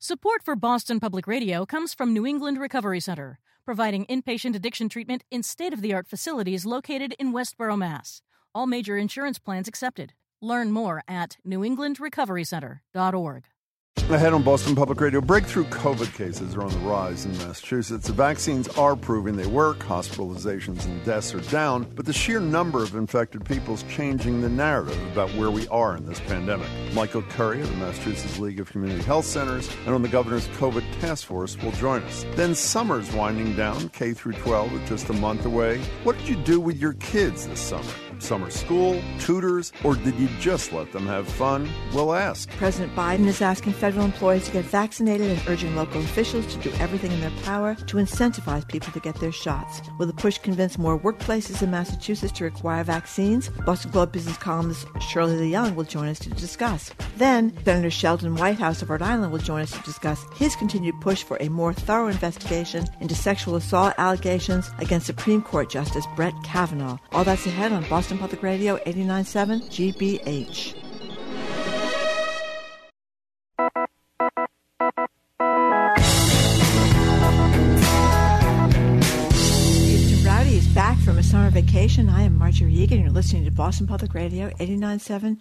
Support for Boston Public Radio comes from New England Recovery Center, providing inpatient addiction treatment in state-of-the-art facilities located in Westborough, Mass. All major insurance plans accepted. Learn more at newenglandrecoverycenter.org. Ahead on Boston Public Radio, breakthrough COVID cases are on the rise in Massachusetts. The vaccines are proving they work. Hospitalizations and deaths are down, but the sheer number of infected people is changing the narrative about where we are in this pandemic. Michael Curry of the Massachusetts League of Community Health Centers and on the governor's COVID task force will join us. Then summer's winding down, K through 12 is just a month away. What did you do with your kids this summer? Summer school, tutors, or did you just let them have fun? We'll ask. President Biden is asking federal employees to get vaccinated and urging local officials to do everything in their power to incentivize people to get their shots. Will the push convince more workplaces in Massachusetts to require vaccines? Boston Globe business columnist Shirley Leung will join us to discuss. Then, Senator Sheldon Whitehouse of Rhode Island will join us to discuss his continued push for a more thorough investigation into sexual assault allegations against Supreme Court Justice Brett Kavanaugh. All that's ahead on Boston Public Radio 89.7 GBH. Jim Browdy is back from a summer vacation. I am Marjorie Egan. You're listening to Boston Public Radio 89.7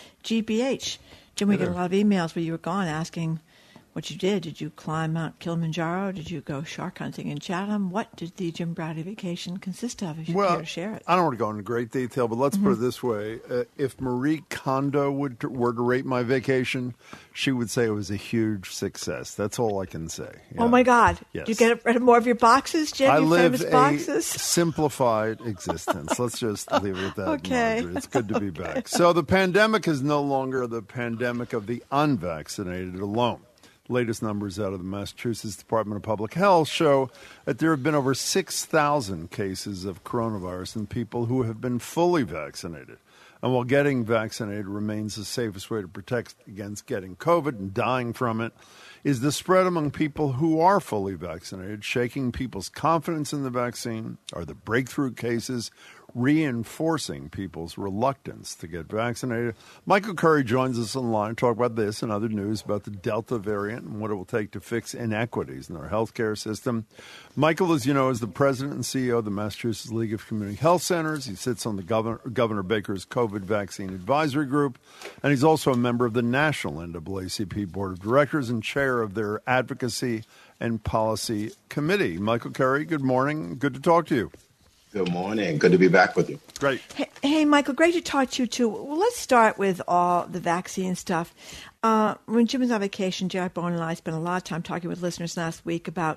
GBH. Jim, we get a lot of emails where you were gone asking what you did. Did you climb Mount Kilimanjaro? Did you go shark hunting in Chatham? What did the Jim Browdy vacation consist of? If you care to share it. I don't want to go into great detail, but let's put it this way. If Marie Kondo were to rate my vacation, she would say it was a huge success. That's all I can say. Yeah. Oh, my God. Yes. Do you get rid of more of your boxes, Jim? I your live famous a boxes? simplified existence. Let's just leave it at that. Okay. Marjorie. It's good to be back. So the pandemic is no longer the pandemic of the unvaccinated alone. Latest numbers out of the Massachusetts Department of Public Health show that there have been over 6,000 cases of coronavirus in people who have been fully vaccinated. And while getting vaccinated remains the safest way to protect against getting COVID and dying from it, is the spread among people who are fully vaccinated shaking people's confidence in the vaccine? Are the breakthrough cases reinforcing people's reluctance to get vaccinated? Michael Curry joins us online to talk about this and other news about the Delta variant and what it will take to fix inequities in our healthcare system. Michael, as you know, is the president and CEO of the Massachusetts League of Community Health Centers. He sits on the Governor Baker's COVID Vaccine Advisory Group, and he's also a member of the National NAACP Board of Directors and chair of their Advocacy and Policy Committee. Michael Curry, good morning. Good to talk to you. Good morning. Good to be back with you. Great. Hey, Michael, great to talk to you, too. Well, let's start with all the vaccine stuff. When Jim was on vacation, Jared Bowen and I spent a lot of time talking with listeners last week about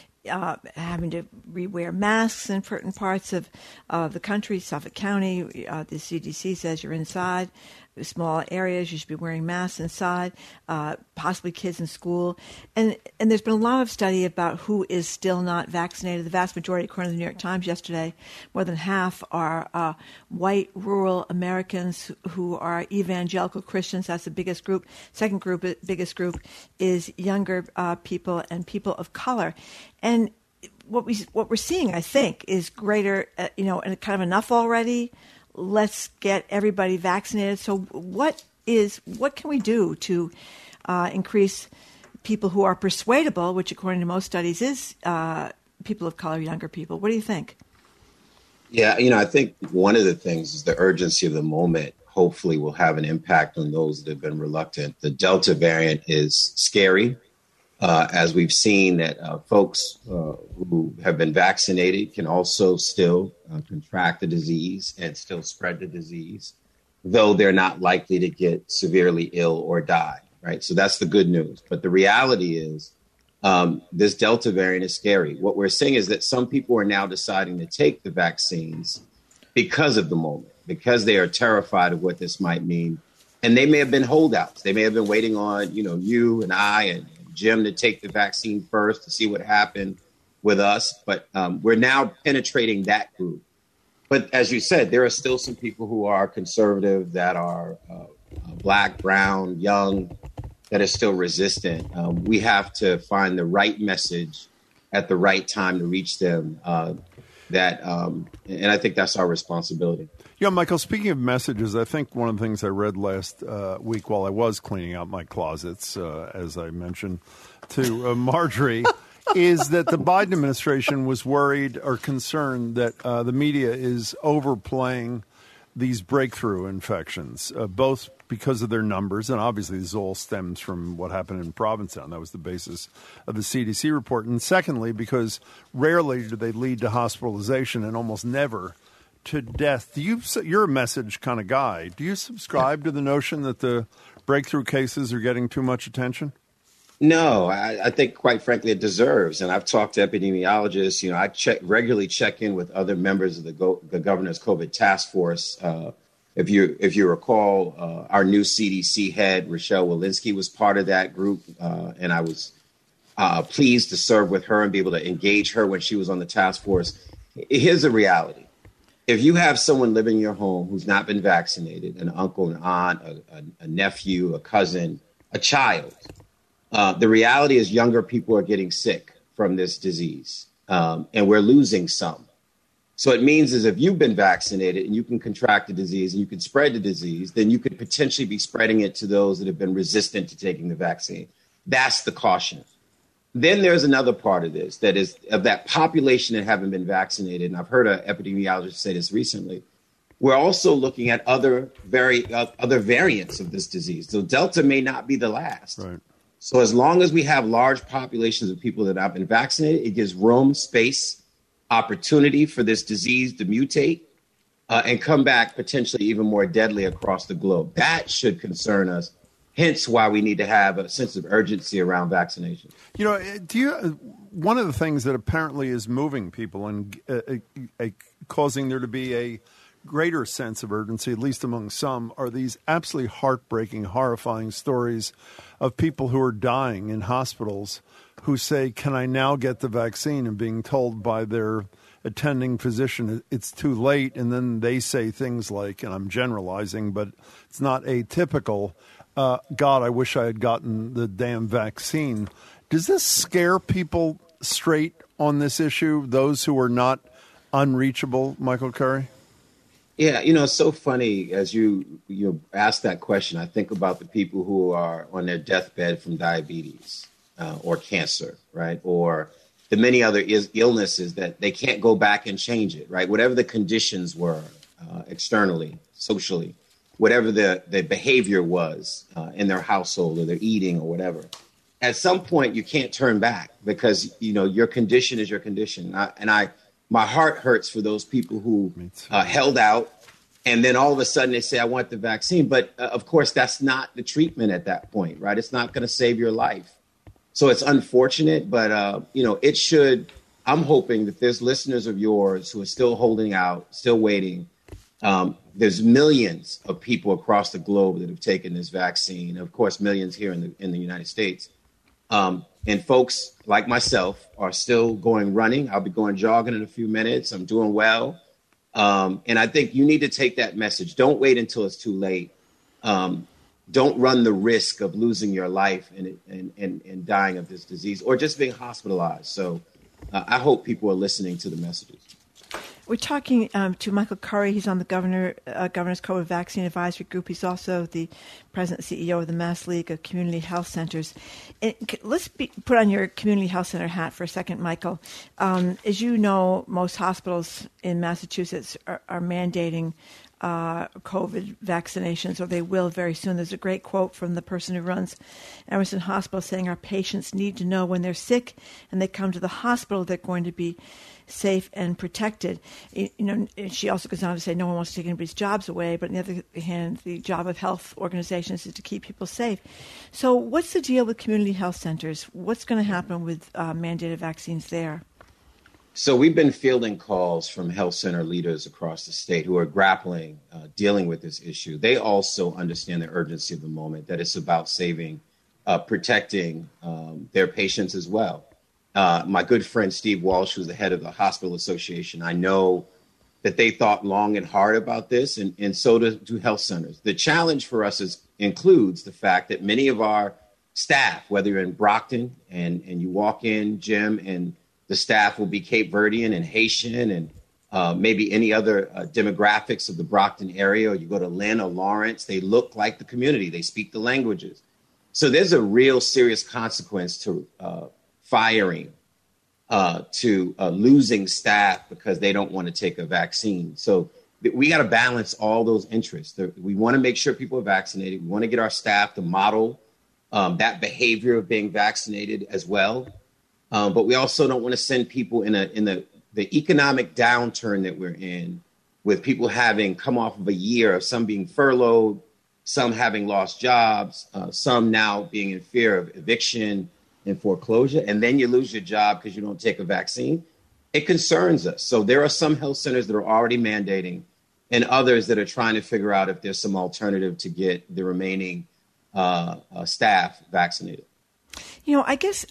having to re-wear masks in certain parts of the country. Suffolk County, the CDC says you're inside small areas. You should be wearing masks inside, possibly kids in school. And there's been a lot of study about who is still not vaccinated. The vast majority, according to the New York Times yesterday, more than half are white rural Americans who are evangelical Christians. That's the biggest group. Second group, biggest group, is younger people and people of color. And what we're seeing, I think, is greater, and kind of enough already. Let's get everybody vaccinated. So what can we do to increase people who are persuadable, which according to most studies is people of color, younger people? What do you think? Yeah, I think one of the things is the urgency of the moment hopefully will have an impact on those that have been reluctant. The Delta variant is scary, as we've seen that folks who have been vaccinated can also still contract the disease and still spread the disease, though they're not likely to get severely ill or die, right? So that's the good news. But the reality is this Delta variant is scary. What we're seeing is that some people are now deciding to take the vaccines because of the moment, because they are terrified of what this might mean. And they may have been holdouts. They may have been waiting on, you and I and Jim to take the vaccine first to see what happened with us. But we're now penetrating that group. But as you said, there are still some people who are conservative, that are Black, brown, young, that are still resistant. We have to find the right message at the right time to reach them. And I think that's our responsibility. Yeah, Michael, speaking of messages, I think one of the things I read last week while I was cleaning out my closets, as I mentioned to Marjorie, is that the Biden administration was worried or concerned that the media is overplaying these breakthrough infections, both because of their numbers, and obviously this all stems from what happened in Provincetown. That was the basis of the CDC report. And secondly, because rarely do they lead to hospitalization and almost never to death. You're a message kind of guy. Do you subscribe to the notion that the breakthrough cases are getting too much attention? No, I think, quite frankly, it deserves. And I've talked to epidemiologists. You know, I regularly check in with other members of the governor's COVID task force. If you recall, our new CDC head, Rochelle Walensky, was part of that group. And I was pleased to serve with her and be able to engage her when she was on the task force. Here's the reality. If you have someone living in your home who's not been vaccinated, an uncle, an aunt, a nephew, a cousin, a child, the reality is younger people are getting sick from this disease, and we're losing some. So it means is if you've been vaccinated and you can contract the disease and you can spread the disease, then you could potentially be spreading it to those that have been resistant to taking the vaccine. That's the caution. Then there's another part of this that is of that population that haven't been vaccinated. And I've heard an epidemiologist say this recently. We're also looking at other variants of this disease. So Delta may not be the last. Right. So as long as we have large populations of people that have been vaccinated, it gives room, space, opportunity for this disease to mutate and come back potentially even more deadly across the globe. That should concern us. Hence why we need to have a sense of urgency around vaccination. You know, one of the things that apparently is moving people and causing there to be a greater sense of urgency, at least among some, are these absolutely heartbreaking, horrifying stories of people who are dying in hospitals who say, can I now get the vaccine? And being told by their attending physician it's too late. And then they say things like, and I'm generalizing, but it's not atypical, God, I wish I had gotten the damn vaccine. Does this scare people straight on this issue, those who are not unreachable, Michael Curry? Yeah, you know, it's so funny as you ask that question. I think about the people who are on their deathbed from diabetes or cancer, right? Or the many other illnesses that they can't go back and change it, right? Whatever the conditions were externally, socially, whatever the behavior was in their household or their eating or whatever. At some point, you can't turn back because, you know, your condition is your condition. My heart hurts for those people who held out and then all of a sudden they say, I want the vaccine. But of course, that's not the treatment at that point, right? It's not going to save your life. So it's unfortunate, but, you know, it should. I'm hoping that there's listeners of yours who are still holding out, still waiting. There's millions of people across the globe that have taken this vaccine. Of course, millions here in the United States. And folks like myself are still running. I'll be going jogging in a few minutes. I'm doing well. And I think you need to take that message. Don't wait until it's too late. Don't run the risk of losing your life and dying of this disease or just being hospitalized. So I hope people are listening to the messages. We're talking to Michael Curry. He's on the governor's COVID vaccine advisory group. He's also the president and CEO of the Mass League of Community Health Centers. Let's put on your community health center hat for a second, Michael. As you know, most hospitals in Massachusetts are mandating COVID vaccinations, or they will very soon. There's a great quote from the person who runs Emerson Hospital saying our patients need to know when they're sick and they come to the hospital they're going to be safe and protected. You know, she also goes on to say no one wants to take anybody's jobs away, but on the other hand, the job of health organizations is to keep people safe. So what's the deal with community health centers? What's going to happen with mandated vaccines there? So we've been fielding calls from health center leaders across the state who are grappling, dealing with this issue. They also understand the urgency of the moment, that it's about saving, protecting their patients as well. My good friend, Steve Walsh, who's the head of the Hospital Association, I know that they thought long and hard about this, and so do health centers. The challenge for us includes the fact that many of our staff, whether you're in Brockton and you walk in, Jim, and the staff will be Cape Verdean and Haitian, and maybe any other demographics of the Brockton area, or you go to Lynn or Lawrence, they look like the community. They speak the languages. So there's a real serious consequence to firing, to losing staff because they don't want to take a vaccine. So we got to balance all those interests. We want to make sure people are vaccinated. We want to get our staff to model that behavior of being vaccinated as well. But we also don't want to send people in the economic downturn that we're in, with people having come off of a year of some being furloughed, some having lost jobs, some now being in fear of eviction and foreclosure, and then you lose your job because you don't take a vaccine. It concerns us. So there are some health centers that are already mandating, and others that are trying to figure out if there's some alternative to get the remaining staff vaccinated. You know, I guess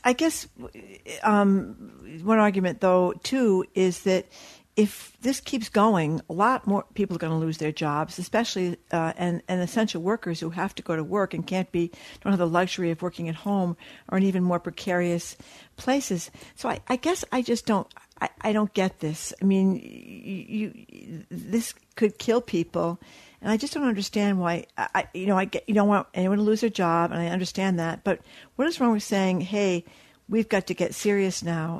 one argument, though, too, is that if this keeps going, a lot more people are going to lose their jobs, especially and essential workers who have to go to work and don't have the luxury of working at home or in even more precarious places. So I guess I just don't get this. I mean, this could kill people. And I just don't understand why. You don't want anyone to lose their job, and I understand that. But what is wrong with saying, "Hey, we've got to get serious now.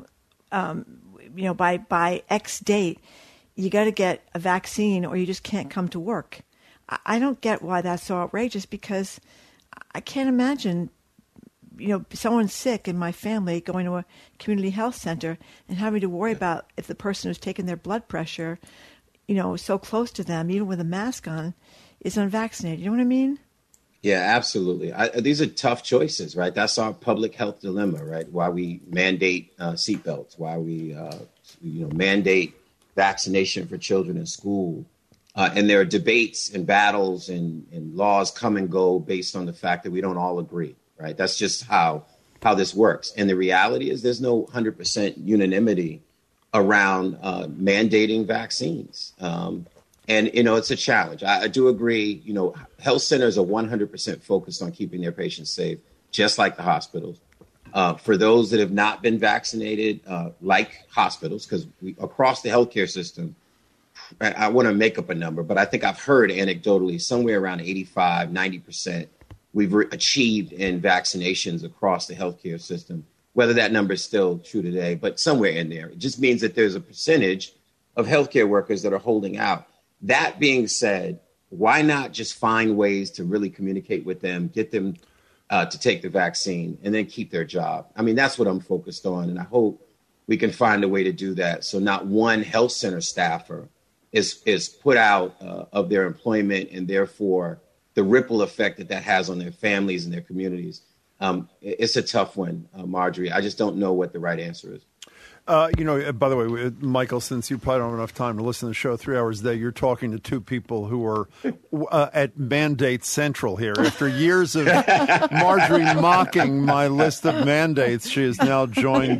By X date, you got to get a vaccine, or you just can't come to work." I don't get why that's so outrageous, because I can't imagine, someone sick in my family going to a community health center and having to worry about if the person who's taking their blood pressure, so close to them, even with a mask on, is unvaccinated. You know what I mean? Yeah, absolutely. These are tough choices, right? That's our public health dilemma, right? Why we mandate seatbelts, why we, mandate vaccination for children in school. And there are debates and battles and laws come and go based on the fact that we don't all agree, right? That's just how this works. And the reality is there's no 100% unanimity around mandating vaccines. And, it's a challenge. I do agree, health centers are 100% focused on keeping their patients safe, just like the hospitals. For those that have not been vaccinated, like hospitals, because across the healthcare system, I want to make up a number, but I think I've heard anecdotally somewhere around 85, 90% we've achieved in vaccinations across the healthcare system. Whether that number is still true today, but somewhere in there. It just means that there's a percentage of healthcare workers that are holding out. That being said, why not just find ways to really communicate with them, get them to take the vaccine, and then keep their job? I mean, that's what I'm focused on, and I hope we can find a way to do that so not one health center staffer is put out of their employment, and therefore the ripple effect that has on their families and their communities. It's a tough one, Marjorie. I just don't know what the right answer is. By the way, Michael, since you probably don't have enough time to listen to the show 3 hours a day, you're talking to two people who are at Mandate Central here. After years of Marjorie mocking my list of mandates, she has now joined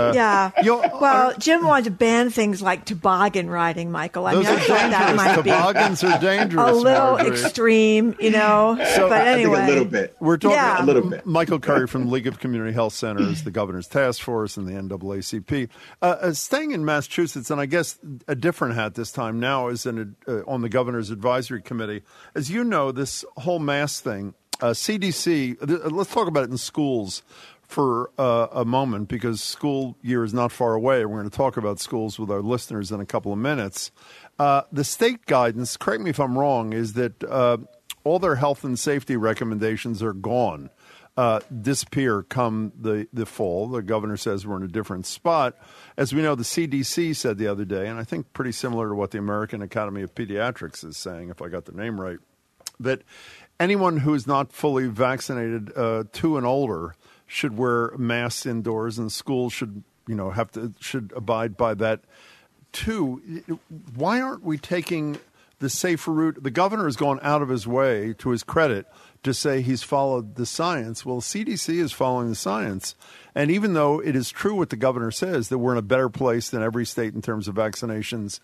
the... Jim wanted to ban things like toboggan riding, Michael. Those are dangerous. Toboggans are dangerous, a little Marjorie. Extreme, So, but anyway. I think a little bit. We're talking a little bit. Michael Curry from the League of Community Health Centers, the Governor's Task Force, and the NAACP. Staying in Massachusetts, and I guess a different hat this time now, is on the Governor's Advisory Committee. As you know, this whole mask thing, CDC, let's talk about it in schools for a moment, because school year is not far away. We're going to talk about schools with our listeners in a couple of minutes. The state guidance, correct me if I'm wrong, is that all their health and safety recommendations are gone. Disappear come the fall. The governor says we're in a different spot. As we know, the CDC said the other day, and I think pretty similar to what the American Academy of Pediatrics is saying, if I got the name right, that anyone who is not fully vaccinated 2 and older should wear masks indoors, and schools should abide by that too. Why aren't we taking the safer route? The governor has gone out of his way, to his credit, to say he's followed the science. Well, CDC is following the science. And even though it is true what the governor says, that we're in a better place than every state in terms of vaccinations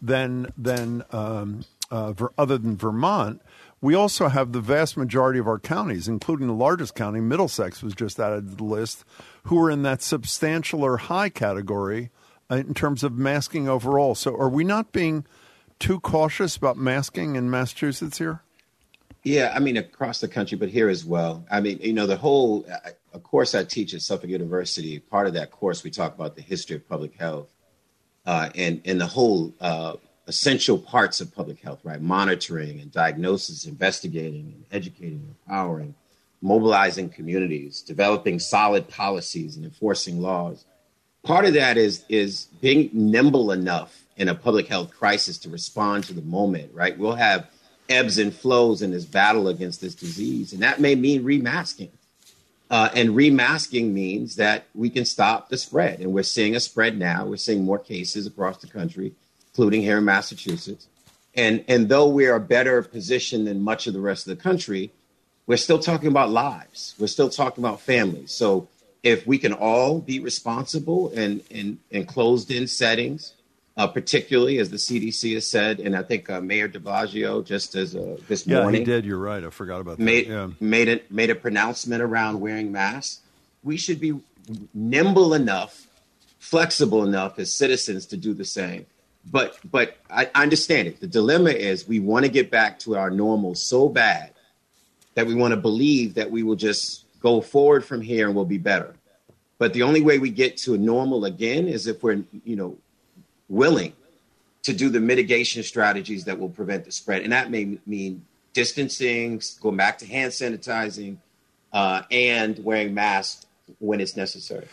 other than Vermont, we also have the vast majority of our counties, including the largest county, Middlesex was just added to the list, who are in that substantial or high category in terms of masking overall. So are we not being too cautious about masking in Massachusetts here? Yeah, I mean, across the country, but here as well. I mean, the whole, a course I teach at Suffolk University, part of that course, we talk about the history of public health and the whole essential parts of public health, right? Monitoring and diagnosis, investigating and educating, empowering, mobilizing communities, developing solid policies and enforcing laws. Part of that is being nimble enough in a public health crisis to respond to the moment, right? We'll have ebbs and flows in this battle against this disease, and that may mean remasking. And remasking means that we can stop the spread, and we're seeing a spread now. We're seeing more cases across the country, including here in Massachusetts. And though we are better positioned than much of the rest of the country, we're still talking about lives. We're still talking about families. So if we can all be responsible in closed-in settings, particularly as the CDC has said, and I think Mayor de Blasio just as this morning. Yeah, he did. You're right. I forgot about that. Made a pronouncement around wearing masks. We should be nimble enough, flexible enough as citizens to do the same. But I understand it. The dilemma is we want to get back to our normal so bad that we want to believe that we will just go forward from here and we'll be better. But the only way we get to a normal again is if we're, willing to do the mitigation strategies that will prevent the spread. And that may mean distancing, going back to hand sanitizing, and wearing masks when it's necessary.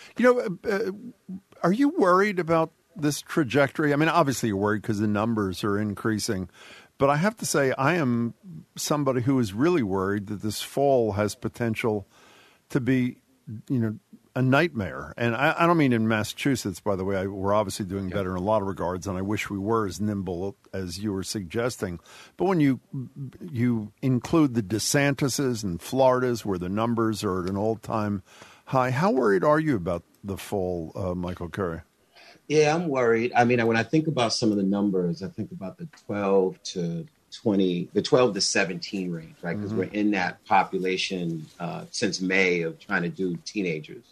Are you worried about this trajectory? I mean, obviously you're worried because the numbers are increasing. But I have to say, I am somebody who is really worried that this fall has potential to be, a nightmare. And I don't mean in Massachusetts, by the way. We're obviously doing better in a lot of regards, and I wish we were as nimble as you were suggesting. But when you include the DeSantis's and Florida's, where the numbers are at an all-time high, how worried are you about the fall, Michael Curry? Yeah, I'm worried. I mean, when I think about some of the numbers, I think about the 12 to 17 range, right? Because we're in that population since May of trying to do teenagers.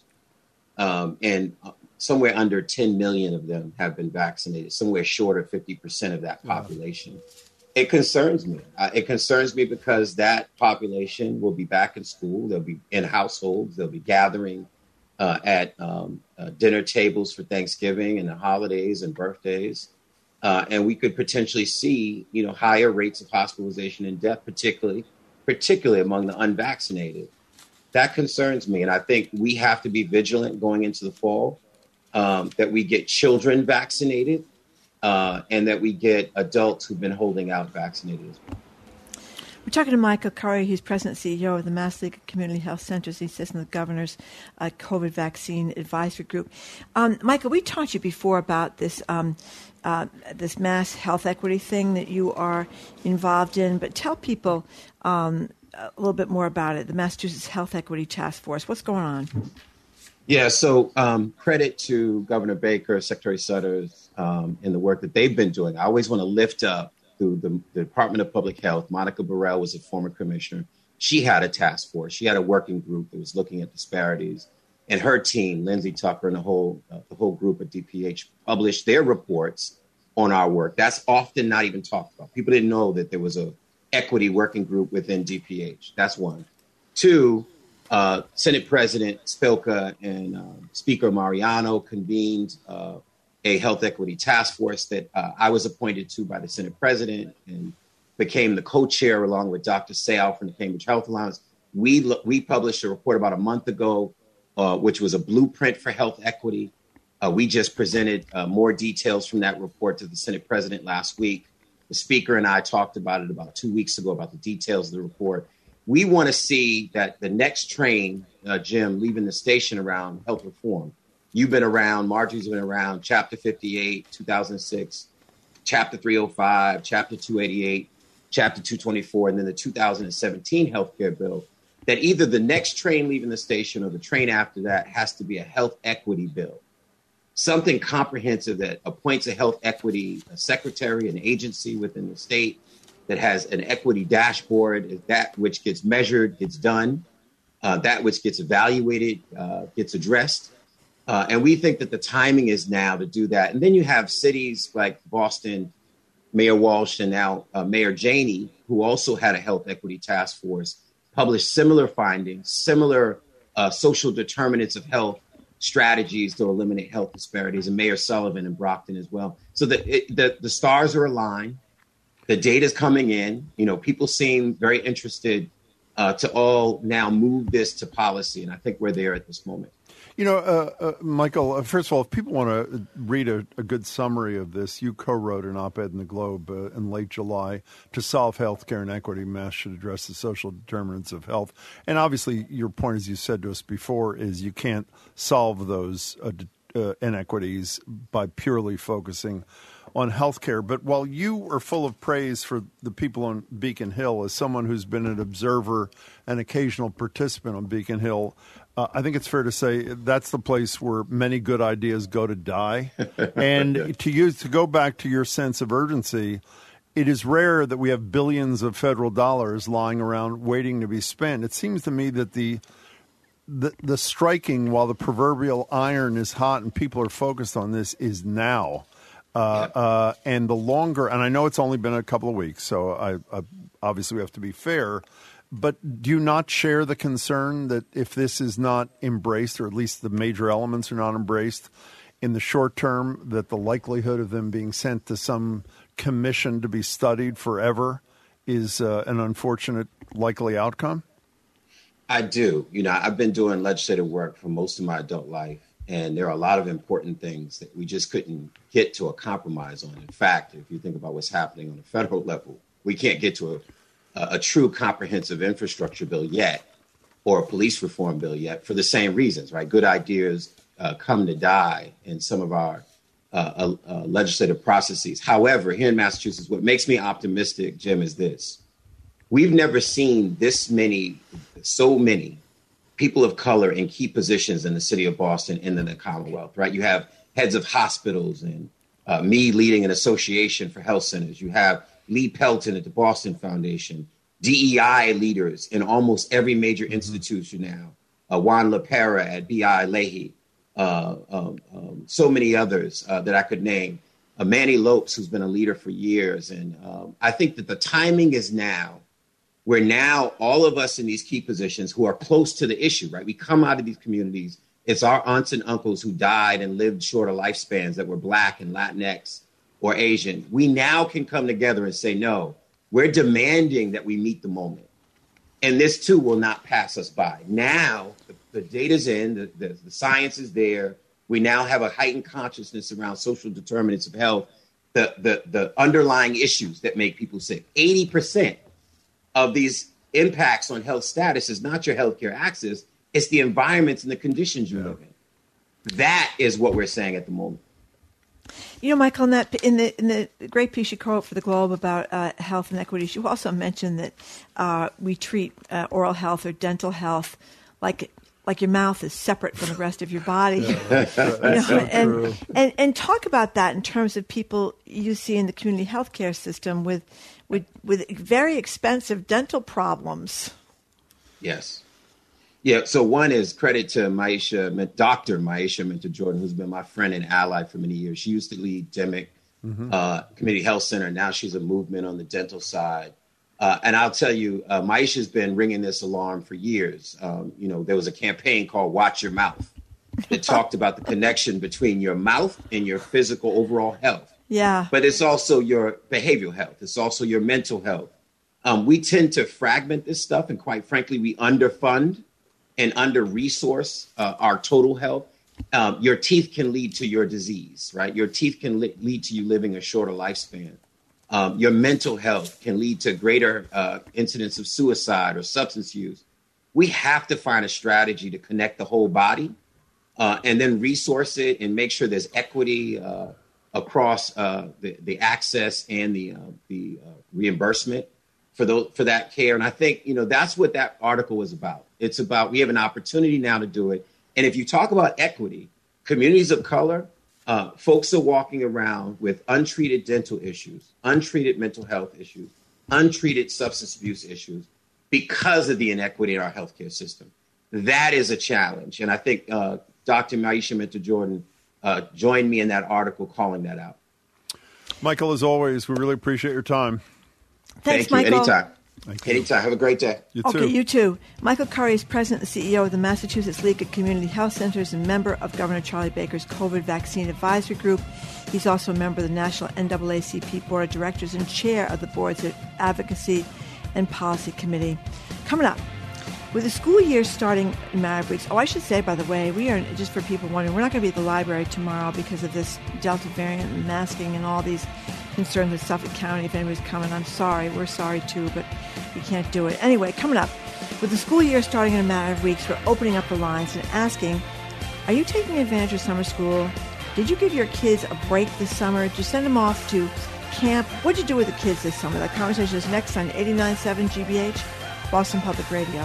And somewhere under 10 million of them have been vaccinated, somewhere short of 50% of that population. It concerns me. It concerns me because that population will be back in school. They'll be in households. They'll be gathering at dinner tables for Thanksgiving and the holidays and birthdays. And we could potentially see, higher rates of hospitalization and death, particularly among the unvaccinated. That concerns me. And I think we have to be vigilant going into the fall, that we get children vaccinated and that we get adults who've been holding out vaccinated as well. We're talking to Michael Curry, who's President and CEO of the Mass League of Community Health Centers. He sits in the Governor's COVID Vaccine Advisory Group. Michael, we talked to you before about this this mass health equity thing that you are involved in, but tell people a little bit more about it, the Massachusetts Health Equity Task Force. What's going on? Yeah, so credit to Governor Baker, Secretary Sutters, in the work that they've been doing. I always want to lift up through the Department of Public Health. Monica Burrell was a former commissioner. She had a task force. She had a working group that was looking at disparities. And her team, Lindsay Tucker and the whole group at DPH, published their reports on our work. That's often not even talked about. People didn't know that there was a equity working group within DPH. That's one. Two, Senate President Spilka and Speaker Mariano convened a health equity task force that I was appointed to by the Senate President and became the co-chair along with Dr. Sale from the Cambridge Health Alliance. We published a report about a month ago, which was a blueprint for health equity. We just presented more details from that report to the Senate President last week. The Speaker and I talked about it about 2 weeks ago, about the details of the report. We want to see that the next train, Jim, leaving the station around health reform. You've been around, Marjorie's been around, Chapter 58, 2006, Chapter 305, Chapter 288, Chapter 224, and then the 2017 healthcare bill, that either the next train leaving the station or the train after that has to be a health equity bill. Something comprehensive that appoints a health equity secretary, an agency within the state that has an equity dashboard, that which gets measured, gets done, that which gets evaluated, gets addressed. And we think that the timing is now to do that. And then you have cities like Boston, Mayor Walsh, and now Mayor Janey, who also had a health equity task force, published similar findings, similar social determinants of health strategies to eliminate health disparities, and Mayor Sullivan in Brockton as well. So the stars are aligned. The data is coming in. People seem very interested to all now move this to policy. And I think we're there at this moment. Michael, first of all, if people want to read a good summary of this, you co-wrote an op-ed in the Globe in late July. To solve healthcare inequity, Mass should address the social determinants of health. And obviously, your point, as you said to us before, is you can't solve those inequities by purely focusing on healthcare. But while you are full of praise for the people on Beacon Hill, as someone who's been an observer and occasional participant on Beacon Hill, I think it's fair to say that's the place where many good ideas go to die. And to go back to your sense of urgency, it is rare that we have billions of federal dollars lying around waiting to be spent. It seems to me that the striking, while the proverbial iron is hot and people are focused on this, is now. And the longer, and I know it's only been a couple of weeks, so I obviously we have to be fair. But do you not share the concern that if this is not embraced, or at least the major elements are not embraced in the short term, that the likelihood of them being sent to some commission to be studied forever is an unfortunate likely outcome? I do. I've been doing legislative work for most of my adult life, and there are a lot of important things that we just couldn't get to a compromise on. In fact, if you think about what's happening on the federal level, we can't get to a true comprehensive infrastructure bill yet, or a police reform bill yet, for the same reasons, right? Good ideas come to die in some of our legislative processes. However, here in Massachusetts, what makes me optimistic, Jim, is this. We've never seen so many people of color in key positions in the city of Boston and in the Commonwealth, right? You have heads of hospitals and me leading an association for health centers. You have Lee Pelton at the Boston Foundation, DEI leaders in almost every major institution now, Juan LaPera at B.I. Leahy, so many others that I could name, Manny Lopes, who's been a leader for years. And I think that the timing is now, where now all of us in these key positions who are close to the issue, right? We come out of these communities. It's our aunts and uncles who died and lived shorter lifespans that were Black and Latinx or Asian. We now can come together and say, no, we're demanding that we meet the moment. And this too will not pass us by. Now the data's in, the science is there. We now have a heightened consciousness around social determinants of health, the underlying issues that make people sick. 80% of these impacts on health status is not your healthcare access, it's the environments and the conditions you live in. That is what we're saying at the moment. Michael, in the great piece you wrote for the Globe about health inequities, you also mentioned that we treat oral health or dental health like your mouth is separate from the rest of your body. And talk about that in terms of people you see in the community healthcare system with very expensive dental problems. Yes. Yeah, so one is credit to Dr. Maisha Minter-Jordan, who's been my friend and ally for many years. She used to lead DEMIC Community Health Center. Now she's a movement on the dental side. And I'll tell you, Maisha's been ringing this alarm for years. There was a campaign called Watch Your Mouth that talked about the connection between your mouth and your physical overall health. Yeah. But it's also your behavioral health. It's also your mental health. We tend to fragment this stuff. And quite frankly, we underfund and under-resource our total health. Your teeth can lead to your disease, right? Your teeth can lead to you living a shorter lifespan. Your mental health can lead to greater incidence of suicide or substance use. We have to find a strategy to connect the whole body and then resource it and make sure there's equity across the access and the reimbursement for that care. And I think, that's what that article was about. It's about, we have an opportunity now to do it. And if you talk about equity, communities of color, folks are walking around with untreated dental issues, untreated mental health issues, untreated substance abuse issues because of the inequity in our healthcare system. That is a challenge. And I think Dr. Dr. Maisha Minter-Jordan joined me in that article calling that out. Michael, as always, we really appreciate your time. Thanks, Thank you. Michael. Anytime. Anytime. Have a great day. You too. Okay, you too. Michael Curry is president and CEO of the Massachusetts League of Community Health Centers and member of Governor Charlie Baker's COVID Vaccine Advisory Group. He's also a member of the National NAACP Board of Directors and chair of the board's Advocacy and Policy Committee. Coming up, with the school year starting in matter of weeks, I should say, by the way, we are, just for people wondering, we're not going to be at the library tomorrow because of this Delta variant and masking and all these concerns with Suffolk County. If anybody's coming, I'm sorry. We're sorry too, but we can't do it. Anyway, coming up, with the school year starting in a matter of weeks, we're opening up the lines and asking, are you taking advantage of summer school? Did you give your kids a break this summer? Did you send them off to camp? What did you do with the kids this summer? That conversation is next on 89.7 GBH, Boston Public Radio.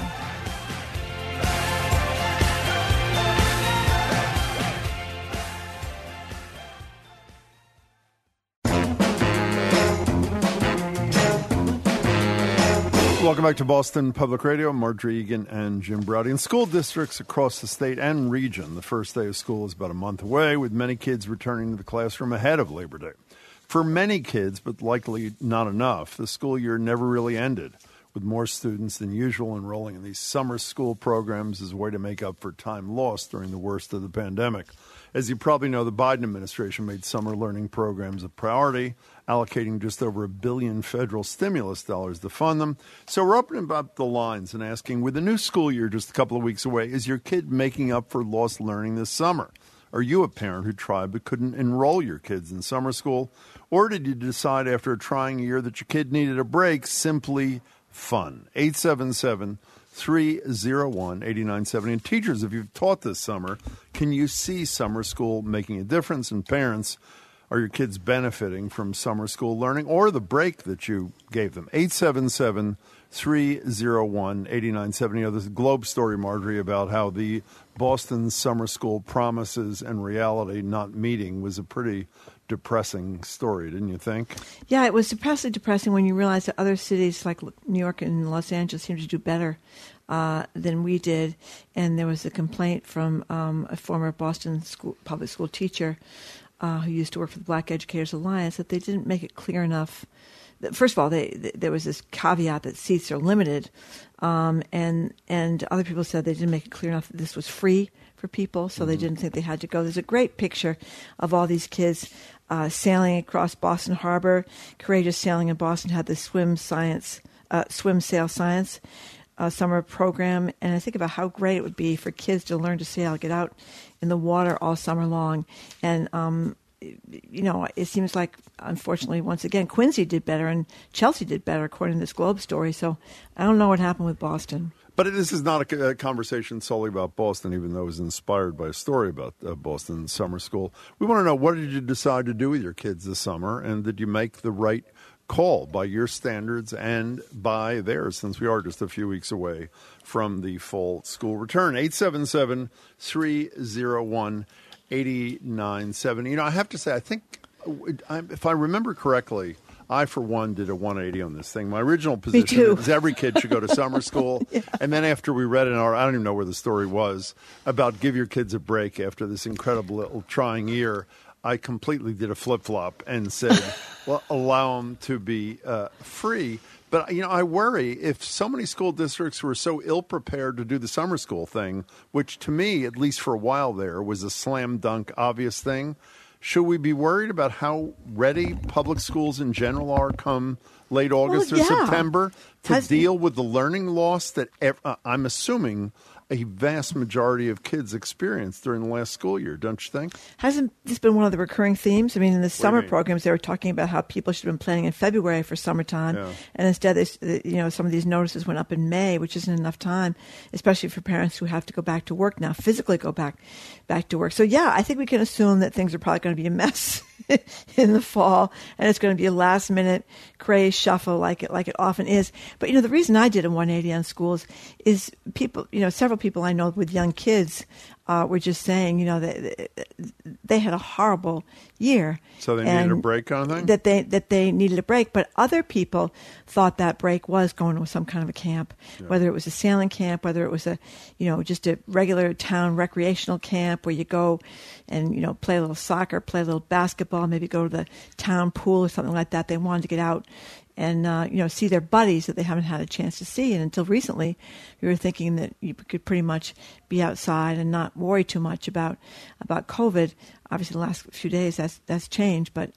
Welcome back to Boston Public Radio. Marjorie Egan and Jim Braude. In school districts across the state and region, the first day of school is about a month away, with many kids returning to the classroom ahead of Labor Day. For many kids, but likely not enough, the school year never really ended, with more students than usual enrolling in these summer school programs as a way to make up for time lost during the worst of the pandemic. As you probably know, the Biden administration made summer learning programs a priority, allocating just over $1 billion federal stimulus dollars to fund them. So we're opening up the lines and asking, with the new school year just a couple of weeks away, is your kid making up for lost learning this summer? Are you a parent who tried but couldn't enroll your kids in summer school? Or did you decide after a trying year that your kid needed a break? Simply fun. 877-301-8970. And teachers, if you've taught this summer, can you see summer school making a difference? And parents, are your kids benefiting from summer school learning or the break that you gave them? 877-301-8970. There's a Globe story, Marjorie, about how the Boston summer school promises and reality not meeting was a pretty depressing story, didn't you think? Yeah, it was depressing when you realize that other cities like New York and Los Angeles seem to do better than we did. And there was a complaint from a former Boston public school teacher who used to work for the Black Educators Alliance that they didn't make it clear enough. First of all, there was this caveat that seats are limited, and other people said they didn't make it clear enough that this was free for people, so they didn't think they had to go. There's a great picture of all these kids sailing across Boston Harbor. Courageous Sailing in Boston had the swim sail science summer program, and I think about how great it would be for kids to learn to sail, get out in the water all summer long. And it seems like, unfortunately, once again, Quincy did better and Chelsea did better, according to this Globe story. So I don't know what happened with Boston. But this is not a conversation solely about Boston, even though it was inspired by a story about Boston summer school. We want to know, what did you decide to do with your kids this summer, and did you make the right call by your standards and by theirs, since we are just a few weeks away from the fall school return? 877-301-8970. I have to say, I think, if I remember correctly, I, for one, did a 180 on this thing. My original position was every kid should go to summer school. Yeah. And then after we read an article, I don't even know where the story was, about give your kids a break after this incredible little trying year, I completely did a flip-flop and said, well, allow them to be free. But, I worry if so many school districts were so ill-prepared to do the summer school thing, which to me, at least for a while there, was a slam-dunk obvious thing. Should we be worried about how ready public schools in general are come late August or September to deal with the learning loss that I'm assuming a vast majority of kids experienced during the last school year, don't you think? Hasn't this been one of the recurring themes? I mean, in the summer programs, they were talking about how people should have been planning in February for summertime, and instead, some of these notices went up in May, which isn't enough time, especially for parents who have to go back to work now, physically go back to work. So, I think we can assume that things are probably going to be a mess in the fall, and it's going to be a last-minute craze shuffle like it often is. But, the reason I did a 180 on schools is people, several people I know with young kids were just saying, they they had a horrible year. So they needed a break kind of thing? That they needed a break. But other people thought that break was going to some kind of a camp, whether it was a sailing camp, whether it was just a regular town recreational camp where you go and, play a little soccer, play a little basketball, maybe go to the town pool or something like that. They wanted to get out and, see their buddies that they haven't had a chance to see. And until recently, we were thinking that you could pretty much be outside and not worry too much about COVID. Obviously, the last few days, that's changed. But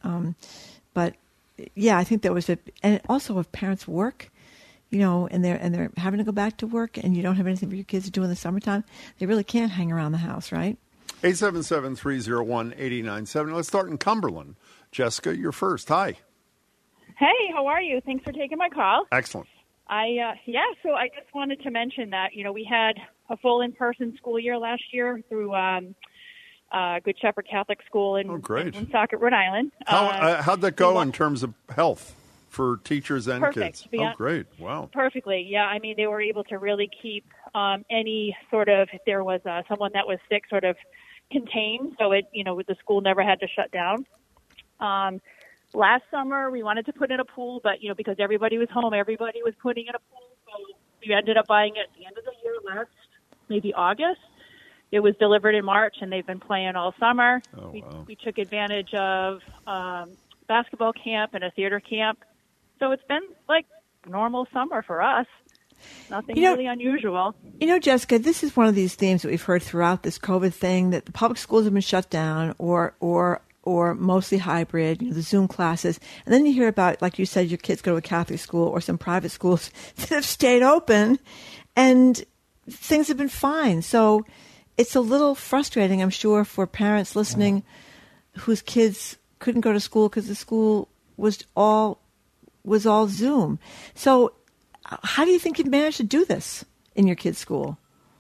yeah, I think there was and also if parents work, and they're having to go back to work and you don't have anything for your kids to do in the summertime, they really can't hang around the house, right? 877-301-8097. Let's start in Cumberland. Jessica, you're first. Hi. Hey, how are you? Thanks for taking my call. Excellent. So I just wanted to mention that, we had a full in-person school year last year through Good Shepherd Catholic School in Woonsocket, Rhode Island. How'd that go in terms of health for teachers and perfect. kids? Great. Wow. Perfectly. Yeah, I mean, they were able to really keep any sort of, if there was someone that was sick, sort of contained. So the school never had to shut down. Last summer, we wanted to put in a pool, but, because everybody was home, everybody was putting in a pool. So we ended up buying it at the end of the year maybe August. It was delivered in March, and they've been playing all summer. We took advantage of basketball camp and a theater camp. So it's been like normal summer for us. Nothing really unusual. Jessica, this is one of these themes that we've heard throughout this COVID thing, that the public schools have been shut down or mostly hybrid, the Zoom classes. And then you hear about, like you said, your kids go to a Catholic school or some private schools that have stayed open and things have been fine. So it's a little frustrating, I'm sure, for parents listening whose kids couldn't go to school because the school was all Zoom. So how do you think you'd manage to do this in your kids' school?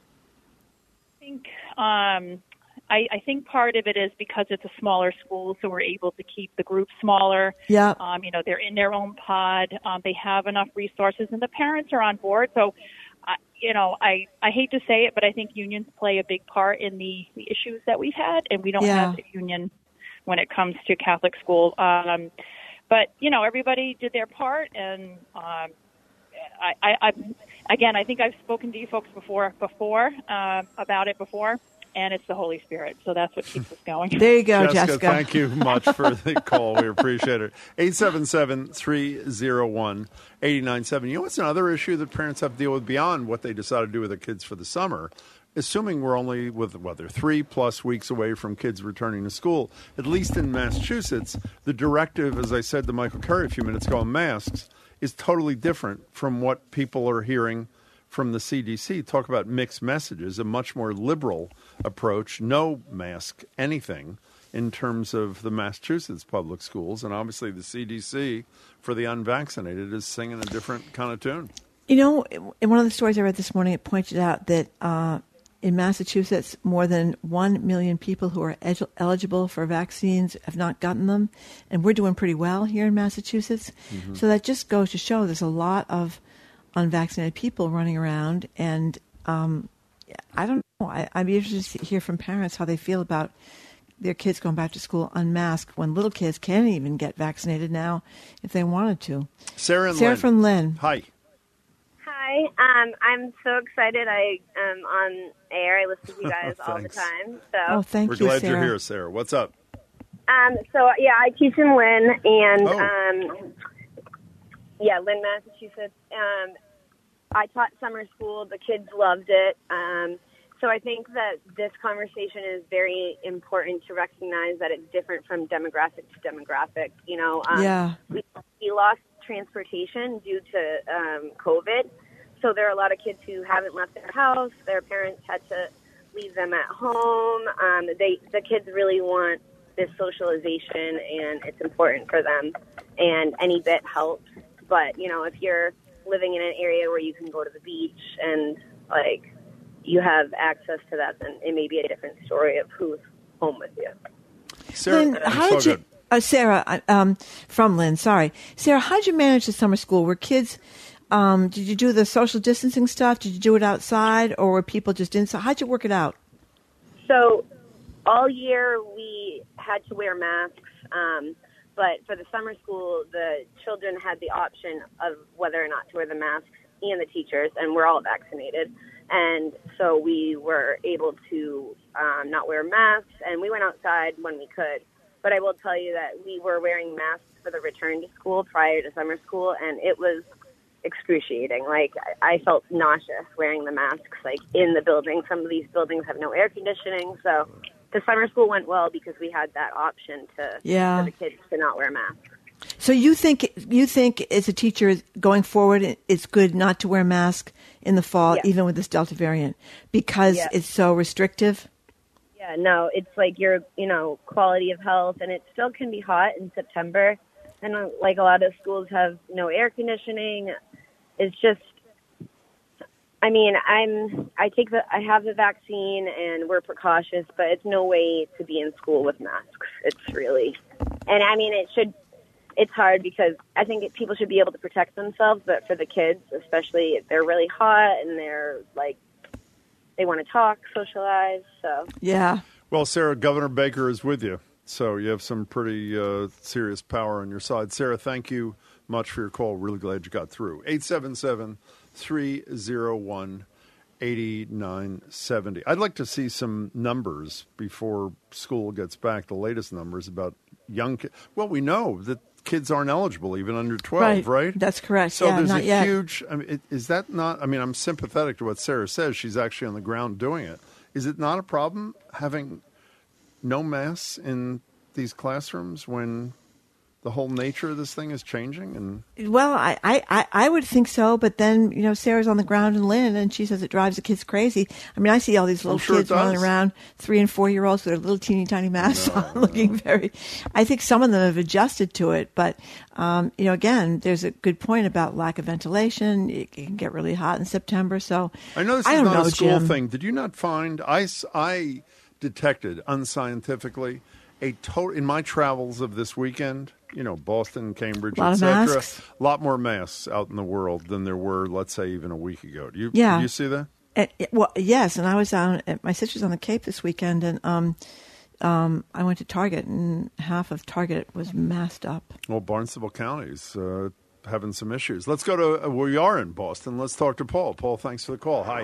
I think part of it is because it's a smaller school, so we're able to keep the group smaller. Yeah. They're in their own pod. They have enough resources, and the parents are on board. So, I hate to say it, but I think unions play a big part in the issues that we've had, and we don't have a union when it comes to Catholic school. But everybody did their part, and I think I've spoken to you folks before about it before. And it's the Holy Spirit. So that's what keeps us going. There you go, Jessica. Thank you much for the call. We appreciate it. 877-301-8097. What's another issue that parents have to deal with beyond what they decide to do with their kids for the summer? Assuming we're only they're 3+ weeks away from kids returning to school, at least in Massachusetts, the directive, as I said to Michael Curry a few minutes ago, on masks is totally different from what people are hearing from the CDC. Talk about mixed messages, a much more liberal approach, no mask, anything in terms of the Massachusetts public schools. And obviously the CDC for the unvaccinated is singing a different kind of tune. In one of the stories I read this morning, it pointed out that in Massachusetts, more than 1 million people who are eligible for vaccines have not gotten them. And we're doing pretty well here in Massachusetts. Mm-hmm. So that just goes to show there's a lot of unvaccinated people running around, and I don't know. I'd be interested to hear from parents how they feel about their kids going back to school unmasked when little kids can't even get vaccinated now if they wanted to. Sarah from Lynn. Hi. Hi. I'm so excited. I am on air. I listen to you guys all the time. So. Thank you, Sarah. We're glad you're here, Sarah. What's up? I teach in Lynn, and Lynn, Massachusetts. I taught summer school. The kids loved it. So I think that this conversation is very important to recognize that it's different from demographic to demographic. We lost transportation due to COVID. So there are a lot of kids who haven't left their house. Their parents had to leave them at home. The kids really want this socialization, and it's important for them. And any bit helps. But, if you're living in an area where you can go to the beach and, you have access to that, then it may be a different story of who's home with you. Sarah, Lynn, Sarah, from Lynn, sorry. Sarah, how did you manage the summer school? Were kids, did you do the social distancing stuff? Did you do it outside, or were people just inside? How did you work it out? So all year we had to wear masks, but for the summer school, the children had the option of whether or not to wear the masks, and the teachers, and we're all vaccinated. And so we were able to not wear masks, and we went outside when we could. But I will tell you that we were wearing masks for the return to school prior to summer school, and it was excruciating. Like, I felt nauseous wearing the masks, like, in the building. Some of these buildings have no air conditioning, so the summer school went well because we had that option for the kids to not wear masks. So you think as a teacher going forward, it's good not to wear masks in the fall, even with this Delta variant, because it's so restrictive? Yeah, no, it's like your, quality of health, and it still can be hot in September. And like a lot of schools have no air conditioning. It's just, I mean, I have the vaccine and we're precautious, but it's no way to be in school with masks. It's really, and I mean, it's hard because I think people should be able to protect themselves, but for the kids, especially if they're really hot and they're like, they want to talk, socialize, so. Yeah. Well, Sarah, Governor Baker is with you, so you have some pretty serious power on your side. Sarah, thank you much for your call. Really glad you got through. 877-301-8970. I'd like to see some numbers before school gets back, the latest numbers about young kids. Well, we know that kids aren't eligible even under 12, right? That's correct. So there's not yet. huge, I mean, is that not, I mean, I'm sympathetic to what Sarah says. She's actually on the ground doing it. Is it not a problem having no masks in these classrooms when the whole nature of this thing is changing? And well, I would think so, but then, Sarah's on the ground in Lynn, and she says it drives the kids crazy. I mean, I see all these little kids running around, 3 and 4 year olds with their little teeny tiny masks on, looking very, I think some of them have adjusted to it, but, again, there's a good point about lack of ventilation. It can get really hot in September, so I know this is not a school thing. Did you not find, I detected unscientifically in my travels of this weekend, Boston, Cambridge, etc. A lot more masks out in the world than there were, let's say, even a week ago. Did you see that? Well, yes, and I was down at my sister's on the Cape this weekend, and I went to Target, and half of Target was masked up. Well, Barnstable County's having some issues. Let's go to we are in Boston. Let's talk to Paul. Paul, thanks for the call. Hi.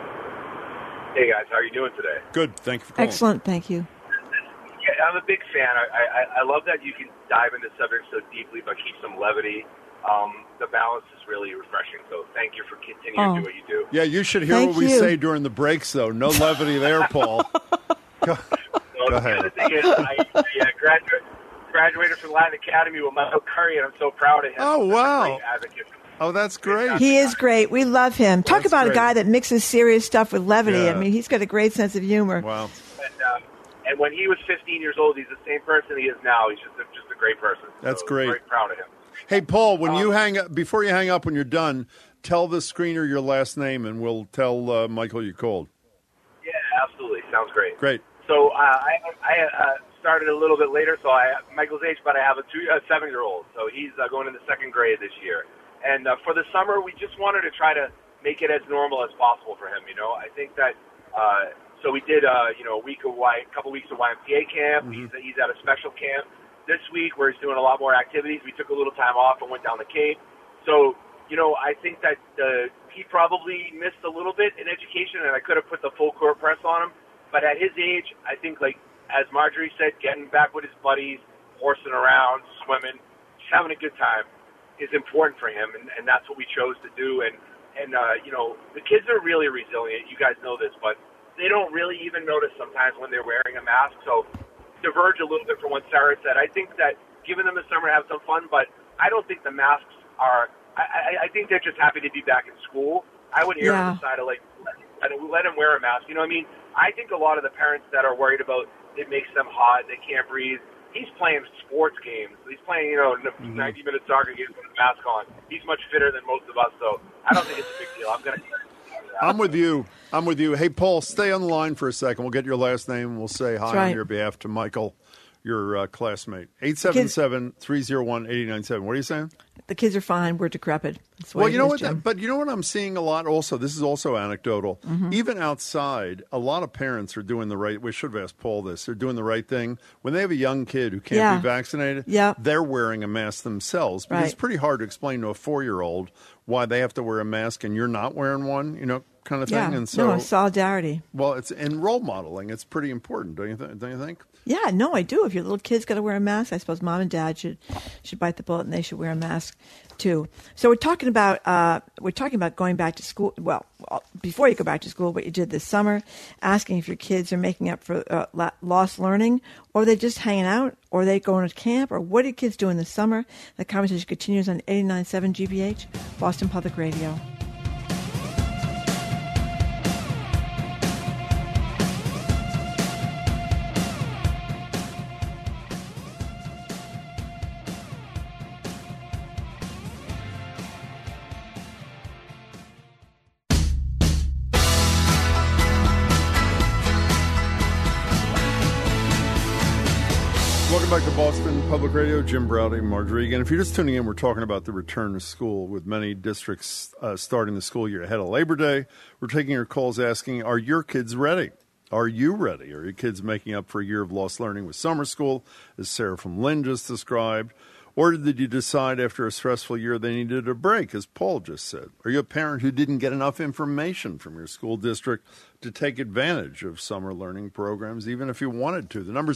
Hey, guys. How are you doing today? Good. Thank you for calling. Excellent. Thank you. Yeah, I'm a big fan. I love that you can dive into subjects so deeply but keep some levity. The balance is really refreshing. So thank you for continuing to do what you do. Yeah, you should hear what we say during the breaks, though. No levity there, Paul. Go ahead. The thing is, I graduated from Latin Academy with Michael Curry, and I'm so proud of him. Oh, wow. Oh, that's great. He is great. We love him. Talk about a guy that mixes serious stuff with levity. Yeah. I mean, he's got a great sense of humor. Wow. And when he was 15 years old, he's the same person he is now. He's just a great person. That's so great. I'm very proud of him. Hey, Paul, when you hang up, before you hang up, when you're done, tell the screener your last name, and we'll tell Michael you called. Yeah, absolutely. Sounds great. Great. So I started a little bit later. So Michael's age, but I have a 7-year-old. So he's going into 2nd grade this year. And for the summer, we just wanted to try to make it as normal as possible for him. I think that. So we did, a couple weeks of YMCA camp. Mm-hmm. He's at a special camp this week where he's doing a lot more activities. We took a little time off and went down the Cape. So, I think that he probably missed a little bit in education, and I could have put the full court press on him. But at his age, I think, like as Marjorie said, getting back with his buddies, horsing around, swimming, just having a good time is important for him, and that's what we chose to do. And the kids are really resilient. You guys know this, but they don't really even notice sometimes when they're wearing a mask. So diverge a little bit from what Sarah said. I think that giving them the summer to have some fun, but I don't think the masks are I think they're just happy to be back in school. I would err on the side of let them wear a mask. You know what I mean? I think a lot of the parents that are worried about it makes them hot, they can't breathe. He's playing sports games. He's playing, 90-minute soccer games with a mask on. He's much fitter than most of us, so I don't think it's a big deal. I'm with you. Hey, Paul, stay on the line for a second. We'll get your last name, and we'll say hi on your behalf to Michael, your classmate. 877-301-8097. What are you saying? the kids are fine. We're decrepit. That's the way Well, you know it what? is, Jim. But you know what I'm seeing a lot also? This is also anecdotal. Even outside, a lot of parents are doing the right. We should have asked Paul this. They're doing the right thing. When they have a young kid who can't be vaccinated, they're wearing a mask themselves. Because it's pretty hard to explain to a 4-year-old why they have to wear a mask and you're not wearing one, kind of thing. And so, solidarity. Well, it's in role modeling. It's pretty important, don't you think? Yeah, no, I do. If your little kid's got to wear a mask, I suppose mom and dad should bite the bullet and they should wear a mask too. So we're talking about going back to school. Well, before you go back to school, what you did this summer, asking if your kids are making up for lost learning, or they just hanging out, or they going to camp, or what are your kids doing this summer? The conversation continues on 89.7 GBH, Boston Public Radio. Welcome back to Boston Public Radio. Jim Browdy, Marjorie. Again, if you're just tuning in, we're talking about the return to school with many districts starting the school year ahead of Labor Day. We're taking your calls asking, are your kids ready? Are you ready? Are your kids making up for a year of lost learning with summer school, as Sarah from Lynn just described? Or did you decide after a stressful year they needed a break, as Paul just said? Are you a parent who didn't get enough information from your school district to take advantage of summer learning programs, even if you wanted to? The number's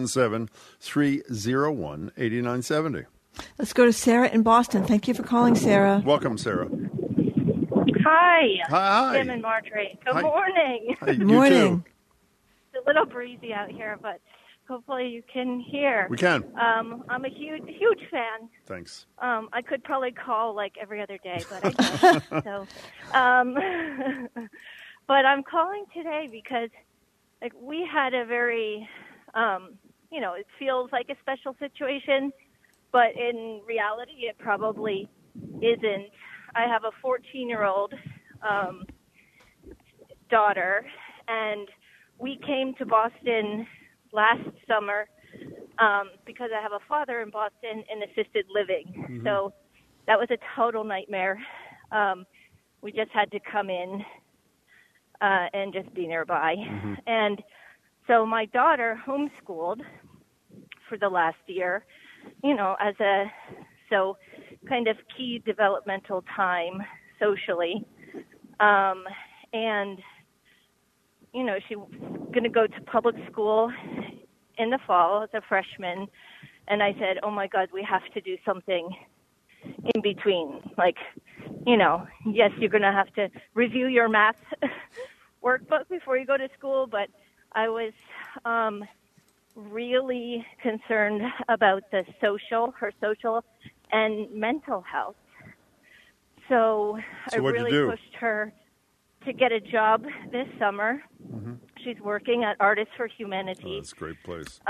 877-301-8970. Let's go to Sarah in Boston. Thank you for calling, Sarah. Welcome, Sarah. Hi. Hi. Jim and Marjorie. Good morning. Hi, you morning. too. It's a little breezy out here, but hopefully you can hear. We can. I'm a huge fan. Thanks. I could probably call like every other day, but I don't. So, but I'm calling today because we had a very, it feels like a special situation, but in reality it probably isn't. I have a 14-year-old daughter, and we came to Boston last summer because I have a father in Boston in assisted living. Mm-hmm. So that was a total nightmare. We just had to come in and just be nearby. Mm-hmm. And so my daughter homeschooled for the last year, as so kind of key developmental time socially. And she's going to go to public school in the fall as a freshman. And I said, oh, my God, we have to do something in between. Yes, you're going to have to review your math workbook before you go to school. But I was really concerned about her social and mental health. So I really pushed her to get a job this summer. Mm-hmm. She's working at Artists for Humanity. Oh, that's a great place.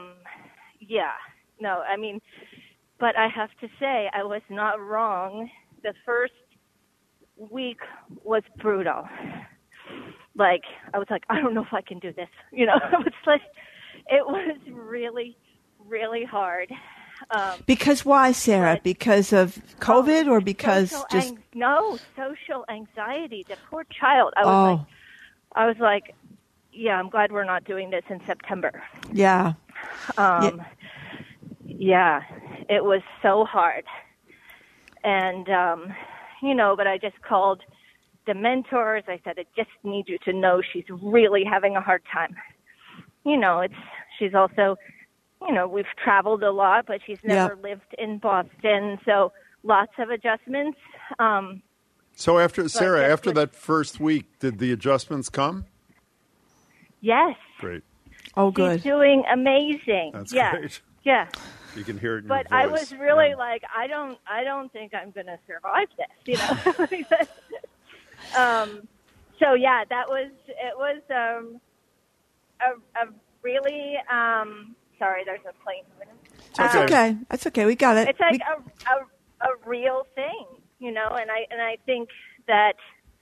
But I have to say, I was not wrong. The first week was brutal. I was like, I don't know if I can do this. It was really, really hard. Because why, Sarah? Because of COVID or because social anxiety. The poor child. I was like, yeah, I'm glad we're not doing this in September. Yeah. Yeah, it was so hard. And, but I just called the mentors. I said, I just need you to know she's really having a hard time. She's also, we've traveled a lot, but she's never lived in Boston. So lots of adjustments. So after that first week, did the adjustments come? Yes. Great. Oh, good. She's doing amazing. That's great. Yeah. You can hear it in your voice. But I was really I don't think I'm going to survive this, So yeah, it was a really, sorry, there's a plane. That's okay. That's okay. We got it. It's like a real thing, and I think that,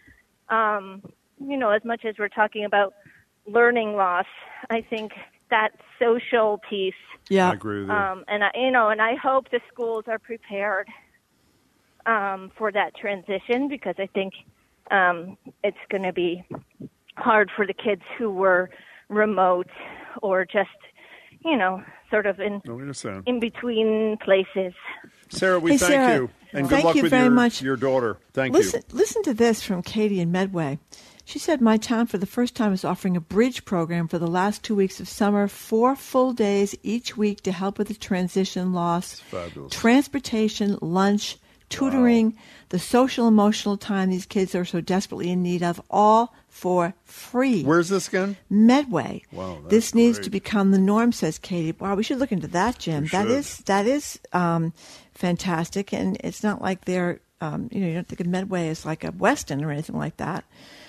as much as we're talking about learning loss, I think that social piece. Yeah, I agree with you. And I hope the schools are prepared for that transition, because I think it's going to be hard for the kids who were remote or just, sort of in between places. Sarah, we thank Sarah, you. And good thank luck you with very much. your daughter. Thank you. Listen to this from Katie in Medway. She said, my town for the first time is offering a bridge program for the last 2 weeks of summer, 4 full days each week to help with the transition loss, transportation, lunch, tutoring, the social emotional time these kids are so desperately in need of, all for free. Where's this again? Medway. Wow, this needs great. to become the norm, says Katie. Wow, we should look into that, Jim. That is fantastic, and it's not like they're you don't think of Medway as like a Weston or anything like that.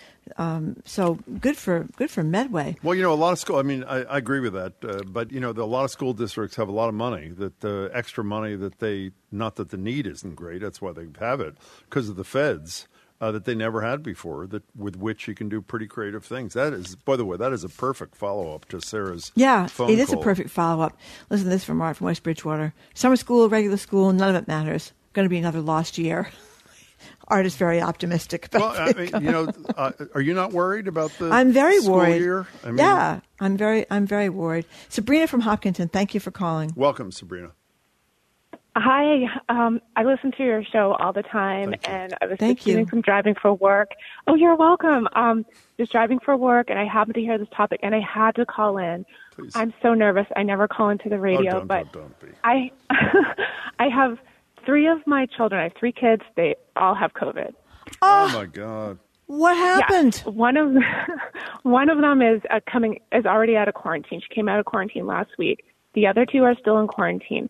So good for Medway. Well, a lot of school. I mean, I agree with that. But a lot of school districts have a lot of money. That extra money that not that the need isn't great. That's why they have it, because of the feds that they never had before. With which you can do pretty creative things. That is, by the way, that is a perfect follow up to Sarah's. Yeah, phone it is call. a perfect follow up. Listen to this from Art from West Bridgewater. Summer school, regular school, none of it matters. Going to be another lost year. Art is very optimistic about are you not worried about the I'm very school worried. year? Yeah, I'm very worried. Sabrina from Hopkinton, thank you for calling. Welcome, Sabrina. Hi, I listen to your show all the time, and I was just doing some driving for work. Oh, you're welcome. Just driving for work, and I happened to hear this topic, and I had to call in. Please. I'm so nervous. I never call into the radio, don't be. I have 3 of my children. I have 3 kids. They all have COVID. Oh my God! What happened? Yeah. One of them is already out of quarantine. She came out of quarantine last week. The other 2 are still in quarantine.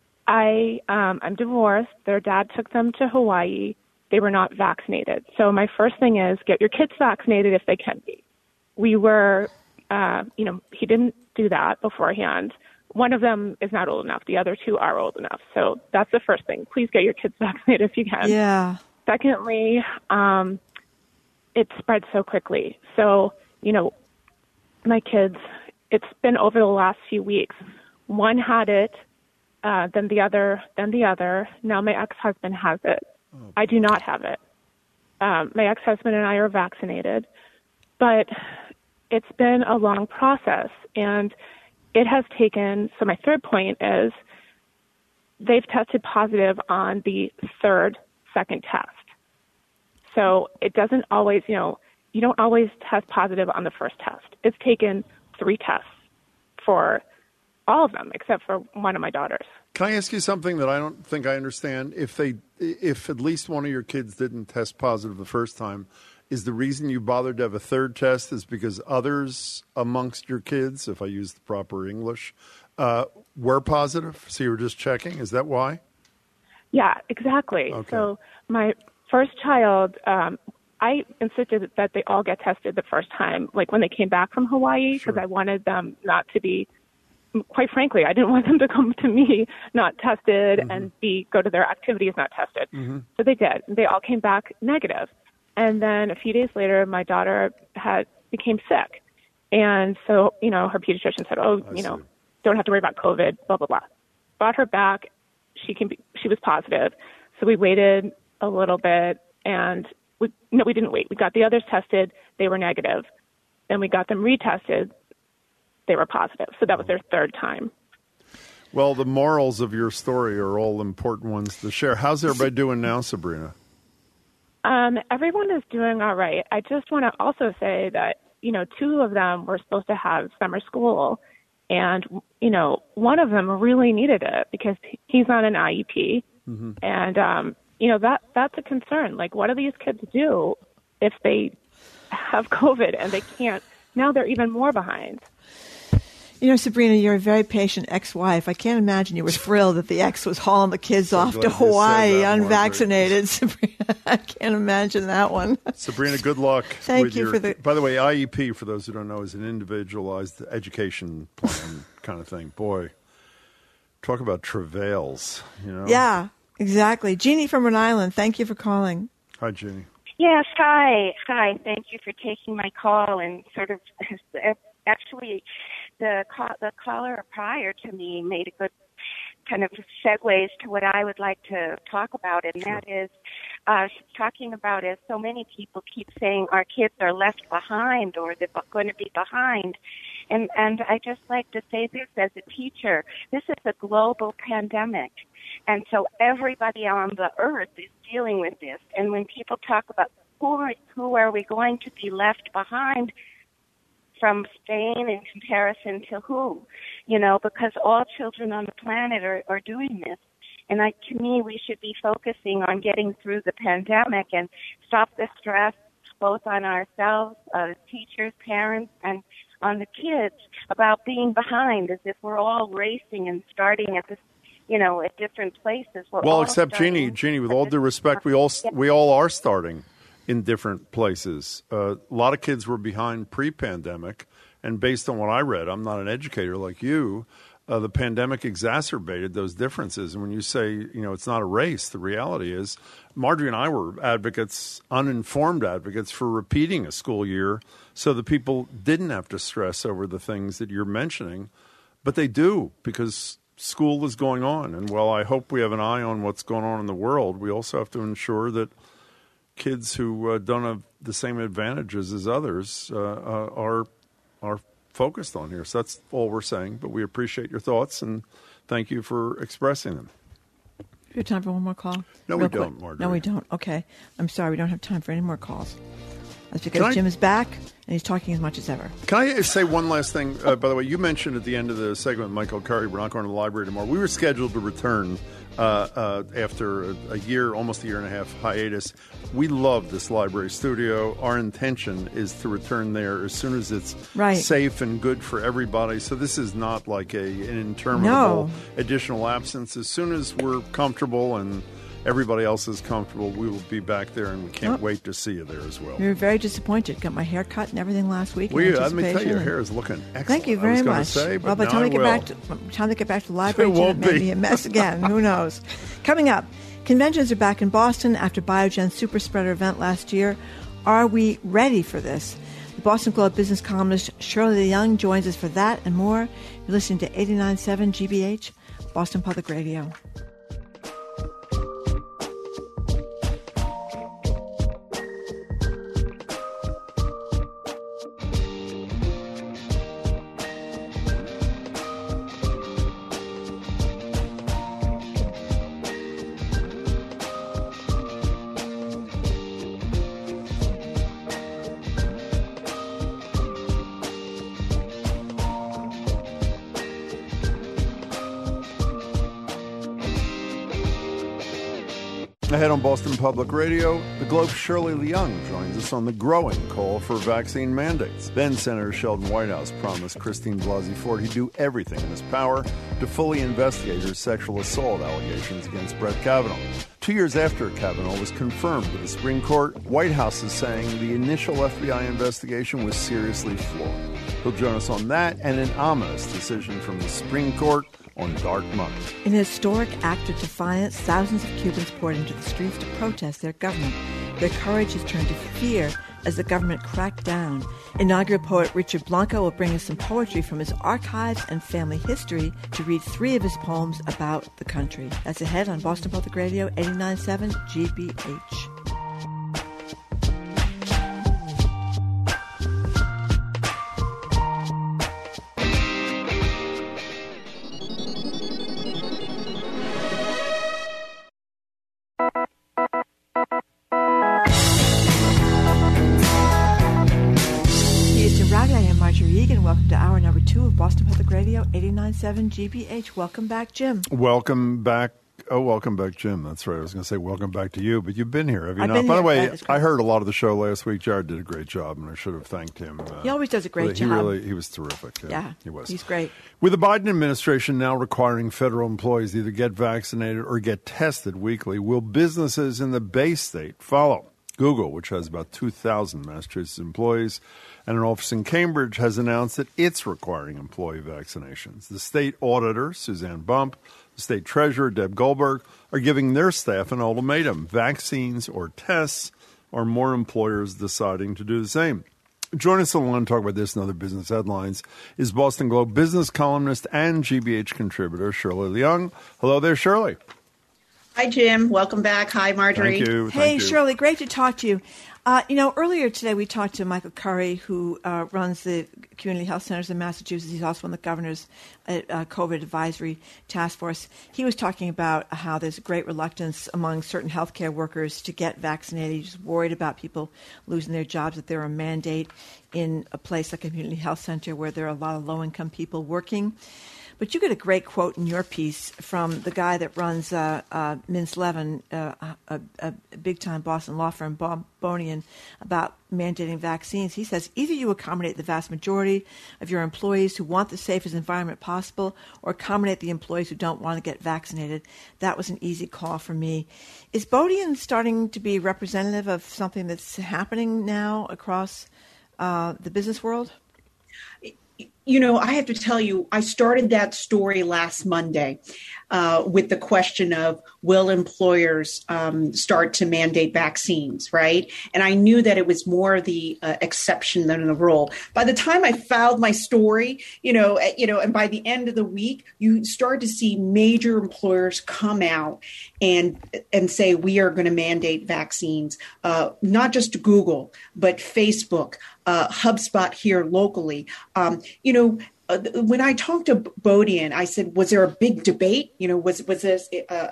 I'm divorced. Their dad took them to Hawaii. They were not vaccinated. So my first thing is get your kids vaccinated if they can be. We were, he didn't do that beforehand. One of them is not old enough. The other 2 are old enough. So that's the first thing. Please get your kids vaccinated if you can. Yeah. Secondly, it spread so quickly. So, my kids, it's been over the last few weeks. One had it, then the other. Now my ex-husband has it. Oh. I do not have it. My ex-husband and I are vaccinated, but it's been a long process, and it has taken, so my third point is they've tested positive on the second test. So it doesn't always, you don't always test positive on the first test. It's taken 3 tests for all of them except for one of my daughters. Can I ask you something that I don't think I understand? If at least one of your kids didn't test positive the first time, is the reason you bothered to have a 3rd test is because others amongst your kids, if I use the proper English, were positive? So you were just checking? Is that why? Yeah, exactly. Okay. So my first child, I insisted that they all get tested the first time, like when they came back from Hawaii, because I wanted them not to be, quite frankly, I didn't want them to come to me not tested and go to their activities not tested. So they did. They all came back negative. And then a few days later, my daughter became sick. And so, her pediatrician said, don't have to worry about COVID, blah, blah, blah. Brought her back. She was positive. So we waited a little bit, and we didn't wait. We got the others tested. They were negative. Then we got them retested. They were positive. So that was their 3rd time. Well, the morals of your story are all important ones to share. How's everybody doing now, Sabrina? Everyone is doing all right. I just want to also say that, 2 of them were supposed to have summer school, and, one of them really needed it because he's on an IEP. And, that's a concern. Like, what do these kids do if they have COVID and they can't? Now they're even more behind. Sabrina, you're a very patient ex-wife. I can't imagine you were thrilled that the ex was hauling the kids off to Hawaii unvaccinated. Sabrina, I can't imagine that one. Sabrina, good luck. Thank you for the... By the way, IEP, for those who don't know, is an individualized education plan kind of thing. Boy, talk about travails, Yeah, exactly. Jeannie from Rhode Island, thank you for calling. Hi, Jeannie. Yes, hi. Thank you for taking my call, and sort of actually the caller prior to me made a good kind of segues to what I would like to talk about, and that is talking about, as so many people keep saying, our kids are left behind or they're going to be behind. And I just like to say this as a teacher. This is a global pandemic. And so everybody on the earth is dealing with this. And when people talk about who are we going to be left behind from Spain in comparison to who? Because all children on the planet are doing this. And to me, we should be focusing on getting through the pandemic and stop the stress both on ourselves, teachers, parents, and on the kids about being behind, as if we're all racing and starting at this, at different places. Well, except Jeannie, with all due respect, we all are starting in different places. A lot of kids were behind pre-pandemic, and based on what I read, I'm not an educator like you. The pandemic exacerbated those differences. And when you say, it's not a race, the reality is Marjorie and I were advocates, uninformed advocates for repeating a school year so that people didn't have to stress over the things that you're mentioning. But they do, because school is going on. And while I hope we have an eye on what's going on in the world, we also have to ensure that kids who don't have the same advantages as others are focused on here. So that's all we're saying, but we appreciate your thoughts and thank you for expressing them. We have time for one more call? No, we don't, Marjorie. No, we don't. Okay. I'm sorry. We don't have time for any more calls. That's because Jim is back and he's talking as much as ever. Can I say one last thing? By the way, you mentioned at the end of the segment, Michael Curry, we're not going to the library tomorrow. We were scheduled to return after almost a year and a half hiatus. We love this library studio. Our intention is to return there as soon as it's safe and good for everybody. So this is not like an interminable additional absence. As soon as we're comfortable and everybody else is comfortable, we will be back there, and we can't wait to see you there as well. We were very disappointed. Got my hair cut and everything last week. Let me tell you, your hair is looking excellent. Thank you very much. By the time we get back to the library, it may be a mess again. Who knows? Coming up, conventions are back in Boston after Biogen's super spreader event last year. Are we ready for this? The Boston Globe business columnist Shirley Young joins us for that and more. You're listening to 89.7 GBH, Boston Public Radio. Ahead on Boston Public Radio, the Globe's Shirley Leung joins us on the growing call for vaccine mandates. Then Senator Sheldon Whitehouse promised Christine Blasey Ford he'd do everything in his power to fully investigate her sexual assault allegations against Brett Kavanaugh. 2 years after Kavanaugh was confirmed with the Supreme Court, Whitehouse is saying the initial FBI investigation was seriously flawed. He'll join us on that and an ominous decision from the Supreme Court on Dark Month. In a historic act of defiance, thousands of Cubans poured into the streets to protest their government. Their courage has turned to fear as the government cracked down. Inaugural poet Richard Blanco will bring us some poetry from his archives and family history to read 3 of his poems about the country. That's ahead on Boston Public Radio 89.7 GBH. Welcome to hour number 2 of Boston Public Radio 89.7 GBH. Welcome back, Jim. Welcome back. Oh, welcome back, Jim. That's right. I was going to say welcome back to you, but you've been here, have you not? By the way, I heard a lot of the show last week. Jared did a great job, and I should have thanked him. He always does a great job. He was terrific. Yeah, he was. He's great. With the Biden administration now requiring federal employees to either get vaccinated or get tested weekly, will businesses in the Bay State follow? Google, which has about 2,000 Massachusetts employees, and an office in Cambridge, has announced that it's requiring employee vaccinations. The state auditor, Suzanne Bump, the state treasurer, Deb Goldberg, are giving their staff an ultimatum: vaccines or tests, or more employers deciding to do the same. Join us on the line to talk about this and other business headlines is Boston Globe business columnist and GBH contributor Shirley Leung. Hello there, Shirley. Hi, Jim. Welcome back. Hi, Marjorie. Thank you. Hey, Shirley. Great to talk to you. Earlier today we talked to Michael Curry, who runs the community health centers in Massachusetts. He's also one of the governors at COVID advisory task force. He was talking about how there's a great reluctance among certain healthcare workers to get vaccinated. He's worried about people losing their jobs, that there are a mandate in a place like a community health center where there are a lot of low-income people working. But you get a great quote in your piece from the guy that runs Mintz Levin, a big-time Boston law firm, Bob Bonian, about mandating vaccines. He says, either you accommodate the vast majority of your employees who want the safest environment possible or accommodate the employees who don't want to get vaccinated. That was an easy call for me. Is Bonian starting to be representative of something that's happening now across the business world? I have to tell you, I started that story last Monday with the question of, will employers start to mandate vaccines, right? And I knew that it was more the exception than the rule. By the time I filed my story, and by the end of the week, you start to see major employers come out and say, we are going to mandate vaccines, not just Google, but Facebook, HubSpot here locally. When I talked to Bodian, I said, was there a big debate? Was this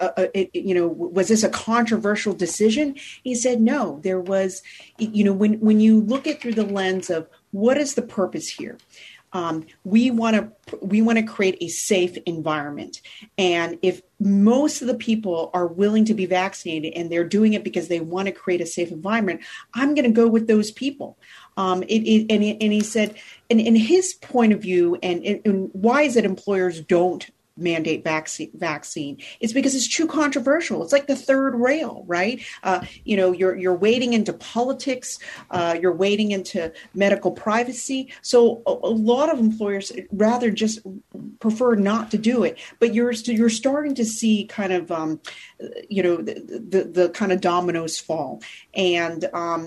a controversial decision? He said, no, there was, when you look at through the lens of what is the purpose here? We want to create a safe environment. And if most of the people are willing to be vaccinated and they're doing it because they want to create a safe environment, I'm going to go with those people. And he said, and in his point of view, and why is it employers don't mandate vaccine? It's because it's too controversial. It's like the third rail, right? You're wading into politics. You're wading into medical privacy. So a lot of employers rather just prefer not to do it. But you're starting to see kind of the kind of dominoes fall. And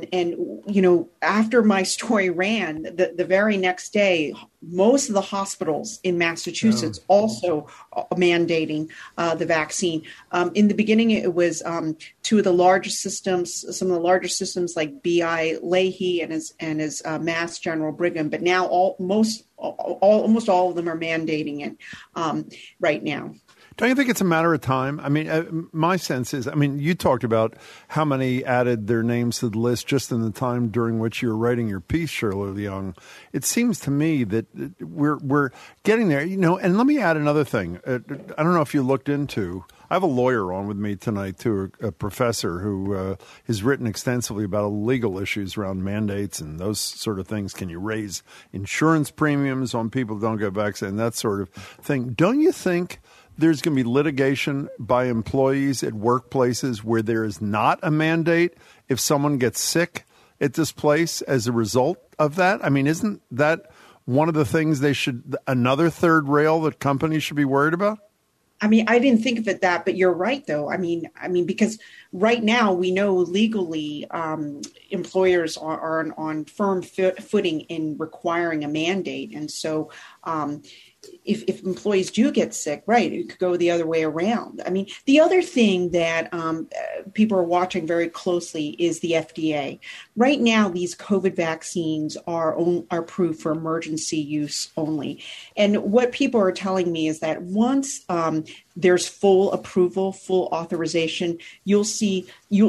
after my story ran, the very next day, most of the hospitals in Massachusetts also mandating the vaccine. In the beginning, it was two of the largest systems, some of the largest systems like B.I. Leahy and his Mass General Brigham. But now almost all of them are mandating it right now. Don't you think it's a matter of time? I mean, my sense is, you talked about how many added their names to the list just in the time during which you were writing your piece, Shirley Leung. It seems to me that we're getting there, and let me add another thing. I don't know if you looked into, I have a lawyer on with me tonight, too, a professor who has written extensively about legal issues around mandates and those sort of things. Can you raise insurance premiums on people who don't get vaccinated and that sort of thing? Don't you think there's going to be litigation by employees at workplaces where there is not a mandate if someone gets sick at this place as a result of that? Isn't that one of the things another third rail that companies should be worried about? I didn't think of it that, but you're right, though. Because right now we know legally employers are on firm footing in requiring a mandate. And so if employees do get sick, right, it could go the other way around. The other thing that people are watching very closely is the FDA. Right now, these COVID vaccines are approved for emergency use only. And what people are telling me is that once there's full approval, full authorization, you'll see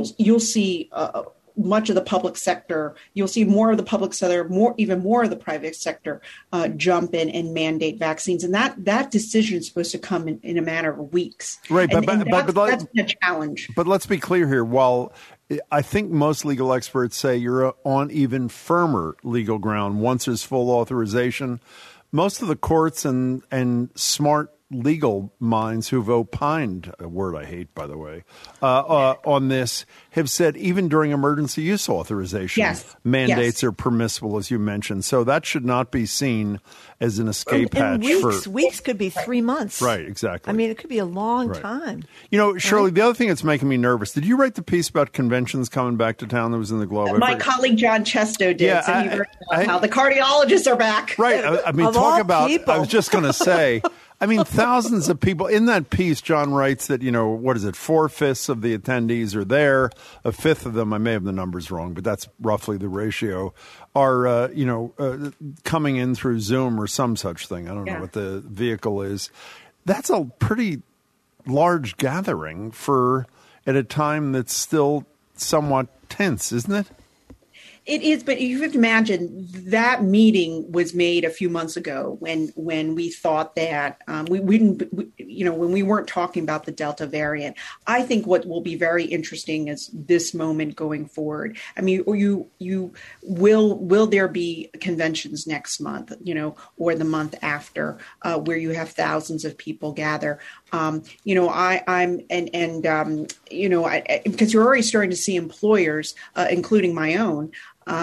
much of the public sector, you'll see more of the public sector, even more of the private sector jump in and mandate vaccines. And that decision is supposed to come in a matter of weeks. Right, but that's been a challenge. But let's be clear here. While I think most legal experts say you're on even firmer legal ground once there's full authorization, most of the courts and smart legal minds who've opined, a word I hate, by the way, on this, have said even during emergency use authorization, mandates are permissible, as you mentioned. So that should not be seen as an escape hatch. Weeks could be 3 months. Right, exactly. I mean, it could be a long time. You know, Shirley, the other thing that's making me nervous, did you write the piece about conventions coming back to town that was in the Globe? My colleague John Chesto did. Yeah, so he wrote about how the cardiologists are back. Right. I mean, talk about, people. I was just going to say, I mean, thousands of people. In that piece, John writes that, 4/5 of the attendees are there. A fifth of them, I may have the numbers wrong, but that's roughly the ratio, are, coming in through Zoom or some such thing. I don't know what the vehicle is. That's a pretty large gathering at a time that's still somewhat tense, isn't it? It is, but you have to imagine that meeting was made a few months ago when we thought that when we weren't talking about the Delta variant. I think what will be very interesting is this moment going forward. I mean, will there be conventions next month, or the month after, where you have thousands of people gather? Because you're already starting to see employers, including my own,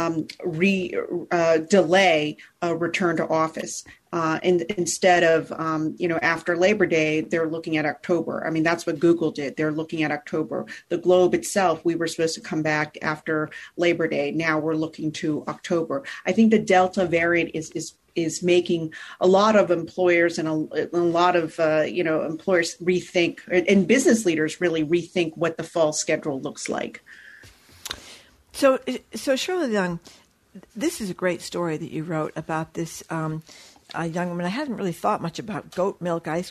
delay a return to office. And instead of, after Labor Day, they're looking at October. I mean, that's what Google did. They're looking at October. The Globe itself, we were supposed to come back after Labor Day. Now we're looking to October. I think the Delta variant is making a lot of employers and a lot of, employers rethink, and business leaders really rethink what the fall schedule looks like. So Shirley Leung, this is a great story that you wrote about this young woman. I hadn't really thought much about oat milk, not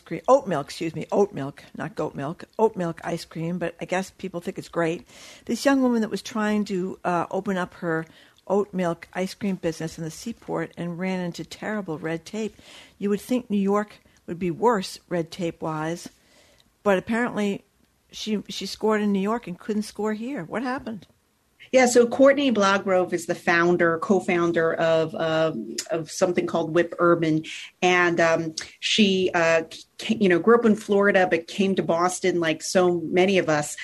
goat milk, oat milk ice cream, but I guess people think it's great. This young woman that was trying to open up her oat milk ice cream business in the Seaport and ran into terrible red tape. You would think New York would be worse red tape-wise, but apparently she scored in New York and couldn't score here. What happened? Yeah, so Courtney Blagrove is the co-founder of something called Whip Urban, and she grew up in Florida but came to Boston, like so many of us,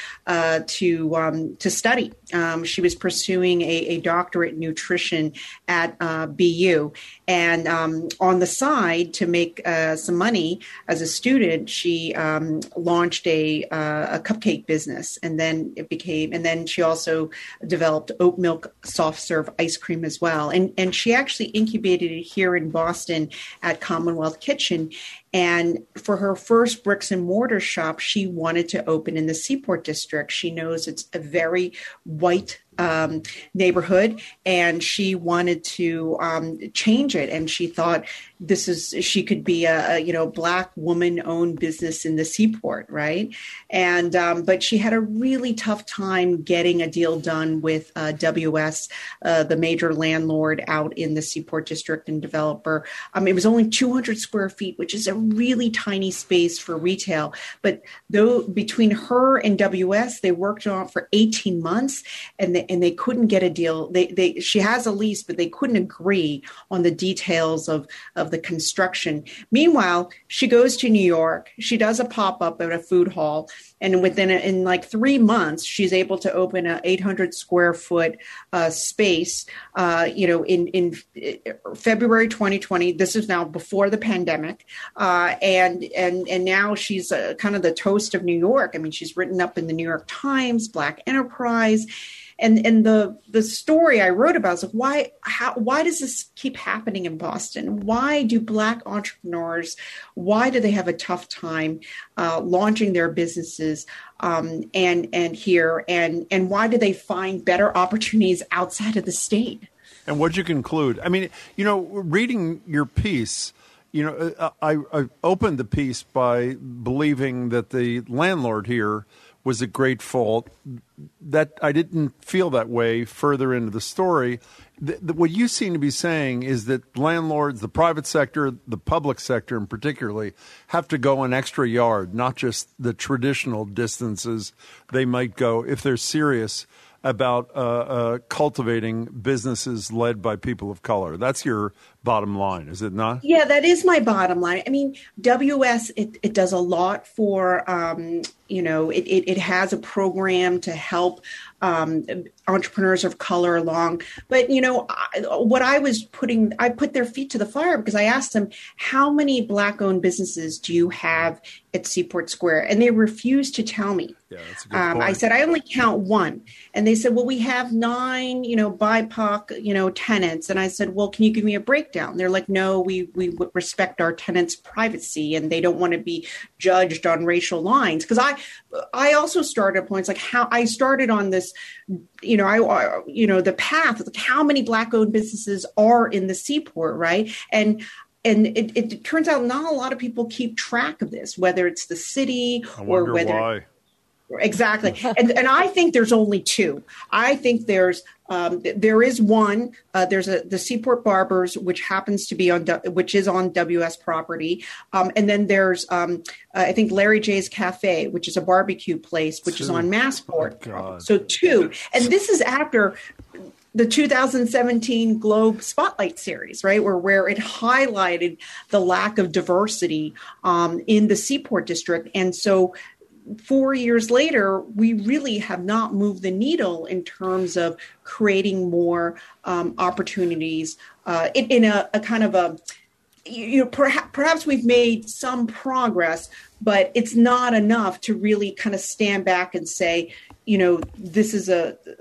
to study. She was pursuing a doctorate in nutrition at BU, and on the side, to make some money as a student, she launched a cupcake business, and then she also developed oat milk soft serve ice cream as well. And she actually incubated it here in Boston at Commonwealth Kitchen. And for her first bricks and mortar shop, she wanted to open in the Seaport District. She knows it's a very white neighborhood, and she wanted to change it. And she thought she could be a Black woman-owned business in the Seaport, right? And but she had a really tough time getting a deal done with WS, the major landlord out in the Seaport District and developer. It was only 200 square feet, which is a really tiny space for retail. But though between her and WS, they worked on it for 18 months, and they couldn't get a deal. She has a lease, but they couldn't agree on the details of the construction. Meanwhile, she goes to New York. She does a pop-up at a food hall, and in like 3 months, she's able to open a 800 square foot space. In February 2020. This is now before the pandemic, and now she's kind of the toast of New York. I mean, she's written up in the New York Times, Black Enterprise. And the story I wrote about is like, why does this keep happening in Boston? Why do Black entrepreneurs, why do they have a tough time launching their businesses and here? And why do they find better opportunities outside of the state? And what'd you conclude? I mean, reading your piece, I opened the piece by believing that the landlord here was at great fault. That I didn't feel that way further into the story. What you seem to be saying is that landlords, the private sector, the public sector in particularly, have to go an extra yard, not just the traditional distances they might go if they're serious about cultivating businesses led by people of color. That's your bottom line, is it not? Yeah, that is my bottom line. I mean, WS, it does a lot for, it has a program to help entrepreneurs of color along. But, I put their feet to the fire because I asked them, how many Black-owned businesses do you have at Seaport Square? And they refused to tell me. Yeah, that's a good point. I said, I only count one. And they said, well, we have 9, BIPOC, tenants. And I said, well, can you give me a breakdown? They're like, no, we respect our tenants' privacy and they don't want to be judged on racial lines. Because I also started at points like how I started on this, the path of how many Black-owned businesses are in the Seaport, right? And it turns out not a lot of people keep track of this, whether it's the city or whether why. Exactly. And I think there's only 2. I think there is one. There's the Seaport Barbers, which happens to be which is on WS property. And then there's, I think Larry J's Cafe, which is a barbecue place, which is on Massport. Oh, so 2. And this is after the 2017 Globe Spotlight series, right, where it highlighted the lack of diversity in the Seaport District. And so 4 years later, we really have not moved the needle in terms of creating more opportunities in a kind of a, perhaps we've made some progress, but it's not enough to really kind of stand back and say, this is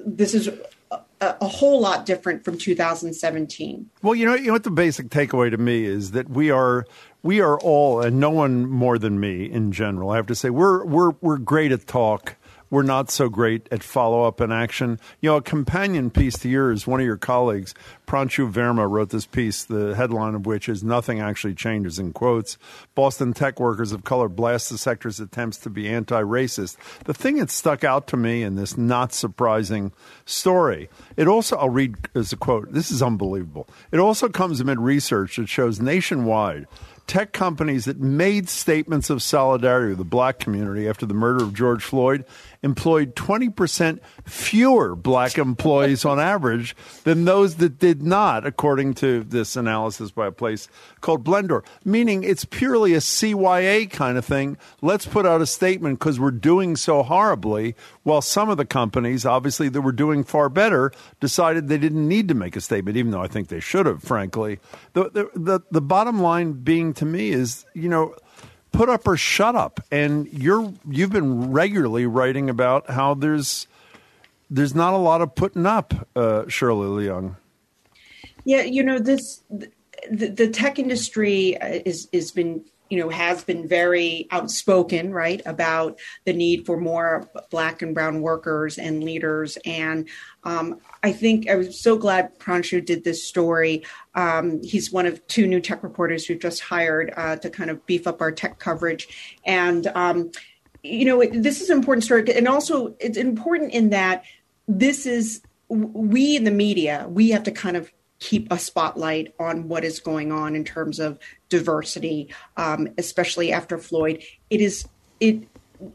a whole lot different from 2017. Well, you know what the basic takeaway to me is that we are all, and no one more than me in general, I have to say, we're great at talk. We're not so great at follow-up and action. A companion piece to yours, one of your colleagues, Pranshu Verma, wrote this piece, the headline of which is "Nothing Actually Changes," in quotes. Boston tech workers of color blast the sector's attempts to be anti-racist. The thing that stuck out to me in this not surprising story, it also, I'll read as a quote, this is unbelievable. It also comes amid research that shows nationwide tech companies that made statements of solidarity with the Black community after the murder of George Floyd employed 20% fewer Black employees on average than those that did not, according to this analysis by a place called Blendor. Meaning it's purely a CYA kind of thing. Let's put out a statement because we're doing so horribly, while some of the companies, obviously, that were doing far better, decided they didn't need to make a statement, even though I think they should have, frankly. The bottom line being to me is, put up or shut up. And you've been regularly writing about how there's not a lot of putting up, Shirley Leung. Yeah, the tech industry has been very outspoken, right, about the need for more Black and brown workers and leaders. And I think I was so glad Pranshu did this story. He's one of 2 new tech reporters we've just hired to kind of beef up our tech coverage. And, this is an important story. And also it's important in that we in the media, we have to kind of keep a spotlight on what is going on in terms of diversity, especially after Floyd. The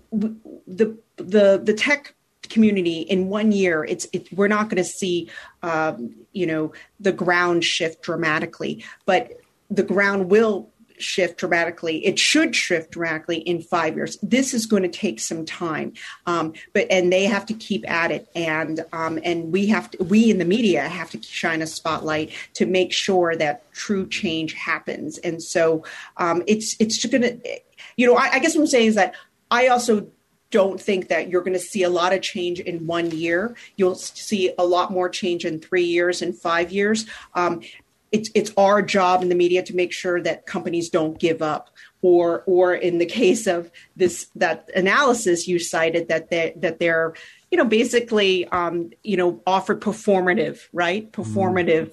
tech community in 1 year, we're not going to see, the ground shift dramatically, but the ground will shift dramatically. It should shift dramatically in 5 years. This is going to take some time, and they have to keep at it. And we in the media have to shine a spotlight to make sure that true change happens. And so it's going to, I guess what I'm saying is that I also don't think that you're going to see a lot of change in 1 year. You'll see a lot more change in 3 years and 5 years. It's our job in the media to make sure that companies don't give up, or in the case of that analysis you cited, that they're basically offered performative, right? Performative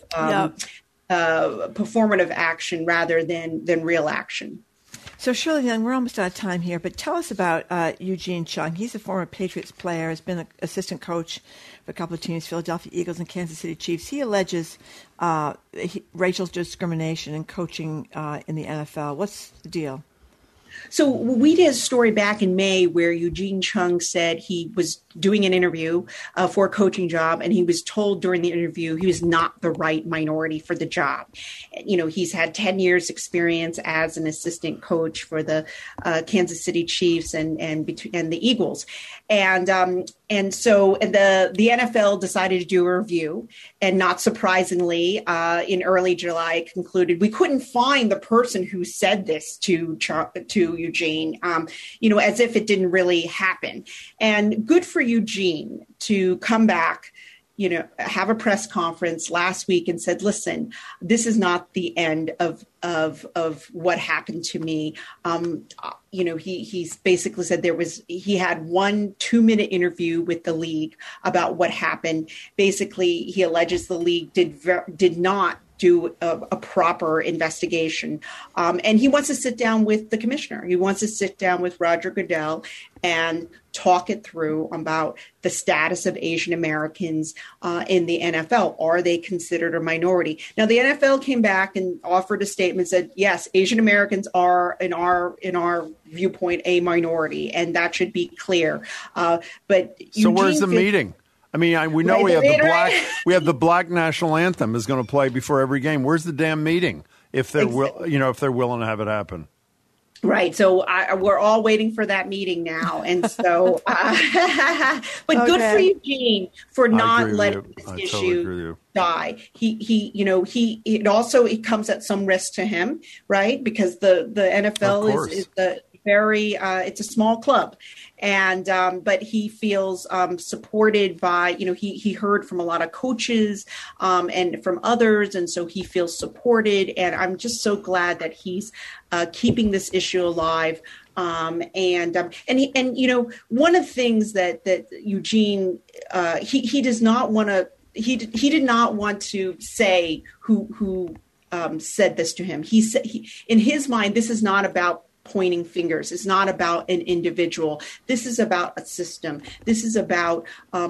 action rather than real action. So Shirley Leung, we're almost out of time here, but tell us about Eugene Chung. He's a former Patriots player, has been an assistant coach for a couple of teams, Philadelphia Eagles and Kansas City Chiefs. He alleges racial discrimination in coaching in the NFL. What's the deal? So we did a story back in May where Eugene Chung said he was doing an interview for a coaching job, and he was told during the interview he was not the right minority for the job. You know, he's had 10 years experience as an assistant coach for the Kansas City Chiefs and the Eagles. And so the NFL decided to do a review, and not surprisingly, in early July, concluded we couldn't find the person who said this to Eugene, as if it didn't really happen. And good for Eugene to come back, have a press conference last week and said, listen, this is not the end of what happened to me. He's basically said he had 1 2-minute interview with the league about what happened. Basically, he alleges the league did not do a proper investigation. And he wants to sit down with the commissioner. He wants to sit down with Roger Goodell and talk it through about the status of Asian Americans in the NFL. Are they considered a minority? Now, the NFL came back and offered a statement, said, yes, Asian Americans are, in our viewpoint, a minority, and that should be clear. But so where's the meeting? I mean, we know we have the Black national anthem is going to play before every game. Where's the damn meeting if they're if they're willing to have it happen? Right. So we're all waiting for that meeting now, and so but good for Eugene for not letting this issue die. It comes at some risk to him, right? Because the NFL is the very it's a small club. And but he feels supported by, he heard from a lot of coaches and from others. And so he feels supported. And I'm just so glad that he's keeping this issue alive. One of the things that Eugene, he does not want to, he did not want to say who said this to him. He said, in his mind, this is not about pointing fingers. It's not about an individual. This is about a system. This is about,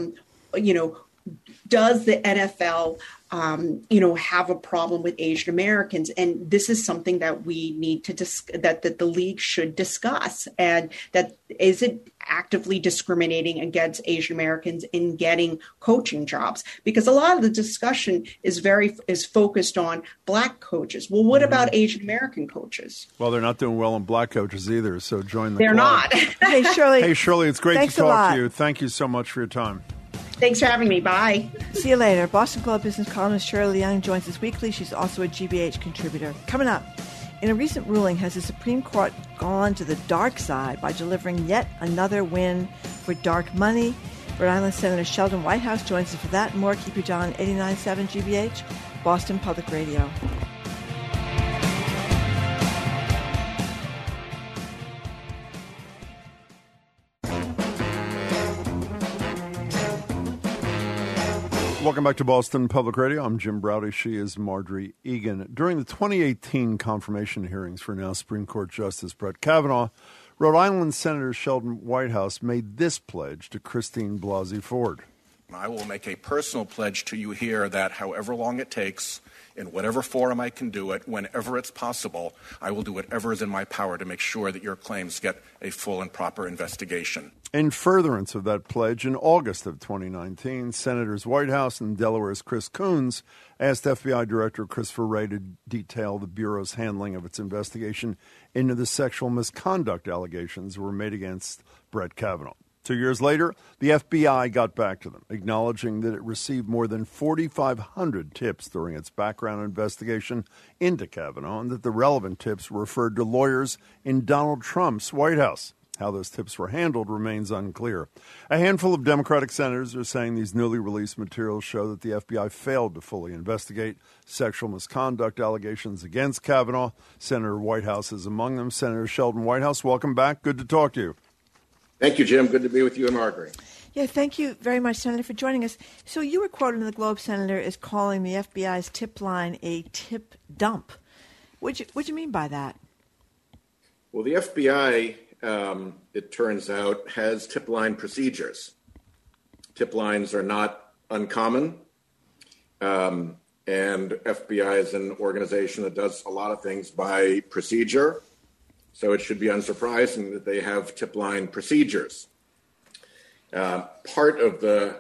does the NFL, have a problem with Asian Americans? And this is something that we need to that the league should discuss. And that is it actively discriminating against Asian Americans in getting coaching jobs? Because a lot of the discussion is focused on Black coaches. Well, what about Asian American coaches? Well, they're not doing well in Black coaches either. So join the They're club. not. Hey, Shirley, it's great to talk to you. Thank you so much for your time. Thanks for having me. Bye. See you later. Boston Globe business columnist Shirley Young joins us weekly. She's also a GBH contributor. Coming up, in a recent ruling, has the Supreme Court gone to the dark side by delivering yet another win for dark money? Rhode Island Senator Sheldon Whitehouse joins us for that and more. Keep your dial on 89.7 GBH, Boston Public Radio. Welcome back to Boston Public Radio. I'm Jim Browdy. She is Marjorie Egan. During the 2018 confirmation hearings for now Supreme Court Justice Brett Kavanaugh, Rhode Island Senator Sheldon Whitehouse made this pledge to Christine Blasey Ford. I will make a personal pledge to you here that however long it takes, in whatever forum I can do it, whenever it's possible, I will do whatever is in my power to make sure that your claims get a full and proper investigation. In furtherance of that pledge, in August of 2019, Senators Whitehouse and Delaware's Chris Coons asked FBI Director Christopher Wray to detail the Bureau's handling of its investigation into the sexual misconduct allegations that were made against Brett Kavanaugh. 2 years later, the FBI got back to them, acknowledging that it received more than 4,500 tips during its background investigation into Kavanaugh and that the relevant tips were referred to lawyers in Donald Trump's White House. How those tips were handled remains unclear. A handful of Democratic senators are saying these newly released materials show that the FBI failed to fully investigate sexual misconduct allegations against Kavanaugh. Senator Whitehouse is among them. Senator Sheldon Whitehouse, welcome back. Good to talk to you. Thank you, Jim. Good to be with you and Margaret. Yeah, thank you very much, Senator, for joining us. So you were quoted in the Globe, Senator, as calling the FBI's tip line a tip dump. What'd you mean by that? Well, the FBI, it turns out, has tip line procedures. Tip lines are not uncommon. And FBI is an organization that does a lot of things by procedure. So it should be unsurprising that they have tip line procedures. Part of the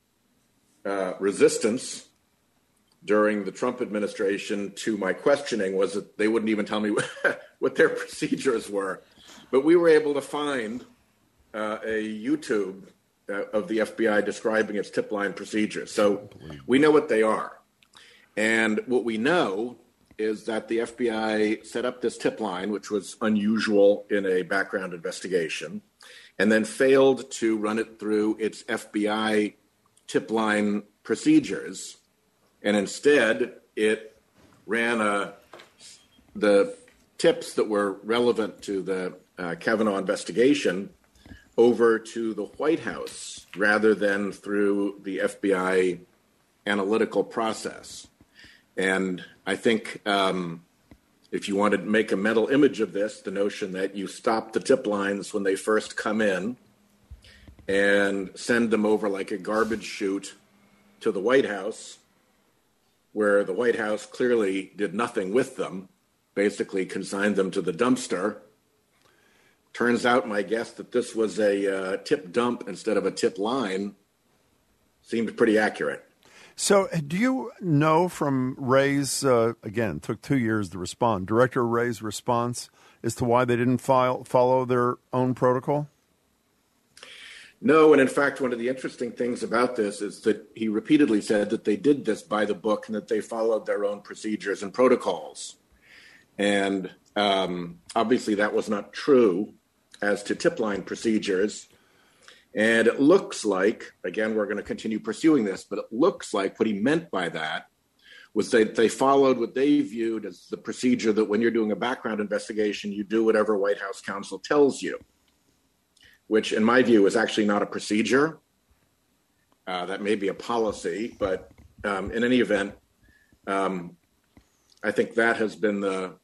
resistance during the Trump administration to my questioning was that they wouldn't even tell me what their procedures were. But we were able to find a YouTube of the FBI describing its tip line procedures. So we know what they are. And what we know is that the FBI set up this tip line, which was unusual in a background investigation, and then failed to run it through its FBI tip line procedures. And instead, it ran the tips that were relevant to the Kavanaugh investigation over to the White House rather than through the FBI analytical process. And I think if you wanted to make a mental image of this, the notion that you stop the tip lines when they first come in and send them over like a garbage chute to the White House, where the White House clearly did nothing with them, basically consigned them to the dumpster. Turns out my guess that this was a tip dump instead of a tip line seemed pretty accurate. So do you know from Wray's, again, it took 2 years to respond, Director Wray's response as to why they didn't follow their own protocol? No, and in fact, one of the interesting things about this is that he repeatedly said that they did this by the book and that they followed their own procedures and protocols. And obviously that was not true as to tip line procedures. And it looks like, again, we're going to continue pursuing this, but it looks like what he meant by that was that they followed what they viewed as the procedure that when you're doing a background investigation, you do whatever White House counsel tells you, which in my view is actually not a procedure. That may be a policy, but in any event, I think that has been the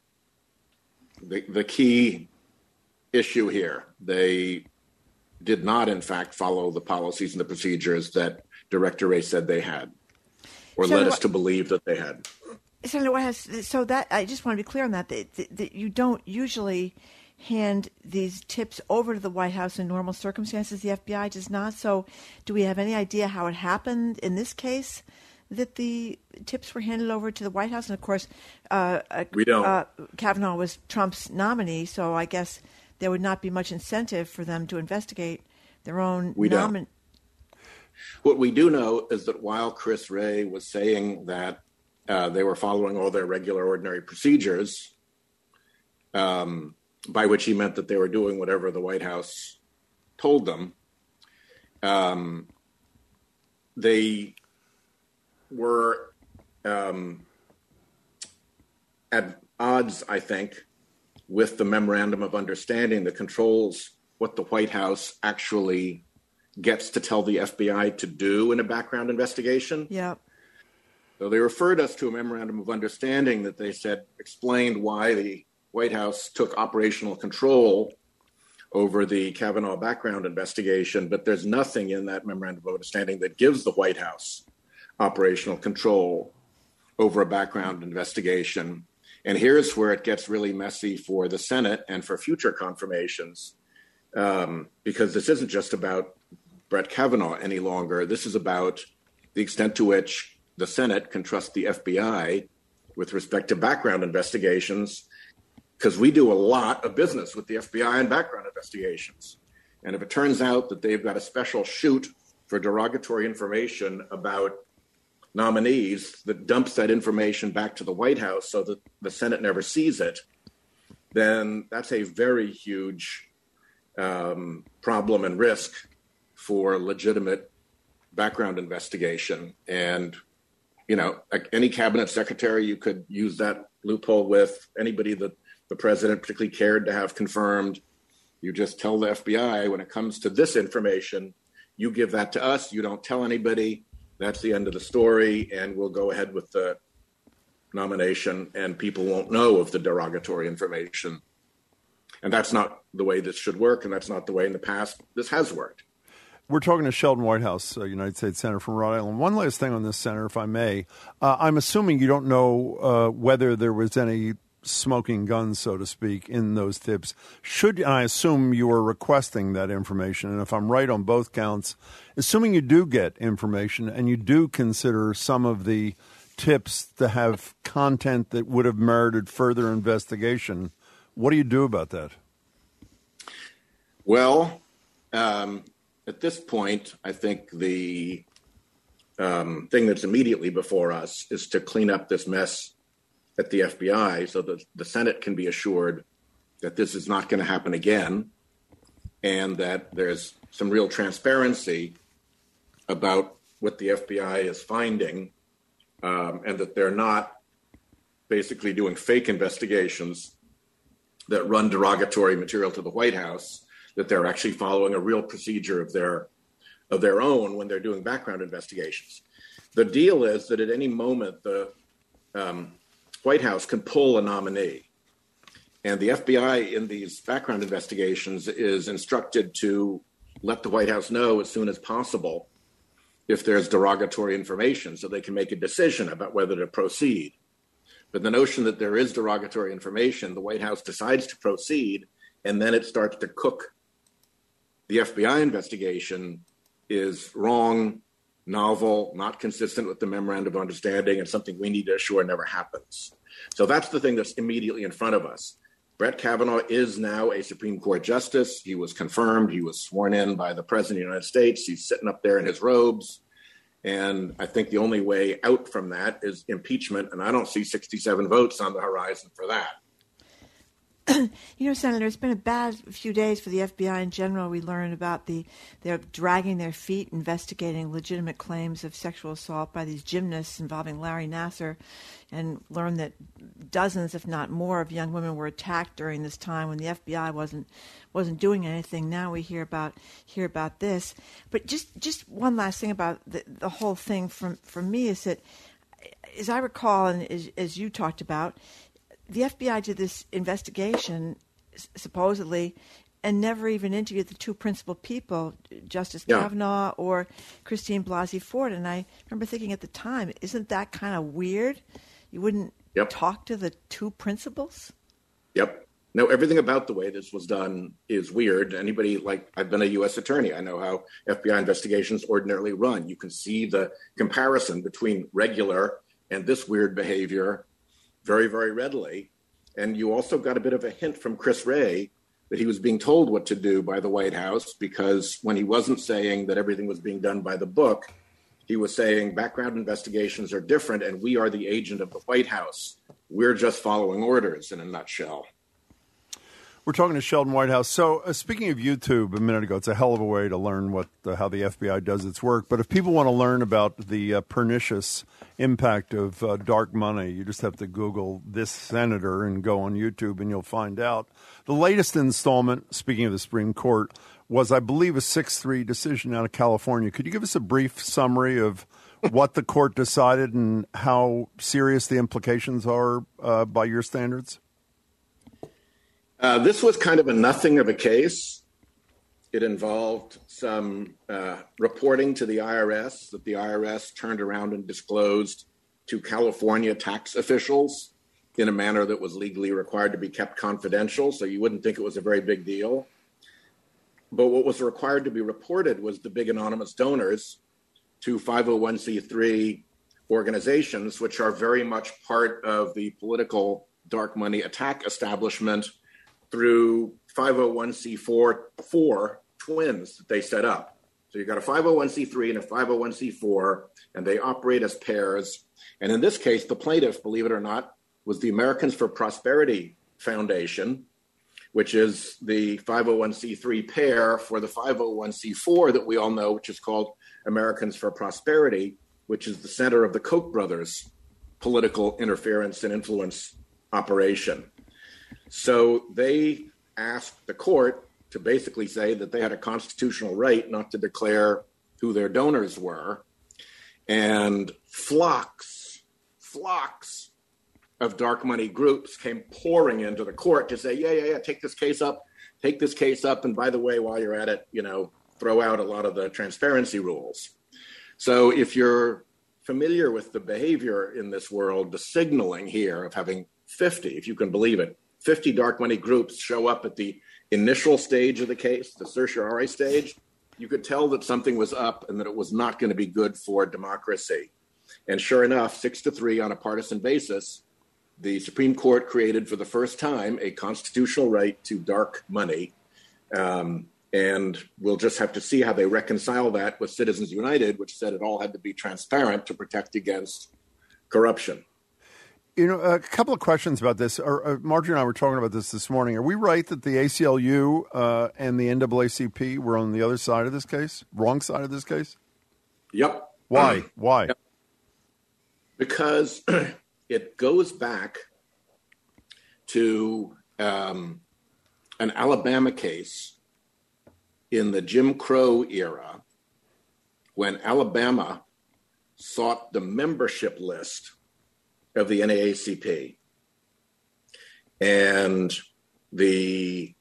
key issue here. They did not, in fact, follow the policies and the procedures that Director Wray said they had, or led us to believe that they had. Senator Whitehouse, so that I just want to be clear on that you don't usually hand these tips over to the White House in normal circumstances. The FBI does not. So do we have any idea how it happened in this case that the tips were handed over to the White House? And, of course, we don't. Kavanaugh was Trump's nominee, so I guess there would not be much incentive for them to investigate their own nominee. What we do know is that while Chris Wray was saying that they were following all their regular, ordinary procedures, by which he meant that they were doing whatever the White House told them, they were at odds, I think, with the memorandum of understanding that controls what the White House actually gets to tell the FBI to do in a background investigation. Yeah. So they referred us to a memorandum of understanding that they said explained why the White House took operational control over the Kavanaugh background investigation, but there's nothing in that memorandum of understanding that gives the White House operational control over a background investigation. And here's where it gets really messy for the Senate and for future confirmations, because this isn't just about Brett Kavanaugh any longer. This is about the extent to which the Senate can trust the FBI with respect to background investigations, because we do a lot of business with the FBI and background investigations. And if it turns out that they've got a special chute for derogatory information about nominees that dumps that information back to the White House so that the Senate never sees it, then that's a very huge problem and risk for legitimate background investigation. And, you know, any cabinet secretary you could use that loophole with, anybody that the president particularly cared to have confirmed. You just tell the FBI, when it comes to this information, you give that to us, you don't tell anybody. That's the end of the story, and we'll go ahead with the nomination, and people won't know of the derogatory information. And that's not the way this should work, and that's not the way in the past this has worked. We're talking to Sheldon Whitehouse, United States Senator from Rhode Island. One last thing on this, Senator, if I may. I'm assuming you don't know whether there was any smoking guns, so to speak, in those tips. And I assume you are requesting that information, and if I'm right on both counts, assuming you do get information and you do consider some of the tips to have content that would have merited further investigation, what do you do about that? Well, at this point, I think the thing that's immediately before us is to clean up this mess at the FBI so that the Senate can be assured that this is not going to happen again and that there's some real transparency about what the FBI is finding, and that they're not basically doing fake investigations that run derogatory material to the White House, that they're actually following a real procedure of their own when they're doing background investigations. The deal is that at any moment, the White House can pull a nominee. And the FBI in these background investigations is instructed to let the White House know as soon as possible if there's derogatory information so they can make a decision about whether to proceed. But the notion that there is derogatory information, the White House decides to proceed, and then it starts to cook the FBI investigation is wrong, novel, not consistent with the memorandum of understanding, and something we need to assure never happens. So that's the thing that's immediately in front of us. Brett Kavanaugh is now a Supreme Court justice. He was confirmed. He was sworn in by the President of the United States. He's sitting up there in his robes. And I think the only way out from that is impeachment. And I don't see 67 votes on the horizon for that. You know, Senator, it's been a bad few days for the FBI in general. We learned about they're dragging their feet investigating legitimate claims of sexual assault by these gymnasts involving Larry Nassar, and learned that dozens, if not more, of young women were attacked during this time when the FBI wasn't doing anything. Now we hear about this. But just one last thing about the whole thing from me is that, as I recall, and as you talked about, the FBI did this investigation, supposedly, and never even interviewed the two principal people, Justice Kavanaugh or Christine Blasey Ford. And I remember thinking at the time, isn't that kind of weird? You wouldn't talk to the two principals? Yep. No, everything about the way this was done is weird. Anybody, I've been a U.S. attorney. I know how FBI investigations ordinarily run. You can see the comparison between regular and this weird behavior very, very readily. And you also got a bit of a hint from Chris Wray that he was being told what to do by the White House, because when he wasn't saying that everything was being done by the book, he was saying background investigations are different and we are the agent of the White House. We're just following orders in a nutshell. We're talking to Sheldon Whitehouse. So speaking of YouTube a minute ago, it's a hell of a way to learn how the FBI does its work. But if people want to learn about the pernicious impact of dark money, you just have to Google this senator and go on YouTube and you'll find out. The latest installment, speaking of the Supreme Court, was, I believe, a 6-3 decision out of California. Could you give us a brief summary of what the court decided and how serious the implications are by your standards? This was kind of a nothing of a case. It involved some reporting to the IRS that the IRS turned around and disclosed to California tax officials in a manner that was legally required to be kept confidential, so you wouldn't think it was a very big deal. But what was required to be reported was the big anonymous donors to 501c3 organizations, which are very much part of the political dark money attack establishment through 501c4 twins that they set up. So you've got a 501c3 and a 501c4, and they operate as pairs. And in this case, the plaintiff, believe it or not, was the Americans for Prosperity Foundation, which is the 501c3 pair for the 501c4 that we all know, which is called Americans for Prosperity, which is the center of the Koch brothers' political interference and influence operation. So they asked the court to basically say that they had a constitutional right not to declare who their donors were. And flocks of dark money groups came pouring into the court to say, yeah, take this case up. And by the way, while you're at it, throw out a lot of the transparency rules. So if you're familiar with the behavior in this world, the signaling here of having 50, if you can believe it, 50 dark money groups show up at the initial stage of the case, the certiorari stage, you could tell that something was up and that it was not going to be good for democracy. And sure enough, 6-3 on a partisan basis, the Supreme Court created for the first time a constitutional right to dark money. And we'll just have to see how they reconcile that with Citizens United, which said it all had to be transparent to protect against corruption. You know, a couple of questions about this. Marjorie and I were talking about this morning. Are we right that the ACLU and the NAACP were on the other side of this case, wrong side of this case? Yep. Why? Why? Yep. Because it goes back to an Alabama case in the Jim Crow era when Alabama sought the membership list of the NAACP. And the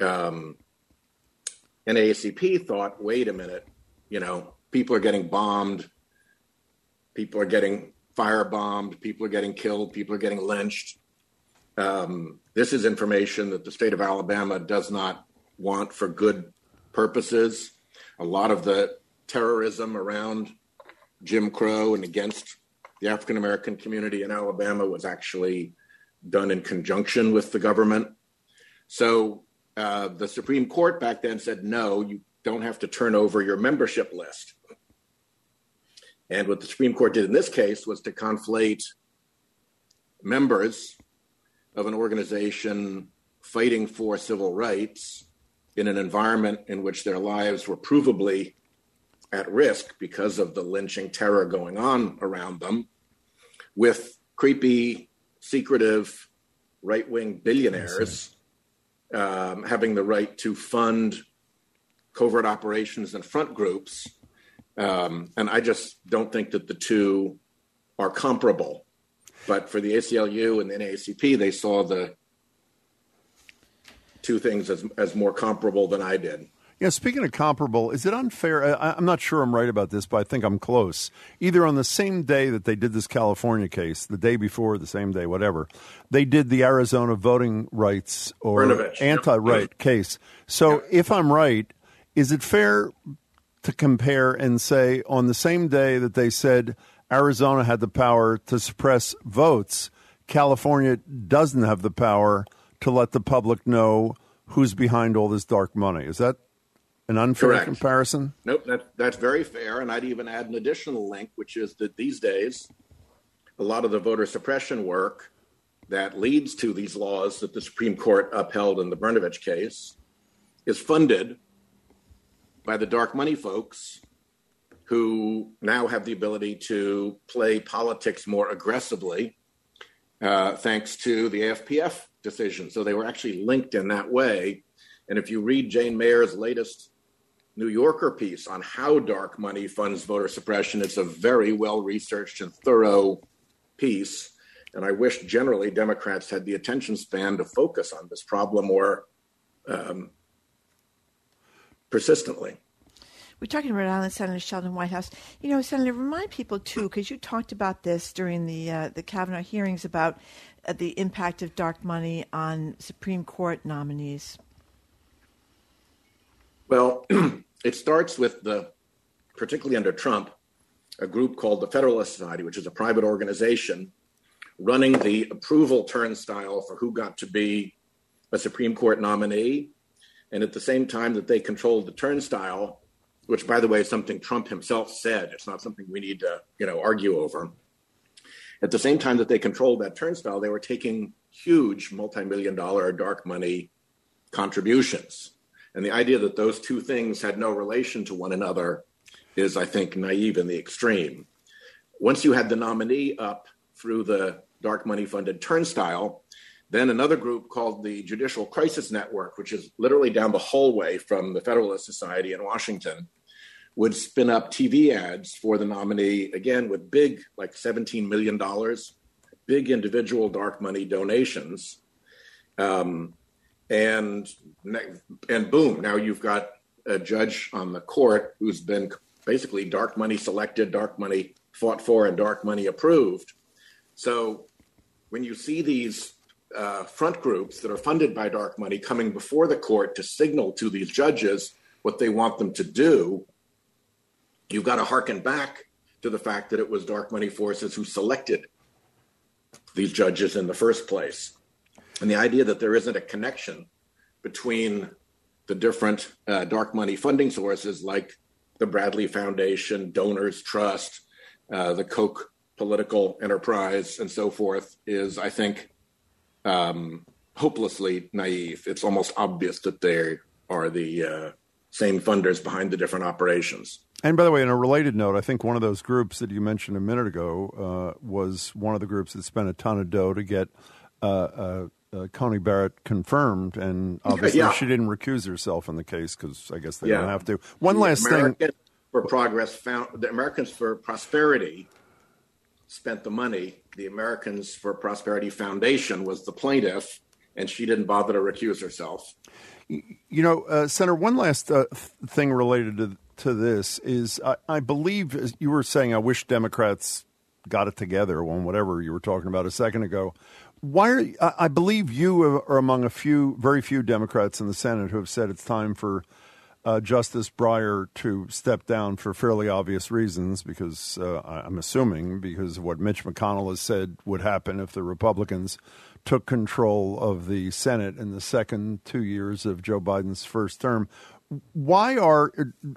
NAACP thought, wait a minute, people are getting bombed, people are getting firebombed, people are getting killed, people are getting lynched. This is information that the state of Alabama does not want for good purposes. A lot of the terrorism around Jim Crow and against the African-American community in Alabama was actually done in conjunction with the government. So the Supreme Court back then said, no, you don't have to turn over your membership list. And what the Supreme Court did in this case was to conflate members of an organization fighting for civil rights in an environment in which their lives were provably at risk because of the lynching terror going on around them, with creepy, secretive, right-wing billionaires having the right to fund covert operations and front groups. And I just don't think that the two are comparable. But for the ACLU and the NAACP, they saw the two things as more comparable than I did. Yeah, speaking of comparable, is it unfair? I'm not sure I'm right about this, but I think I'm close. Either on the same day that they did this California case, the day before, the same day, whatever, they did the Arizona voting rights or anti-right case. So if I'm right, is it fair to compare and say on the same day that they said Arizona had the power to suppress votes, California doesn't have the power to let the public know who's behind all this dark money? Is that an unfair comparison? Nope, that's very fair. And I'd even add an additional link, which is that these days, a lot of the voter suppression work that leads to these laws that the Supreme Court upheld in the Brnovich case is funded by the dark money folks who now have the ability to play politics more aggressively thanks to the AFPF decision. So they were actually linked in that way. And if you read Jane Mayer's latest New Yorker piece on how dark money funds voter suppression, it's a very well-researched and thorough piece. And I wish generally Democrats had the attention span to focus on this problem more persistently. We're talking to Rhode Island Senator Sheldon Whitehouse. Senator, remind people, too, because you talked about this during the Kavanaugh hearings about the impact of dark money on Supreme Court nominees. Well, it starts with particularly under Trump, a group called the Federalist Society, which is a private organization running the approval turnstile for who got to be a Supreme Court nominee. And at the same time that they controlled the turnstile, which, by the way, is something Trump himself said, it's not something we need to, argue over. At the same time that they controlled that turnstile, they were taking huge multi-million-dollar dark money contributions. And the idea that those two things had no relation to one another is, I think, naive in the extreme. Once you had the nominee up through the dark money funded turnstile, then another group called the Judicial Crisis Network, which is literally down the hallway from the Federalist Society in Washington, would spin up TV ads for the nominee, again, with big, like $17 million, big individual dark money donations. And boom, now you've got a judge on the court who's been basically dark money selected, dark money fought for, and dark money approved. So when you see these front groups that are funded by dark money coming before the court to signal to these judges what they want them to do, you've got to hearken back to the fact that it was dark money forces who selected these judges in the first place. And the idea that there isn't a connection between the different dark money funding sources like the Bradley Foundation, Donors Trust, the Koch political enterprise, and so forth is, I think, hopelessly naive. It's almost obvious that they are the same funders behind the different operations. And by the way, in a related note, I think one of those groups that you mentioned a minute ago was one of the groups that spent a ton of dough to get Coney Barrett confirmed, and obviously she didn't recuse herself in the case because I guess they don't have to. One last thing. The Americans for Prosperity spent the money. The Americans for Prosperity Foundation was the plaintiff, and she didn't bother to recuse herself. You know, Senator, one last thing related to this is I believe, as you were saying, I wish Democrats got it together on whatever you were talking about a second ago. I believe you are among very few Democrats in the Senate who have said it's time for Justice Breyer to step down for fairly obvious reasons, because I'm assuming because of what Mitch McConnell has said would happen if the Republicans took control of the Senate in the second 2 years of Joe Biden's first term. Why are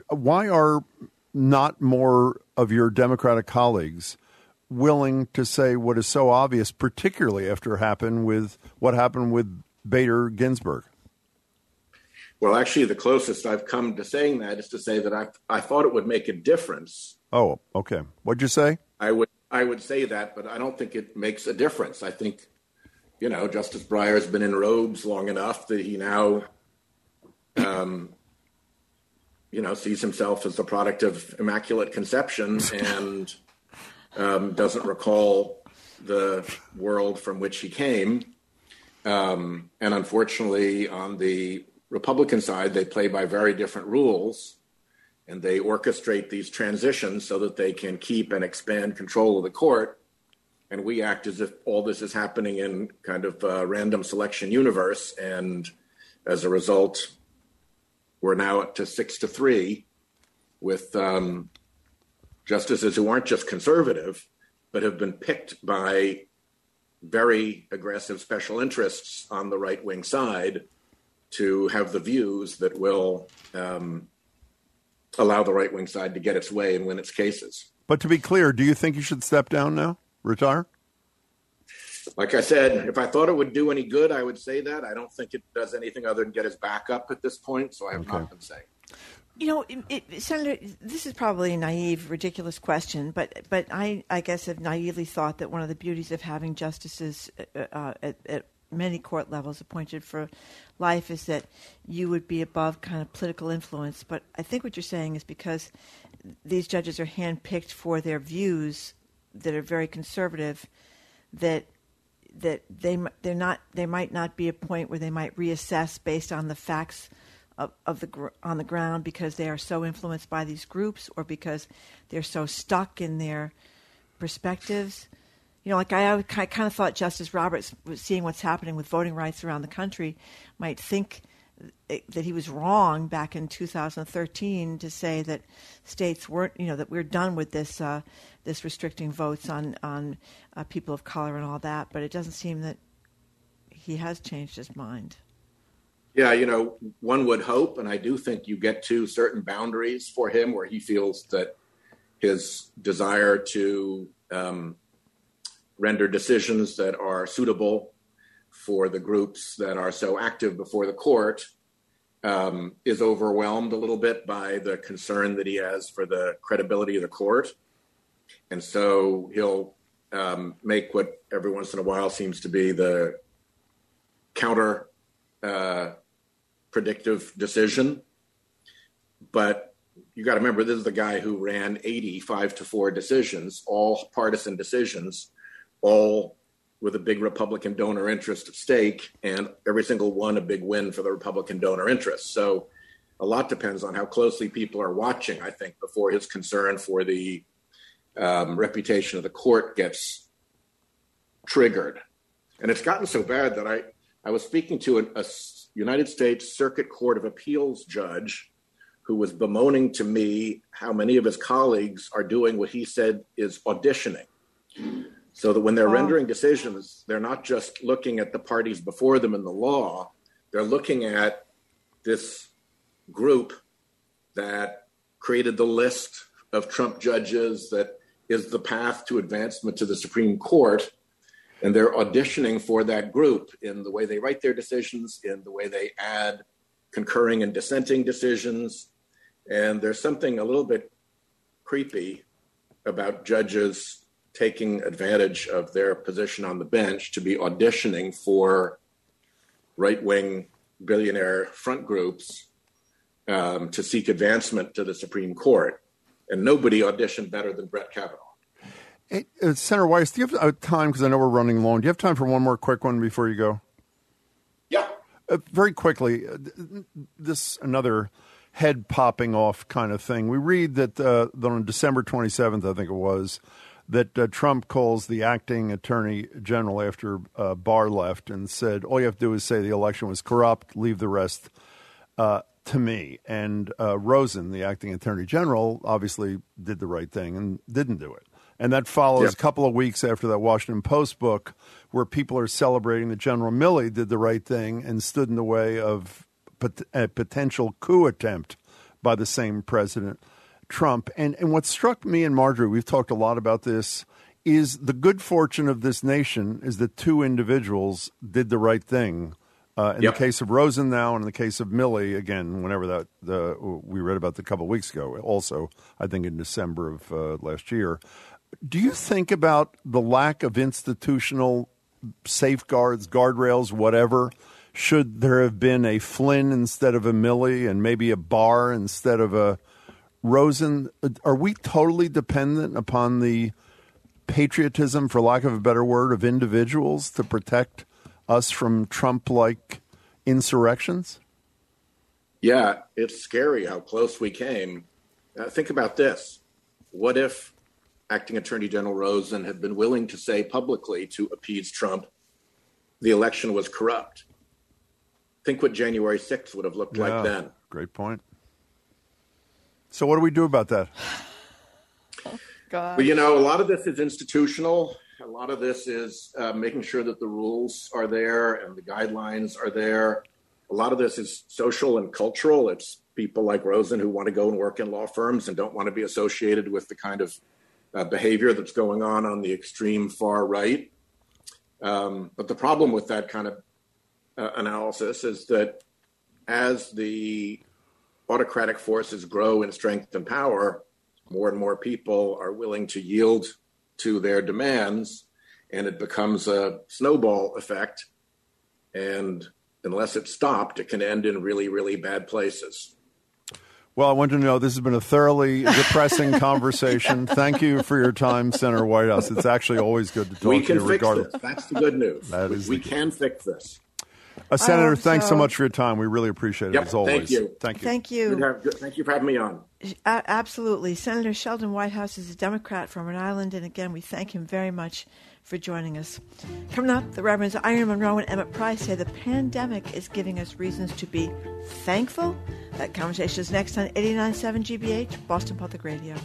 not more of your Democratic colleagues willing to say what is so obvious, particularly after what happened with Bader Ginsburg? Well, actually, the closest I've come to saying that is to say that I thought it would make a difference. Oh, okay. What'd you say? I would say that, but I don't think it makes a difference. I think, Justice Breyer has been in robes long enough that he now, sees himself as the product of Immaculate Conception and doesn't recall the world from which he came. And unfortunately, on the Republican side, they play by very different rules, and they orchestrate these transitions so that they can keep and expand control of the court. And we act as if all this is happening in kind of a random selection universe. And as a result, we're now up to 6-3 with justices who aren't just conservative, but have been picked by very aggressive special interests on the right-wing side to have the views that will allow the right-wing side to get its way and win its cases. But to be clear, do you think you should step down now? Retire? Like I said, if I thought it would do any good, I would say that. I don't think it does anything other than get his back up at this point, so I have not been saying. Senator, this is probably a naive, ridiculous question, but I guess have naively thought that one of the beauties of having justices at many court levels appointed for life is that you would be above kind of political influence. But I think what you're saying is because these judges are handpicked for their views that are very conservative, that they might not be a point where they might reassess based on the facts on the ground because they are so influenced by these groups or because they're so stuck in their perspectives. I kind of thought Justice Roberts, seeing what's happening with voting rights around the country, might think that he was wrong back in 2013 to say that states weren't, that we're done with this restricting votes on people of color and all that. But it doesn't seem that he has changed his mind. Yeah, one would hope, and I do think you get to certain boundaries for him where he feels that his desire to render decisions that are suitable for the groups that are so active before the court is overwhelmed a little bit by the concern that he has for the credibility of the court. And so he'll make what every once in a while seems to be the counter predictive decision. But you got to remember, this is the guy who ran 80 5-4 decisions, all partisan decisions, all with a big Republican donor interest at stake, and every single one a big win for the Republican donor interest. So a lot depends on how closely people are watching, I think, before his concern for the reputation of the court gets triggered. And it's gotten so bad that I was speaking to a United States Circuit Court of Appeals judge who was bemoaning to me how many of his colleagues are doing what he said is auditioning. So that when they're rendering decisions, they're not just looking at the parties before them in the law, they're looking at this group that created the list of Trump judges that is the path to advancement to the Supreme Court. And they're auditioning for that group in the way they write their decisions, in the way they add concurring and dissenting decisions. And there's something a little bit creepy about judges taking advantage of their position on the bench to be auditioning for right-wing billionaire front groups to seek advancement to the Supreme Court. And nobody auditioned better than Brett Kavanaugh. Hey, Senator Weiss, do you have time, because I know we're running long, do you have time for one more quick one before you go? Yeah. Very quickly, this another head popping off kind of thing. We read that on December 27th, I think it was, that Trump calls the acting attorney general after Barr left and said, all you have to do is say the election was corrupt, leave the rest to me. And Rosen, the acting attorney general, obviously did the right thing and didn't do it. And that follows a couple of weeks after that Washington Post book where people are celebrating that General Milley did the right thing and stood in the way of a potential coup attempt by the same President Trump. And what struck me and Marjorie, we've talked a lot about this, is the good fortune of this nation is that two individuals did the right thing. In the case of Rosen now, and in the case of Milley, again, whenever we read about that a couple of weeks ago, also, I think in December of last year. Do you think about the lack of institutional safeguards, guardrails, whatever? Should there have been a Flynn instead of a Milley and maybe a Barr instead of a Rosen? Are we totally dependent upon the patriotism, for lack of a better word, of individuals to protect us from Trump-like insurrections? Yeah, it's scary how close we came. Think about this. What if Acting Attorney General Rosen had been willing to say publicly to appease Trump, the election was corrupt? Think what January 6th would have looked like then. Great point. So what do we do about that? Well, a lot of this is institutional. A lot of this is making sure that the rules are there and the guidelines are there. A lot of this is social and cultural. It's people like Rosen who want to go and work in law firms and don't want to be associated with the kind of behavior that's going on the extreme far right. But the problem with that kind of analysis is that as the autocratic forces grow in strength and power, more and more people are willing to yield to their demands, and it becomes a snowball effect. And unless it's stopped, it can end in really, really bad places. Well, I want to know, this has been a thoroughly depressing conversation. Thank you for your time, Senator Whitehouse. It's actually always good to talk to you regardless. Fix this. That's the good news. We can fix this. Senator, thanks so much for your time. We really appreciate it, as always. Thank you. Thank you. Thank you. Thank you for having me on. Absolutely. Senator Sheldon Whitehouse is a Democrat from Rhode Island, and again, we thank him very much for joining us. Coming up, the Reverends Irene Monroe and Emmett Price say the pandemic is giving us reasons to be thankful. That conversation is next on 89.7 GBH, Boston Public Radio.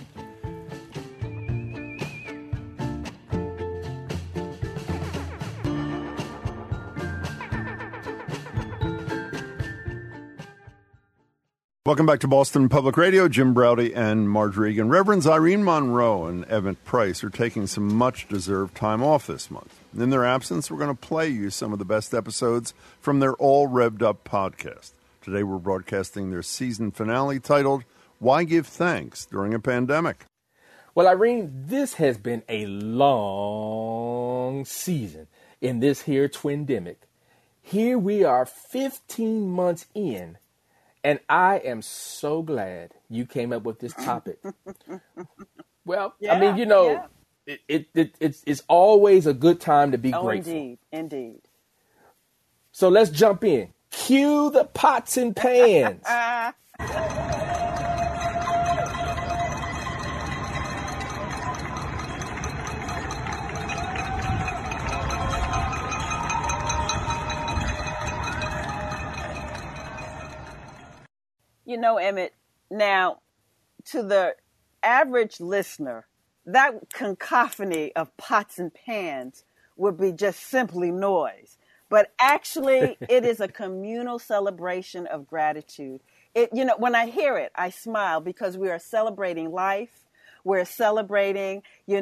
Welcome back to Boston Public Radio. Jim Braude and Marjorie Egan. Reverends Irene Monroe and Emmett Price are taking some much-deserved time off this month. In their absence, we're going to play you some of the best episodes from their All Revved Up podcast. Today, we're broadcasting their season finale titled, Why Give Thanks During a Pandemic? Well, Irene, this has been a long season in this here twindemic. Here we are 15 months in, and I am so glad you came up with this topic. Well, yeah, I mean, it's always a good time to be grateful. Indeed. So let's jump in. Cue the pots and pans. Emmett, now to the average listener, that cacophony of pots and pans would be just simply noise. But actually, it is a communal celebration of gratitude. When I hear it, I smile because we are celebrating life. We're celebrating,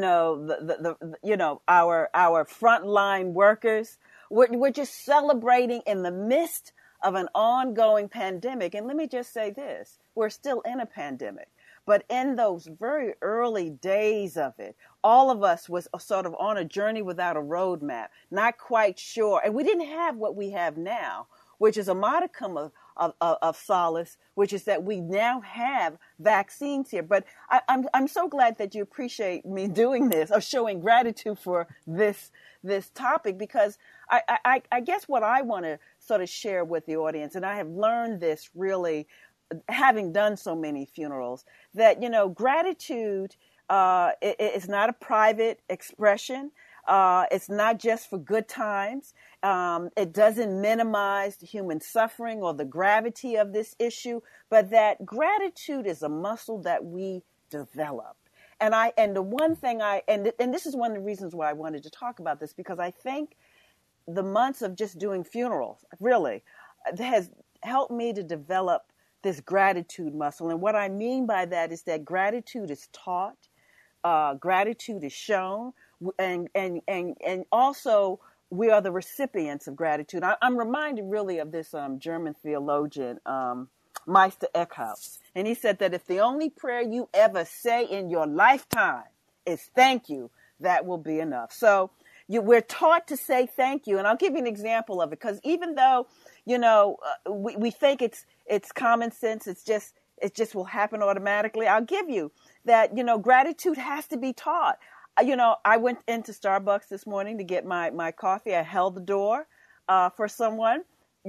our frontline workers. We're just celebrating in the midst of an ongoing pandemic. And let me just say this, we're still in a pandemic. But in those very early days of it, all of us was sort of on a journey without a roadmap, not quite sure. And we didn't have what we have now, which is a modicum of solace, which is that we now have vaccines here. But I'm so glad that you appreciate me doing this, or showing gratitude for this topic, because I guess what I want to sort of share with the audience, and I have learned this really having done so many funerals, that, gratitude is not a private expression. It's not just for good times. It doesn't minimize the human suffering or the gravity of this issue, but that gratitude is a muscle that we develop. And the one thing and this is one of the reasons why I wanted to talk about this, because I think the months of just doing funerals really has helped me to develop this gratitude muscle. And what I mean by that is that gratitude is taught, gratitude is shown, and also we are the recipients of gratitude. I'm reminded really of this German theologian, Meister Eckhart. And he said that if the only prayer you ever say in your lifetime is thank you, that will be enough. So we're taught to say thank you. And I'll give you an example of it, because even though, we think it's common sense, it just will happen automatically. I'll give you that, gratitude has to be taught. I went into Starbucks this morning to get my coffee. I held the door for someone,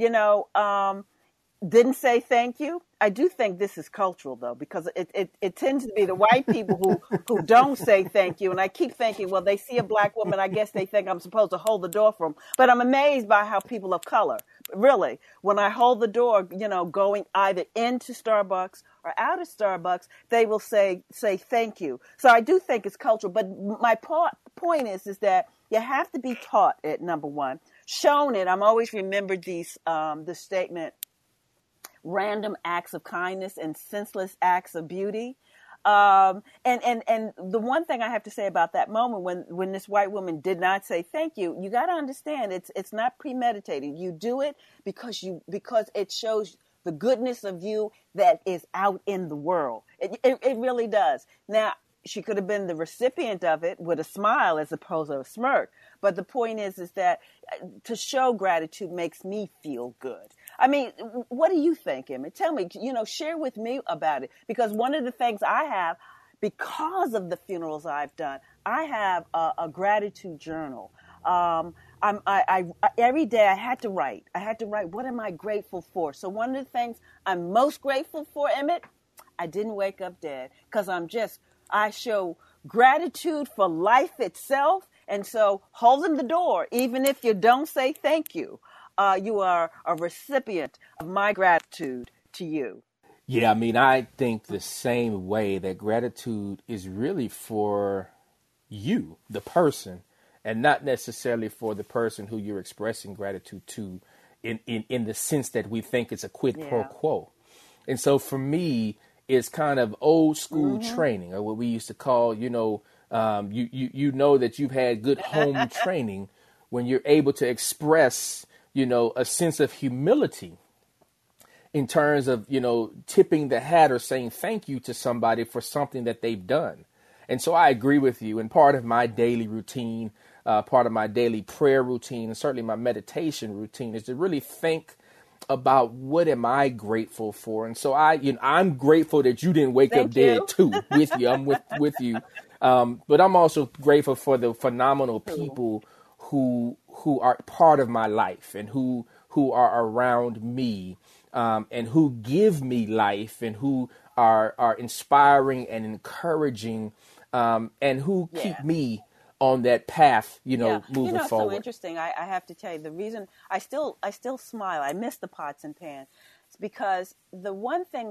didn't say thank you. I do think this is cultural, though, because it tends to be the white people who don't say thank you. And I keep thinking, well, they see a black woman, I guess they think I'm supposed to hold the door for them. But I'm amazed by how people of color, really, when I hold the door, going either into Starbucks or out of Starbucks, they will say thank you. So I do think it's cultural. But my point is that you have to be taught it, number one. Shown it. I'm always remembered this statement, random acts of kindness and senseless acts of beauty. And the one thing I have to say about that moment when this white woman did not say thank you, you got to understand it's not premeditated. You do it because it shows the goodness of you that is out in the world. It really does. Now, she could have been the recipient of it with a smile as opposed to a smirk. But the point is that to show gratitude makes me feel good. I mean, what do you think, Emmett? Tell me, share with me about it. Because one of the things I have, because of the funerals I've done, I have a gratitude journal. Every day I had to write, what am I grateful for? So one of the things I'm most grateful for, Emmett, I didn't wake up dead, because I show gratitude for life itself. And so holding the door, even if you don't say thank you, you are a recipient of my gratitude to you. Yeah, I mean, I think the same way, that gratitude is really for you, the person, and not necessarily for the person who you're expressing gratitude to in the sense that we think it's a quid pro quo. And so for me, it's kind of old school training, or what we used to call, you know that you've had good home training when you're able to express, a sense of humility in terms of, tipping the hat or saying thank you to somebody for something that they've done. And so I agree with you. And part of my daily routine, part of my daily prayer routine, and certainly my meditation routine, is to really think about what am I grateful for. And so I'm grateful that you didn't wake up dead too with you. I'm with you. But I'm also grateful for the phenomenal people who are part of my life and who are around me, and who give me life, and who are inspiring and encouraging, and who keep me on that path, moving forward. It's so interesting. I have to tell you, the reason I still smile, I miss the pots and pans, it's because the one thing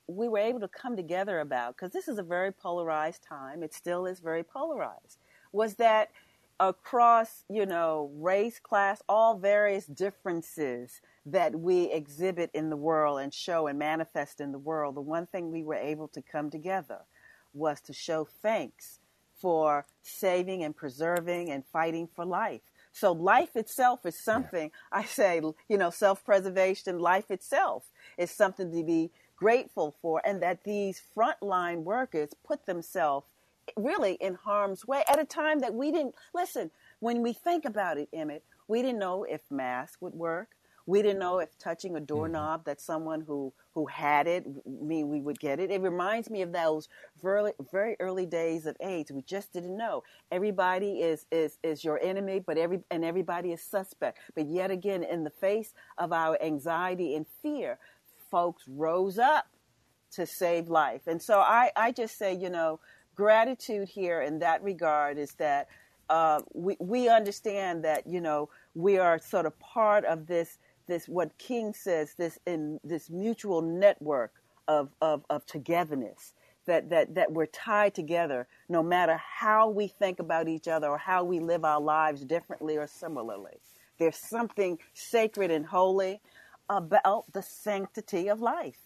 we were able to come together about, because this is a very polarized time, it still is very polarized, was that across, race, class, all various differences that we exhibit in the world and show and manifest in the world, the one thing we were able to come together was to show thanks for saving and preserving and fighting for life. So life itself is something, I say, self-preservation, life itself is something to be grateful for, and that these frontline workers put themselves really in harm's way at a time that we didn't, listen, when we think about it, Emmett, we didn't know if masks would work. We didn't know if touching a doorknob that someone who had it, we would get it. It reminds me of those very, very early days of AIDS. We just didn't know. Everybody is your enemy, but everybody is suspect. But yet again, in the face of our anxiety and fear, folks rose up to save life. And so I just say, gratitude here in that regard is that we understand that, we are sort of part of this what King says, this mutual network of togetherness, that we're tied together no matter how we think about each other or how we live our lives differently or similarly. There's something sacred and holy about the sanctity of life.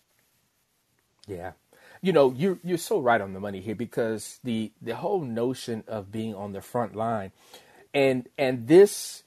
Yeah. You're so right on the money here, because the whole notion of being on the front line and this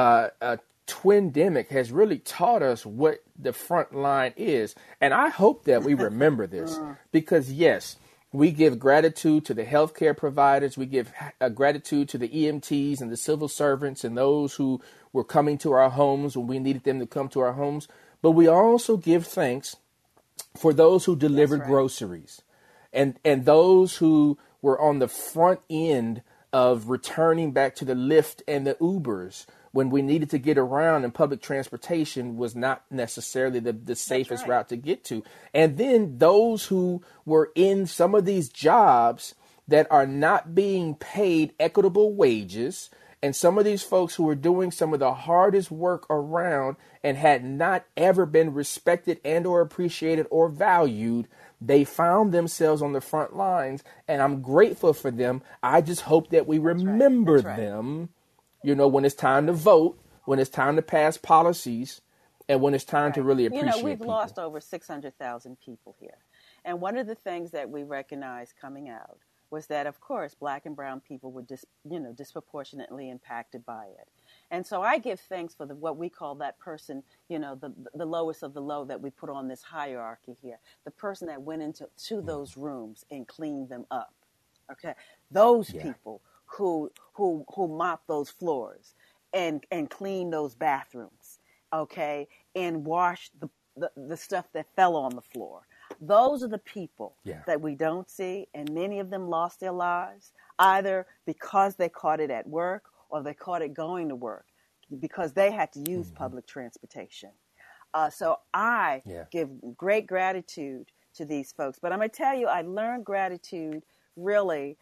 twindemic has really taught us what the front line is. And I hope that we remember this, because yes, we give gratitude to the healthcare providers. We give gratitude to the EMTs and the civil servants and those who were coming to our homes when we needed them to come to our homes. But we also give thanks for those who delivered groceries and those who were on the front end of returning back to the Lyft and the Ubers when we needed to get around and public transportation was not necessarily the safest route to get to. And then those who were in some of these jobs that are not being paid equitable wages, and some of these folks who were doing some of the hardest work around and had not ever been respected and or appreciated or valued, they found themselves on the front lines, and I'm grateful for them. I just hope that we remember them, when it's time to vote, when it's time to pass policies, and when it's time to really appreciate we've people. Lost over 600,000 people here. And one of the things that we recognized coming out was that, of course, Black and brown people were disproportionately impacted by it. And so I give thanks for what we call that person, the lowest of the low that we put on this hierarchy here, the person that went into those rooms and cleaned them up. Okay, those people who mop those floors and clean those bathrooms, okay, and wash the stuff that fell on the floor. Those are the people that we don't see, and many of them lost their lives either because they caught it at work or they caught it going to work because they had to use public transportation. So I give great gratitude to these folks. But I'm going to tell you, I learned gratitude really,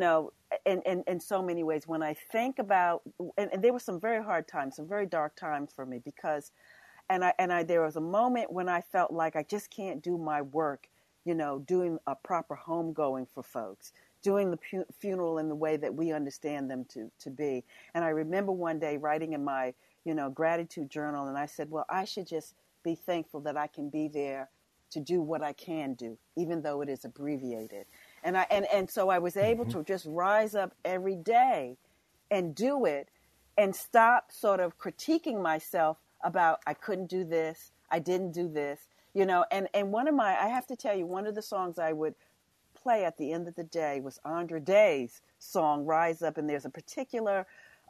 in so many ways. When I think about, and there were some very hard times, some very dark times for me because there was a moment when I felt like I just can't do my work, doing a proper homegoing for folks, doing the funeral in the way that we understand them to be. And I remember one day writing in my, gratitude journal, and I said, well, I should just be thankful that I can be there to do what I can do, even though it is abbreviated. And so I was able to just rise up every day and do it and stop sort of critiquing myself about I couldn't do this, I didn't do this, and I have to tell you, one of the songs I would play at the end of the day was Andra Day's song, Rise Up, and there's a particular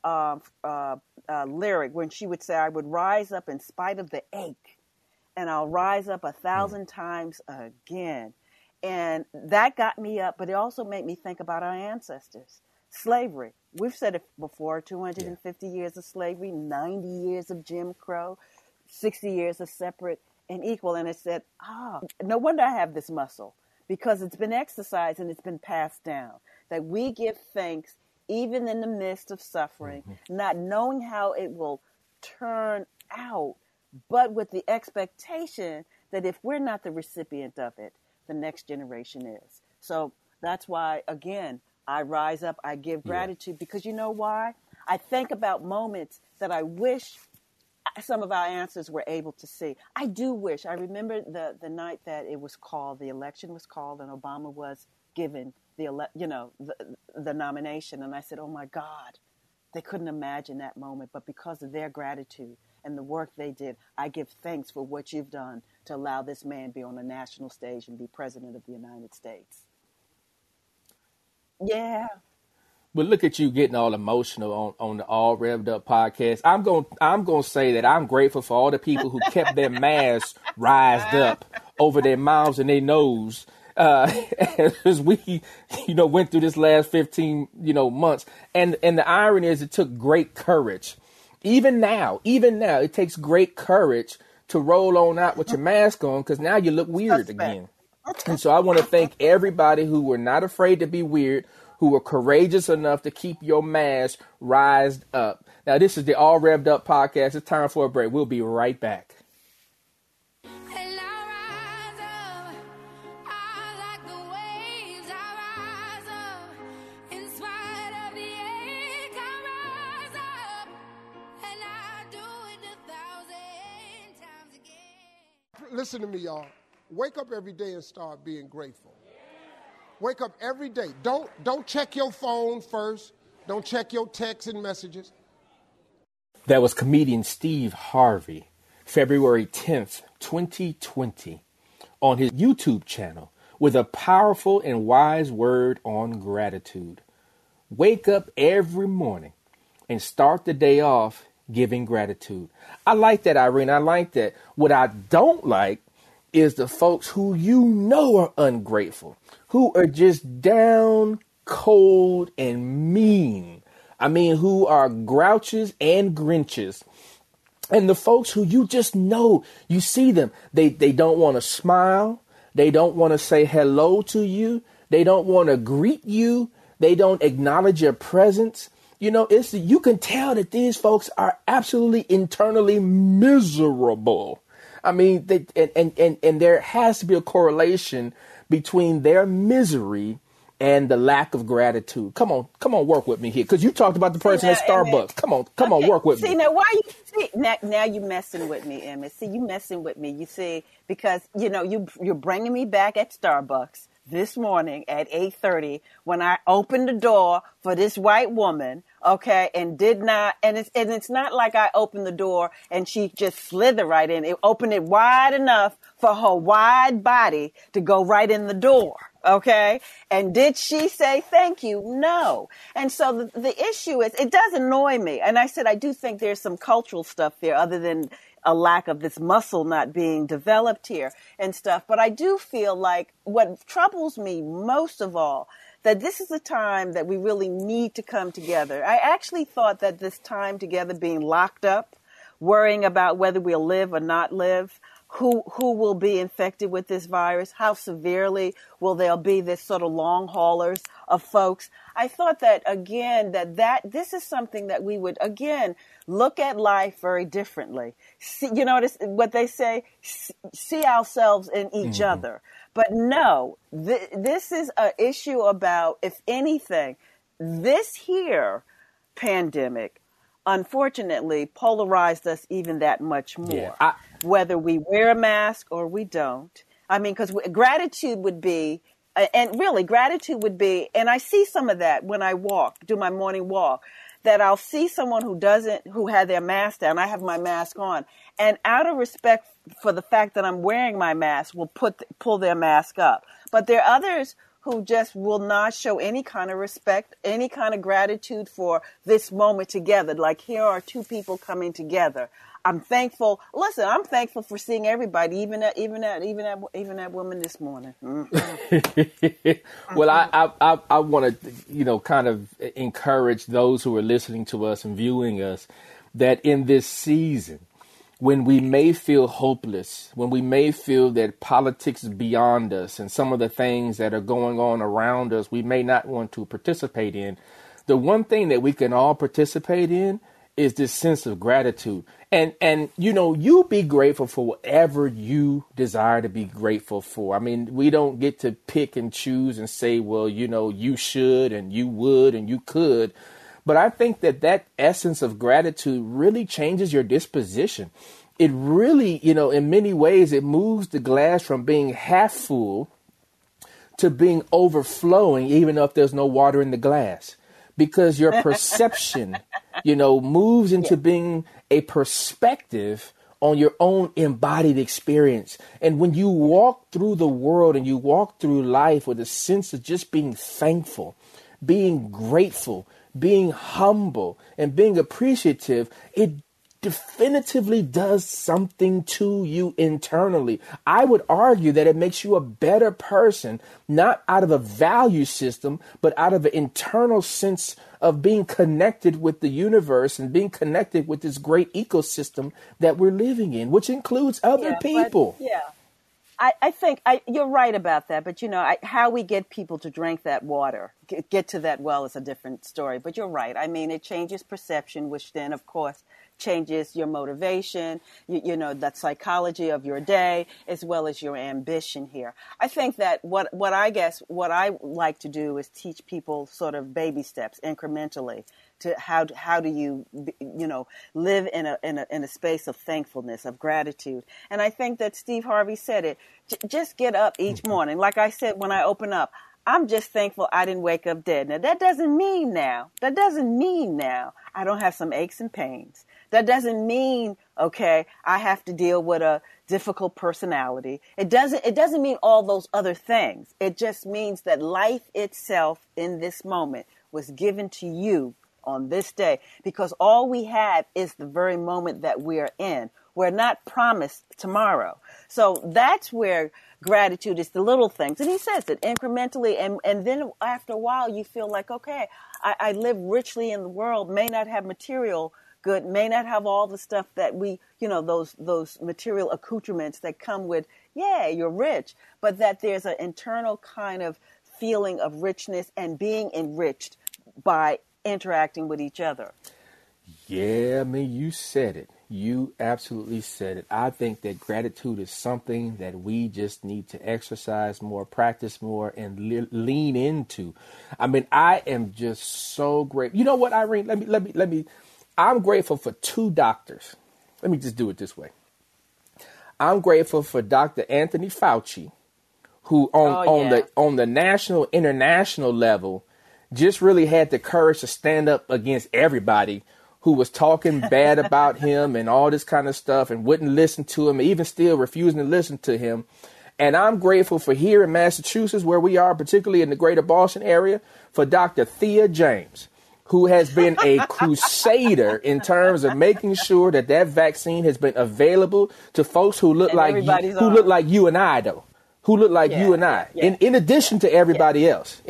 lyric when she would say, I would rise up in spite of the ache, and I'll rise up 1,000 times again. And that got me up, but it also made me think about our ancestors. Slavery. We've said it before, 250 years of slavery, 90 years of Jim Crow, 60 years of separate and equal. And it said, no wonder I have this muscle, because it's been exercised and it's been passed down, that we give thanks even in the midst of suffering, not knowing how it will turn out, but with the expectation that if we're not the recipient of it, the next generation is. So that's why, again, I rise up, I give gratitude, because you know why? I think about moments that I wish some of our answers were able to see. I do wish. I remember the night that it was called, the election was called, and Obama was given the nomination. And I said, oh my God, they couldn't imagine that moment. But because of their gratitude and the work they did, I give thanks for what you've done to allow this man be on a national stage and be president of the United States. Yeah. But look at you getting all emotional on the All Revved Up podcast. I'm going to say that I'm grateful for all the people who kept their masks rised up over their mouths and their nose as we, went through this last 15, months. And the irony is it took great courage. Even now, it takes great courage to roll on out with your mask on, because now you look weird again. And so I want to thank everybody who were not afraid to be weird, who were courageous enough to keep your mask rised up. Now, this is the All Revved Up podcast. It's time for a break. We'll be right back. Listen to me, y'all. Wake up every day and start being grateful. Wake up every day. Don't check your phone first. Don't check your texts and messages. That was comedian Steve Harvey, February 10th, 2020, on his YouTube channel with a powerful and wise word on gratitude. Wake up every morning and start the day off giving gratitude. I like that, Irene. I like that. What I don't like is the folks who are ungrateful, who are just down, cold, and mean. I mean, who are grouches and grinches. And the folks who you just know, you see them, they don't want to smile. They don't want to say hello to you. They don't want to greet you. They don't acknowledge your presence. You can tell that these folks are absolutely internally miserable. I mean, and there has to be a correlation between their misery and the lack of gratitude. Come on, work with me here, because you talked about the person at Starbucks. Come on, work with me. See, now you messing with me, Emmett. See, you messing with me. You see, because you're bringing me back at Starbucks this morning at 8:30 when I opened the door for this white woman. Okay, and it's not like I opened the door and she just slithered right in. It opened it wide enough for her wide body to go right in the door. Okay, and did she say thank you? No. And so the issue is, it does annoy me. And I said, I do think there's some cultural stuff there other than a lack of this muscle not being developed here and stuff. But I do feel like what troubles me most of all, that this is a time that we really need to come together. I actually thought that this time together, being locked up, worrying about whether we'll live or not live, who will be infected with this virus, how severely will there be this sort of long haulers of folks. I thought that, again, that this is something that we would, again, look at life very differently. See, what they say, see ourselves in each other. But no, this is an issue about, if anything, this here pandemic, unfortunately, polarized us even that much more. Yeah, whether we wear a mask or we don't. I mean, because gratitude would be, and I see some of that when I do my morning walk, that I'll see someone who had their mask down. I have my mask on. And out of respect for the fact that I'm wearing my mask, will pull their mask up. But there are others who just will not show any kind of respect, any kind of gratitude for this moment together. Like, here are two people coming together. I'm thankful. Listen, I'm thankful for seeing everybody, even that woman this morning. Mm-hmm. Well, I want to, kind of encourage those who are listening to us and viewing us that in this season, when we may feel hopeless, when we may feel that politics is beyond us and some of the things that are going on around us, we may not want to participate in. The one thing that we can all participate in is this sense of gratitude. And you be grateful for whatever you desire to be grateful for. I mean, we don't get to pick and choose and say, well, you should and you would and you could. But I think that essence of gratitude really changes your disposition. It really, in many ways, it moves the glass from being half full to being overflowing, even if there's no water in the glass. Because your perception, moves into being a perspective on your own embodied experience. And when you walk through the world and you walk through life with a sense of just being thankful, being grateful, being humble, and being appreciative, it definitively does something to you internally. I would argue that it makes you a better person, not out of a value system, but out of an internal sense of being connected with the universe and being connected with this great ecosystem that we're living in, which includes other people. I think you're right about that. But, how we get people to drink that water, get to that well is a different story. But you're right. I mean, it changes perception, which then, of course, changes your motivation, that psychology of your day, as well as your ambition here. I think that what I like to do is teach people sort of baby steps incrementally to how do you live in a space of thankfulness, of gratitude. And I think that Steve Harvey said it. Just get up each morning. Like I said, when I open up, I'm just thankful I didn't wake up dead. Now, that doesn't mean now I don't have some aches and pains. That doesn't mean, okay, I have to deal with a difficult personality. It doesn't mean all those other things. It just means that life itself in this moment was given to you on this day, because all we have is the very moment that we're in. We're not promised tomorrow. So that's where gratitude is, the little things. And he says it incrementally. And then after a while, you feel like, okay, I live richly in the world, may not have material good, may not have all the stuff that we, those material accoutrements that come with, you're rich, but that there's an internal kind of feeling of richness and being enriched by interacting with each other. Yeah, I mean, you said it. You absolutely said it. I think that gratitude is something that we just need to exercise more, practice more, and lean into. I mean, I am just so grateful. You know what, Irene? Let me. I'm grateful for two doctors. Let me just do it this way. I'm grateful for Dr. Anthony Fauci, who on the national, international level, just really had the courage to stand up against everybody who was talking bad about him and all this kind of stuff and wouldn't listen to him, even still refusing to listen to him. And I'm grateful for here in Massachusetts, where we are, particularly in the greater Boston area, for Dr. Thea James, who has been a crusader in terms of making sure that vaccine has been available to folks who look like you and I, though, who look like you and I, in addition to everybody else,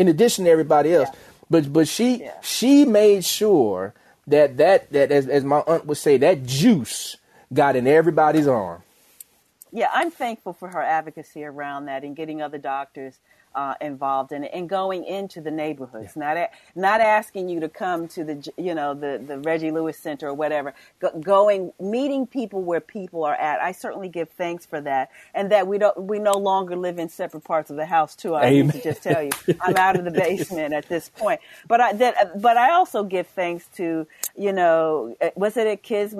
But she made sure that as my aunt would say, that juice got in everybody's arm. Yeah, I'm thankful for her advocacy around that and getting other doctors involved in it and going into the neighborhoods, not asking you to come to the Reggie Lewis Center or whatever, meeting people where people are at. I certainly give thanks for that, and that we no longer live in separate parts of the house too. I need to just tell you, I'm out of the basement at this point. But I also give thanks to was it Kiz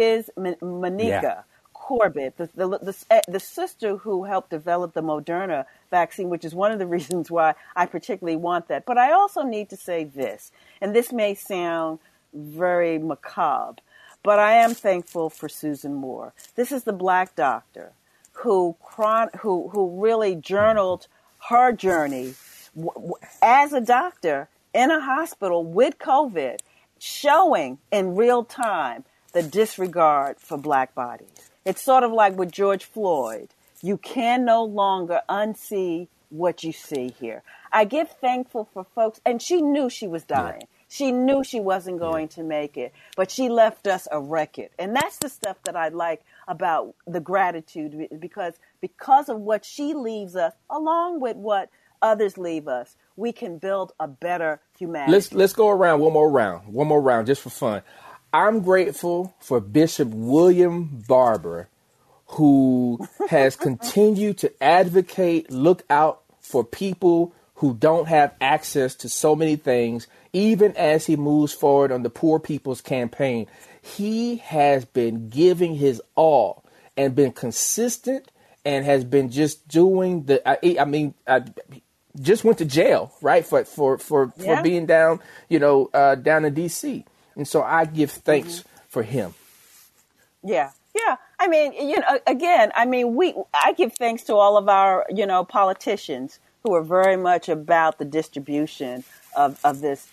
Manika Corbett, the sister who helped develop the Moderna vaccine, which is one of the reasons why I particularly want that. But I also need to say this, and this may sound very macabre, but I am thankful for Susan Moore. This is the Black doctor who really journaled her journey as a doctor in a hospital with COVID, showing in real time the disregard for Black bodies. It's sort of like with George Floyd. You can no longer unsee what you see here. I give thankful for folks, and she knew she was dying. Yeah. She knew she wasn't going to make it, but she left us a record. And that's the stuff that I like about the gratitude, because of what she leaves us, along with what others leave us, we can build a better humanity. Let's go around one more round, just for fun. I'm grateful for Bishop William Barber, who has continued to advocate, look out for people who don't have access to so many things, even as he moves forward on the Poor People's Campaign. He has been giving his all and been consistent and has been just doing just went to jail, right, for being down, down in D.C. And so I give thanks for him. Yeah. I mean, again, I give thanks to all of our, politicians who are very much about the distribution of this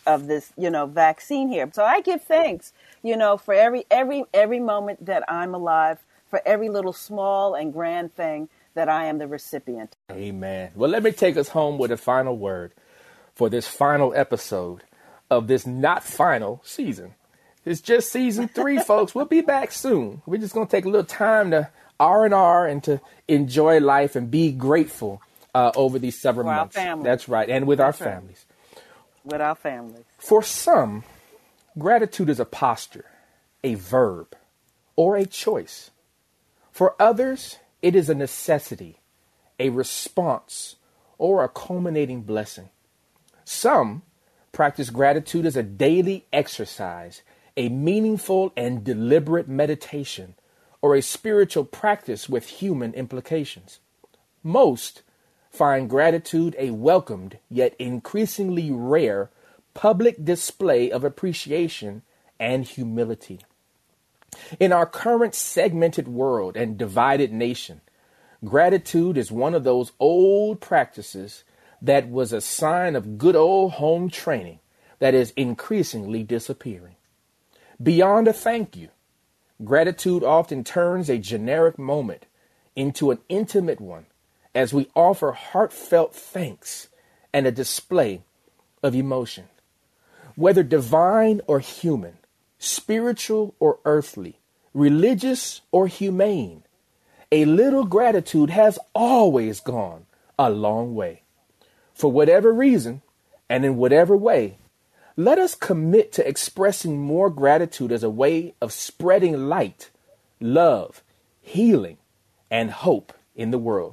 vaccine here. So I give thanks, for every moment that I'm alive, for every little small and grand thing that I am the recipient. Amen. Well, let me take us home with a final word for this final episode of this not final season. It's just season 3, folks. We'll be back soon. We're just going to take a little time to R&R and to enjoy life and be grateful over these several months. Our families. That's right. And with our families. With our families. For some, gratitude is a posture, a verb, or a choice. For others, it is a necessity, a response, or a culminating blessing. Some practice gratitude as a daily exercise, a meaningful and deliberate meditation, or a spiritual practice with human implications. Most find gratitude a welcomed yet increasingly rare public display of appreciation and humility. In our current segmented world and divided nation, gratitude is one of those old practices that was a sign of good old home training that is increasingly disappearing. Beyond a thank you, gratitude often turns a generic moment into an intimate one as we offer heartfelt thanks and a display of emotion. Whether divine or human, spiritual or earthly, religious or humane, a little gratitude has always gone a long way. For whatever reason and in whatever way, let us commit to expressing more gratitude as a way of spreading light, love, healing, and hope in the world.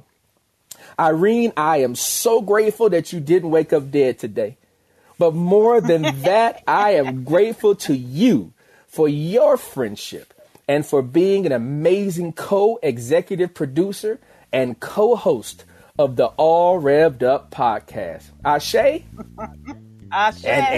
Irene, I am so grateful that you didn't wake up dead today. But more than that, I am grateful to you for your friendship and for being an amazing co-executive producer and co-host of the All Revved Up podcast. Ashe? Ashe. And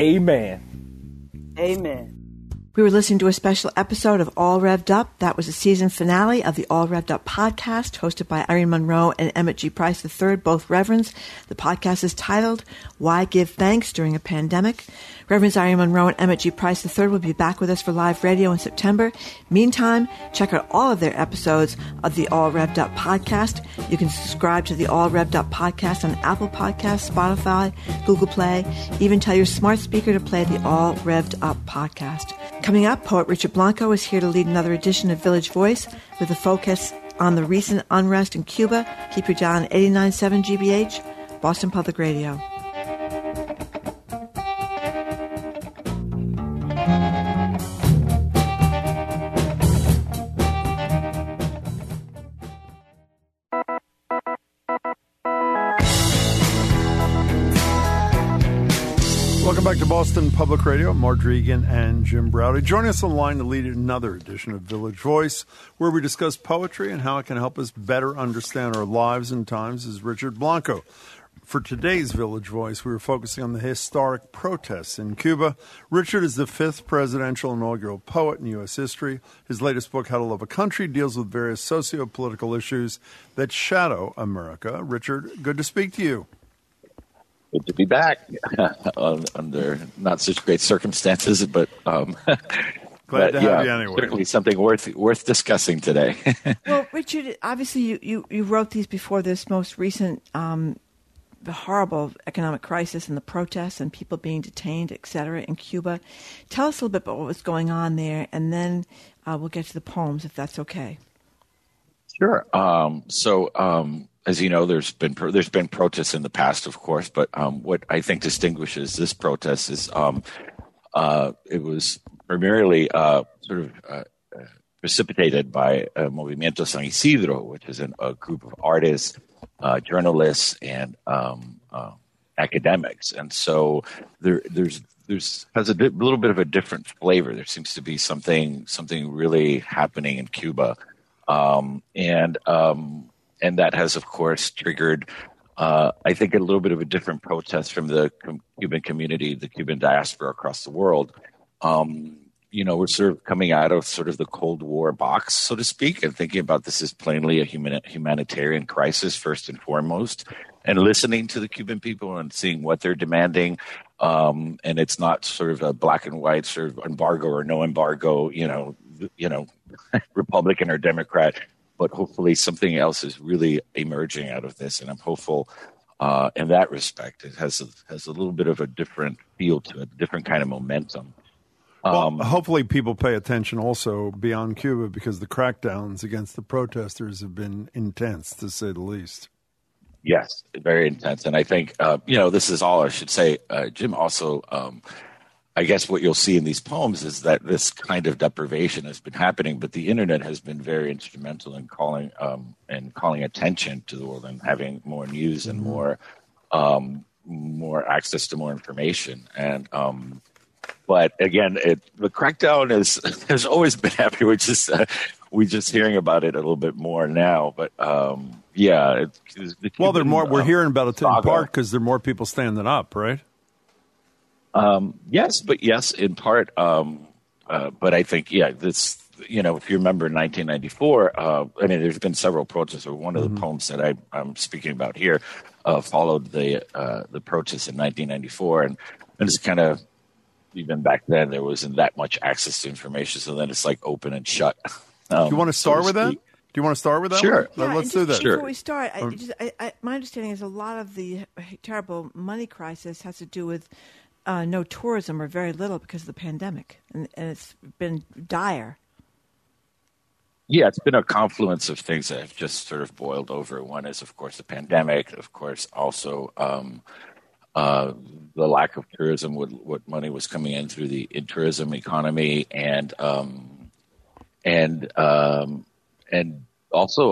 amen. Amen. We were listening to a special episode of All Revved Up. That was the season finale of the All Revved Up podcast, hosted by Irene Monroe and Emmett G. Price III, both Reverends. The podcast is titled, Why Give Thanks During a Pandemic? Reverends Irene Monroe and Emmett G. Price III will be back with us for live radio in September. Meantime, check out all of their episodes of the All Revved Up podcast. You can subscribe to the All Revved Up podcast on Apple Podcasts, Spotify, Google Play. Even tell your smart speaker to play the All Revved Up podcast. Coming up, poet Richard Blanco is here to lead another edition of Village Voice with a focus on the recent unrest in Cuba. Keep your dial on 89.7 GBH, Boston Public Radio. Welcome back to Boston Public Radio. Marge Regan and Jim Browdy. Joining us on the line to lead another edition of Village Voice, where we discuss poetry and how it can help us better understand our lives and times, is Richard Blanco. For today's Village Voice, we were focusing on the historic protests in Cuba. Richard is the 5th presidential inaugural poet in U.S. history. His latest book, How to Love a Country, deals with various socio-political issues that shadow America. Richard, good to speak to you. Good to be back under not such great circumstances, but glad to have you anyway. Certainly something worth discussing today. Well, Richard, obviously you wrote these before this most recent the horrible economic crisis and the protests and people being detained, et cetera, in Cuba. Tell us a little bit about what was going on there, and then we'll get to the poems, if that's okay. Sure. As you know, there's been protests in the past, of course, but what I think distinguishes this protest is it was primarily precipitated by Movimiento San Isidro, which is a group of artists, journalists, and academics. And so there's has a little bit of a different flavor. There seems to be something really happening in Cuba, and that has, of course, triggered, I think, a little bit of a different protest from the Cuban community, the Cuban diaspora across the world. We're sort of coming out of sort of the Cold War box, so to speak, and thinking about this as plainly a humanitarian crisis first and foremost, and listening to the Cuban people and seeing what they're demanding. And it's not sort of a black and white sort of embargo or no embargo, Republican or Democrat, but hopefully something else is really emerging out of this. And I'm hopeful in that respect. It has a little bit of a different feel to it, different kind of momentum. Well, hopefully people pay attention also beyond Cuba, because the crackdowns against the protesters have been intense, to say the least. Yes, very intense. And I think, this is all I should say, Jim, also, I guess what you'll see in these poems is that this kind of deprivation has been happening, but the internet has been very instrumental in calling attention to the world and having more news and more access to more information. And, but again, the crackdown has always been happening. We're just hearing about it a little bit more now. But they're more. We're hearing about it in part because there are more people standing up, right? Yes, in part. But I think, this. If you remember, in 1994, there's been several protests. One of the poems that I'm speaking about here followed the protests in 1994, and it's kind of. Even back then, there wasn't that much access to information, so then it's like open and shut. Do you want to start with that? Do you want to start with that? Sure. Let's do that. Before we start, my understanding is a lot of the terrible money crisis has to do with no tourism or very little because of the pandemic, and it's been dire. Yeah, it's been a confluence of things that have just sort of boiled over. One is, of course, the pandemic. Of course, also the lack of tourism, what money was coming in through the tourism economy, and also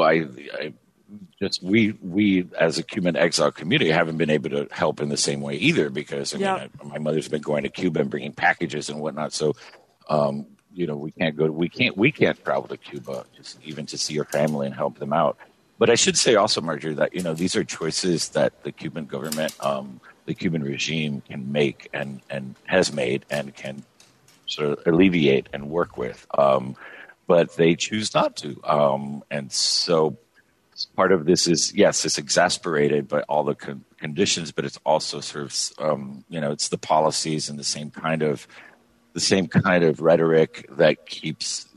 we as a Cuban exile community haven't been able to help in the same way either, because my mother's been going to Cuba and bringing packages and whatnot, so we can't travel to Cuba just even to see your family and help them out. But I should say also, Marjorie, that these are choices that the Cuban government, the Cuban regime can make and has made and can sort of alleviate and work with, but they choose not to. And so part of this is, yes, it's exasperated by all the conditions, but it's also sort of, it's the policies and the same kind of rhetoric that keeps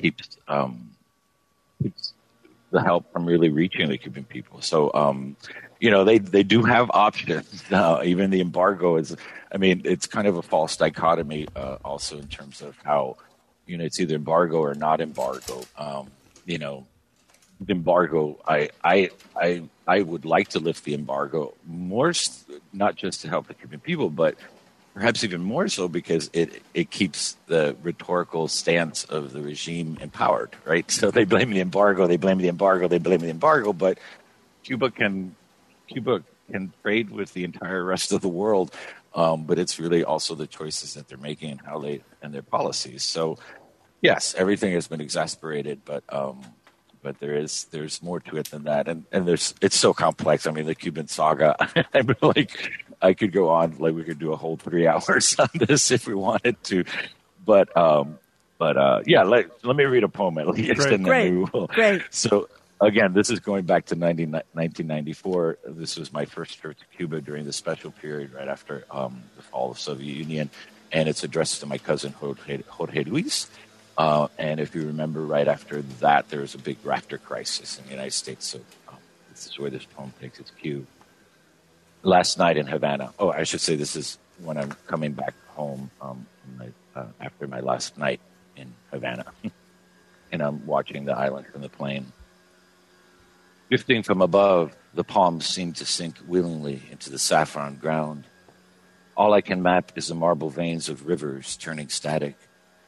the help from really reaching the Cuban people. So, they do have options now. Even the embargo is, it's kind of a false dichotomy also in terms of how, it's either embargo or not embargo. The embargo, I would like to lift the embargo more, not just to help the Cuban people, but perhaps even more so because it keeps the rhetorical stance of the regime empowered, right? So they blame the embargo, but Cuba can trade with the entire rest of the world, but it's really also the choices that they're making and their policies. So yes, everything has been exasperated, but there's more to it than that, and it's so complex. The Cuban saga. I could go on, we could do a whole 3 hours on this if we wanted to, but let me read a poem at least, and then we will. Great. So again, this is going back to 1994. This was my first trip to Cuba during the special period right after the fall of the Soviet Union, and it's addressed to my cousin Jorge Luis. And if you remember, right after that, there was a big rafter crisis in the United States. So this is where this poem takes its cue. Last night in Havana. Oh, I should say this is when I'm coming back home after my last night in Havana. And I'm watching the island from the plane. Drifting from above, the palms seem to sink willingly into the saffron ground. All I can map is the marble veins of rivers turning static.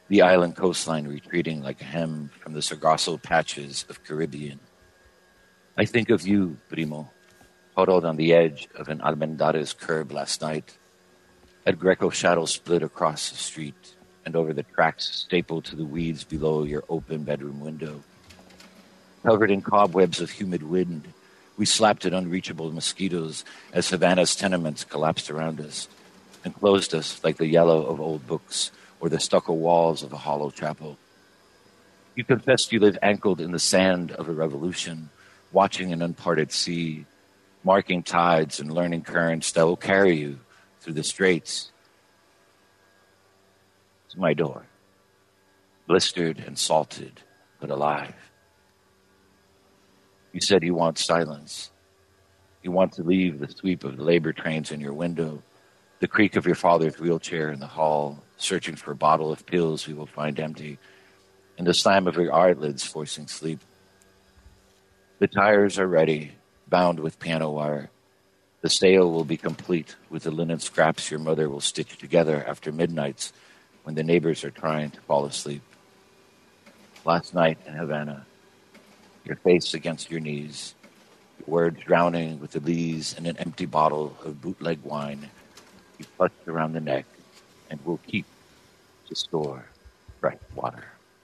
the island coastline retreating like a hem from the Sargasso patches of Caribbean. I think of you, Primo, huddled on the edge of an Almendares curb last night. At Greco shadow split across the street and over the tracks stapled to the weeds below your open bedroom window. Covered in cobwebs of humid wind, we slapped at unreachable mosquitoes as Havana's tenements collapsed around us and closed us like the yellow of old books or the stucco walls of a hollow chapel. You confessed you live ankled in the sand of a revolution, watching an unparted sea, marking tides and learning currents that will carry you through the straits to my door, blistered and salted, but alive. You said you want silence. You want to leave the sweep of the labor trains in your window, the creak of your father's wheelchair in the hall, searching for a bottle of pills we will find empty, and the slam of your eyelids forcing sleep. The tires are ready, bound with piano wire. The sail will be complete with the linen scraps your mother will stitch together after midnights when the neighbors are trying to fall asleep. Last night in Havana, your face against your knees, your words drowning with the lees in an empty bottle of bootleg wine you clutched around the neck and will keep to store fresh water.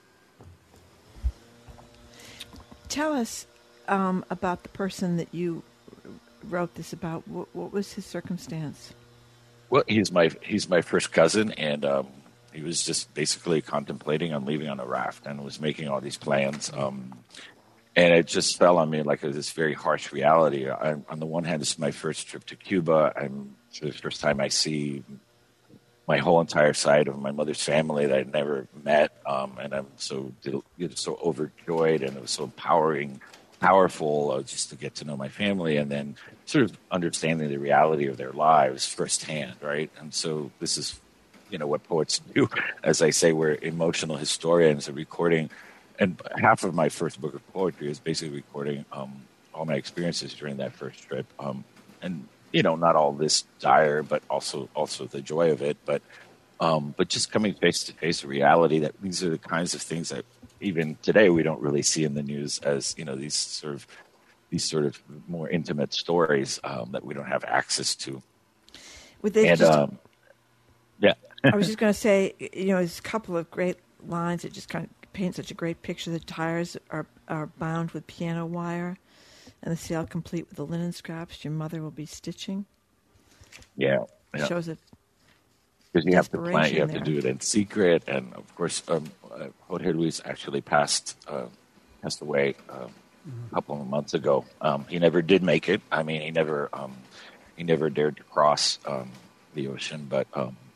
Tell us about the person that you wrote this about. What was his circumstance? Well, he's my first cousin, and he was just basically contemplating on leaving on a raft and was making all these plans. And it just fell on me like this very harsh reality. On the one hand, this is my first trip to Cuba. It's the first time I see my whole entire side of my mother's family that I'd never met, and I'm so overjoyed, and it was so powerful just to get to know my family, and then sort of understanding the reality of their lives firsthand, right? And so this is, what poets do. As I say, we're emotional historians of recording. And half of my first book of poetry is basically recording all my experiences during that first trip. And, not all this dire, but also the joy of it. But just coming face to face with reality that these are the kinds of things that even today we don't really see in the news as, these sort of more intimate stories that we don't have access to. Yeah. I was just going to say, there's a couple of great lines that just kind of paint such a great picture. The tires are bound with piano wire, and the sail complete with the linen scraps your mother will be stitching. Yeah. It shows it. Because you have to plan, you have to do it in secret, and of course, Jorge Luis actually passed away a couple of months ago. He never did make it. I mean, he never dared to cross the ocean, but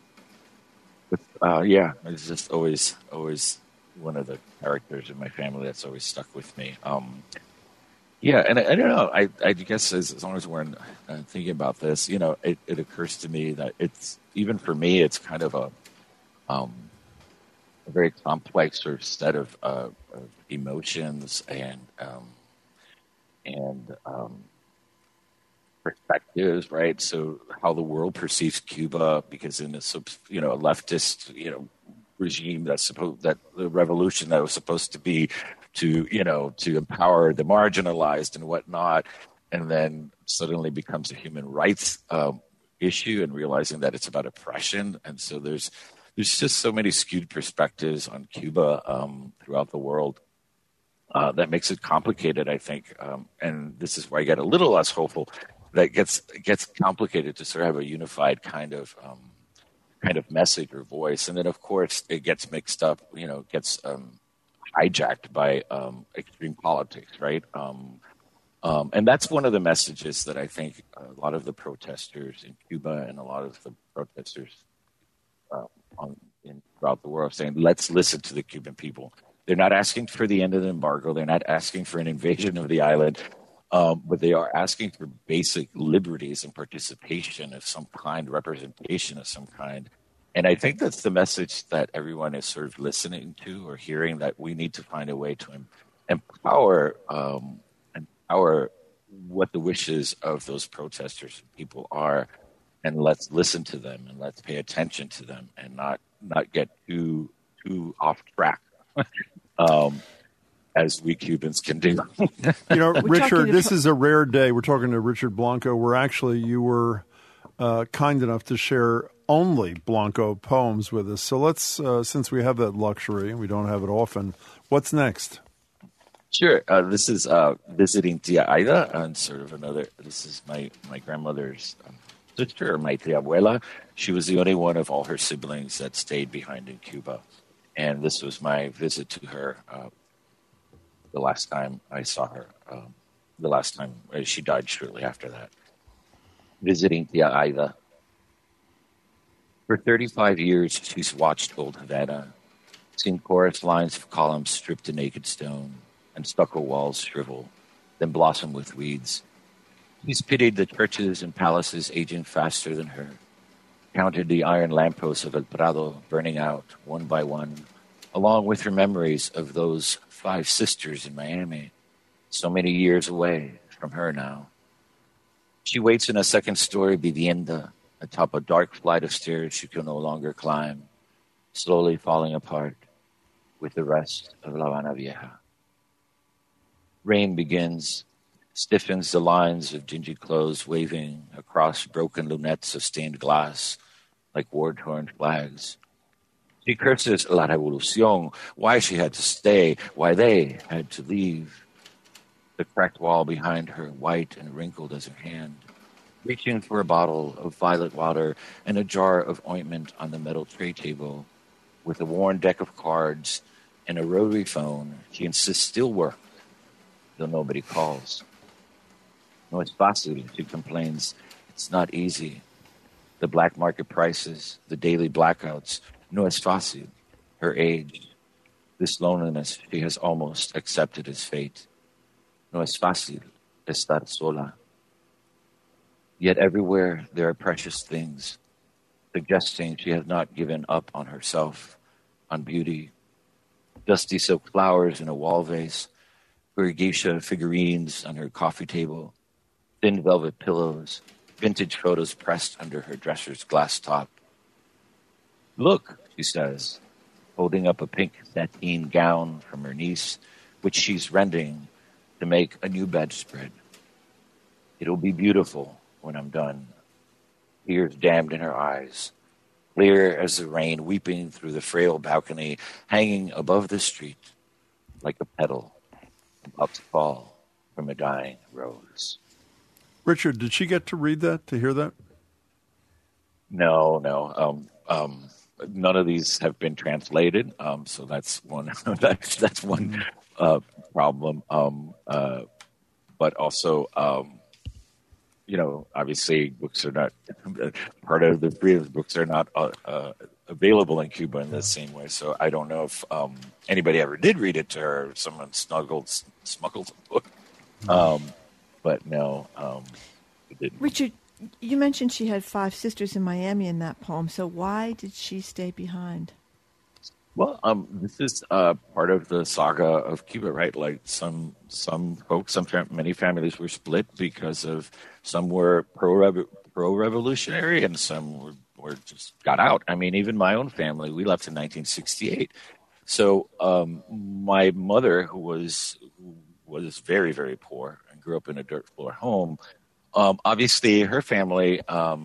it's just always one of the characters in my family that's always stuck with me. And I don't know. I guess as long as we're thinking about this, it occurs to me that it's, even for me, it's kind of a very complex sort of set of emotions and perspectives, right? So how the world perceives Cuba, because in a leftist regime that the revolution that was supposed to be to empower the marginalized and whatnot, and then suddenly becomes a human rights issue, and realizing that it's about oppression. And so there's just so many skewed perspectives on Cuba throughout the world that makes it complicated, I think. And this is where I get a little less hopeful. That gets complicated to sort of have a unified kind of message or voice, and then of course it gets mixed up, gets hijacked by extreme politics, right? And that's one of the messages that I think a lot of the protesters in Cuba and a lot of the protesters throughout the world are saying, let's listen to the Cuban people. They're not asking for the end of the embargo. They're not asking for an invasion of the island. But they are asking for basic liberties and participation of some kind, representation of some kind. And I think that's the message that everyone is sort of listening to or hearing, that we need to find a way to empower what the wishes of those protesters and people are. And let's listen to them, and let's pay attention to them, and not get too too off track, as we Cubans can do. Richard, this is a rare day. We're talking to Richard Blanco, where actually you were kind enough to share only Blanco poems with us. So let's, since we have that luxury, we don't have it often, what's next? Sure. This is visiting Tia Aida, and sort of this is my grandmother's sister, or my tia abuela. She was the only one of all her siblings that stayed behind in Cuba. And this was my visit to her the last time I saw her. The last time she died shortly after that. Visiting Tia Aida. For 35 years, she's watched old Havana, seen chorus lines of columns stripped to naked stone, and stucco walls shrivel, then blossom with weeds. She's pitied the churches and palaces aging faster than her, counted the iron lampposts of El Prado burning out one by one, along with her memories of those 5 sisters in Miami, so many years away from her now. She waits in a second-story vivienda atop a dark flight of stairs she can no longer climb, slowly falling apart with the rest of La Habana Vieja. Rain begins, stiffens the lines of dingy clothes waving across broken lunettes of stained glass like war-torn flags. She curses La Revolución, why she had to stay, why they had to leave. The cracked wall behind her, white and wrinkled as her hand, reaching for a bottle of violet water and a jar of ointment on the metal tray table. With a worn deck of cards and a rotary phone, she insists still work, though nobody calls. No es fácil, she complains. It's not easy. The black market prices, the daily blackouts. No es fácil. Her age, this loneliness she has almost accepted as fate. No es fácil estar sola. Yet everywhere there are precious things, suggesting she has not given up on herself, on beauty. Dusty silk flowers in a wall vase, her geisha figurines on her coffee table, thin velvet pillows, vintage photos pressed under her dresser's glass top. Look, she says, holding up a pink sateen gown from her niece, which she's rending to make a new bedspread. It'll be beautiful when I'm done. Tears dammed in her eyes, clear as the rain weeping through the frail balcony, hanging above the street like a petal about to fall from a dying rose. Richard, did she get to read that, to hear that? No. None of these have been translated, so that's one. that's one problem. But also, obviously, books are not part of the free books are not available in Cuba in the same way. So I don't know if anybody ever did read it to her. If someone smuggled a book, but no, it didn't. Richard, you mentioned she had 5 sisters in Miami in that poem. So why did she stay behind? Well, this is part of the saga of Cuba, right? Like some folks, many families were split because of some were pro-revolutionary and some were just got out. I mean, even my own family, we left in 1968. So my mother, who was very, very poor and grew up in a dirt floor home, obviously her family.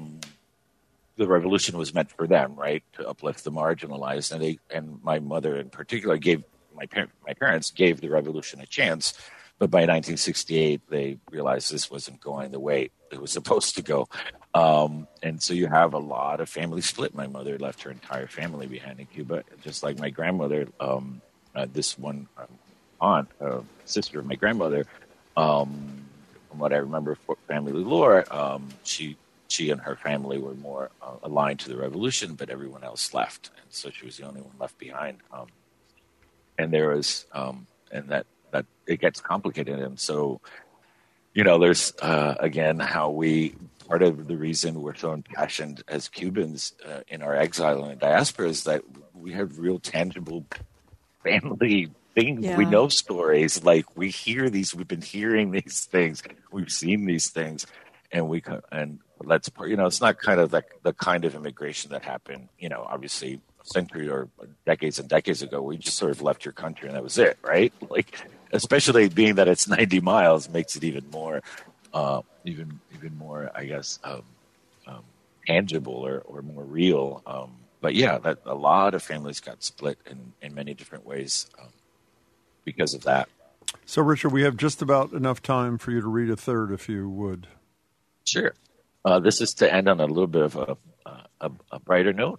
The revolution was meant for them, right, to uplift the marginalized, and my mother in particular my parents gave the revolution a chance, but by 1968 they realized this wasn't going the way it was supposed to go, and so you have a lot of family split. My mother left her entire family behind in Cuba, just like my grandmother. This one aunt, sister of my grandmother, from what I remember, family lore, she and her family were more aligned to the revolution, but everyone else left, and so she was the only one left behind. And there was, and that it gets complicated, and so, there's again how part of the reason we're so impassioned as Cubans in our exile and diaspora is that we have real tangible family things. Yeah. We know stories, like we've been hearing these things, we've seen these things, and it's not kind of like the kind of immigration that happened, obviously a century or decades and decades ago. We just sort of left your country and that was it, right? Like, especially being that it's 90 miles makes it even more, even more, I guess, tangible or more real. But yeah, that a lot of families got split in many different ways because of that. So, Richard, we have just about enough time for you to read a third, if you would. Sure. This is to end on a little bit of a brighter note,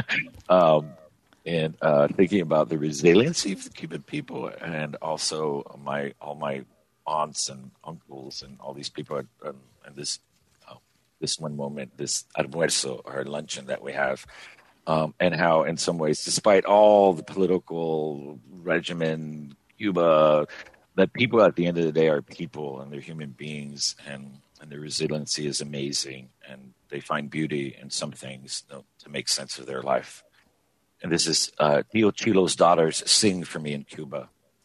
and thinking about the resiliency of the Cuban people, and also all my aunts and uncles and all these people, and this one moment, this almuerzo or luncheon that we have, and how in some ways, despite all the political regimen, Cuba, that people at the end of the day are people and they're human beings, and their resiliency is amazing, and they find beauty in some things to make sense of their life. And this is Tio Chilo's daughters sing for me in Cuba.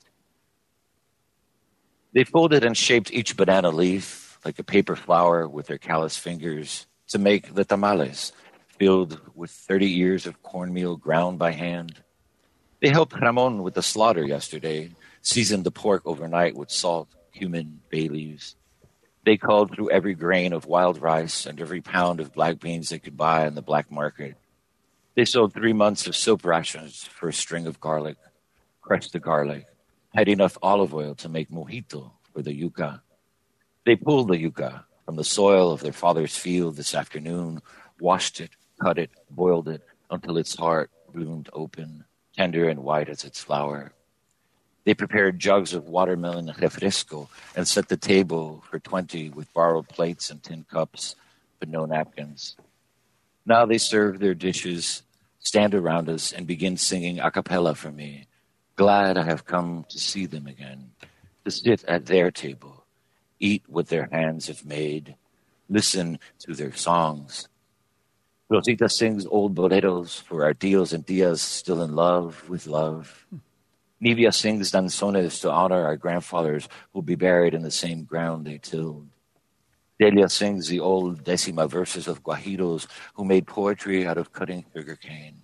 They folded and shaped each banana leaf like a paper flower with their callous fingers to make the tamales, filled with 30 ears of cornmeal ground by hand. They helped Ramon with the slaughter yesterday, seasoned the pork overnight with salt, cumin, bay leaves. They culled through every grain of wild rice and every pound of black beans they could buy in the black market. They sold 3 months of soap rations for a string of garlic, crushed the garlic, had enough olive oil to make mojito for the yuca. They pulled the yuca from the soil of their father's field this afternoon, washed it, cut it, boiled it until its heart bloomed open, tender and white as its flower. They prepared jugs of watermelon refresco and set the table for 20 with borrowed plates and tin cups, but no napkins. Now they serve their dishes, stand around us, and begin singing a cappella for me. Glad I have come to see them again, to sit at their table, eat what their hands have made, listen to their songs. Rosita sings old boleros for our tios and tias still in love with love. Nivia sings danzones to honor our grandfathers who will be buried in the same ground they tilled. Delia sings the old decima verses of guajiros who made poetry out of cutting sugarcane.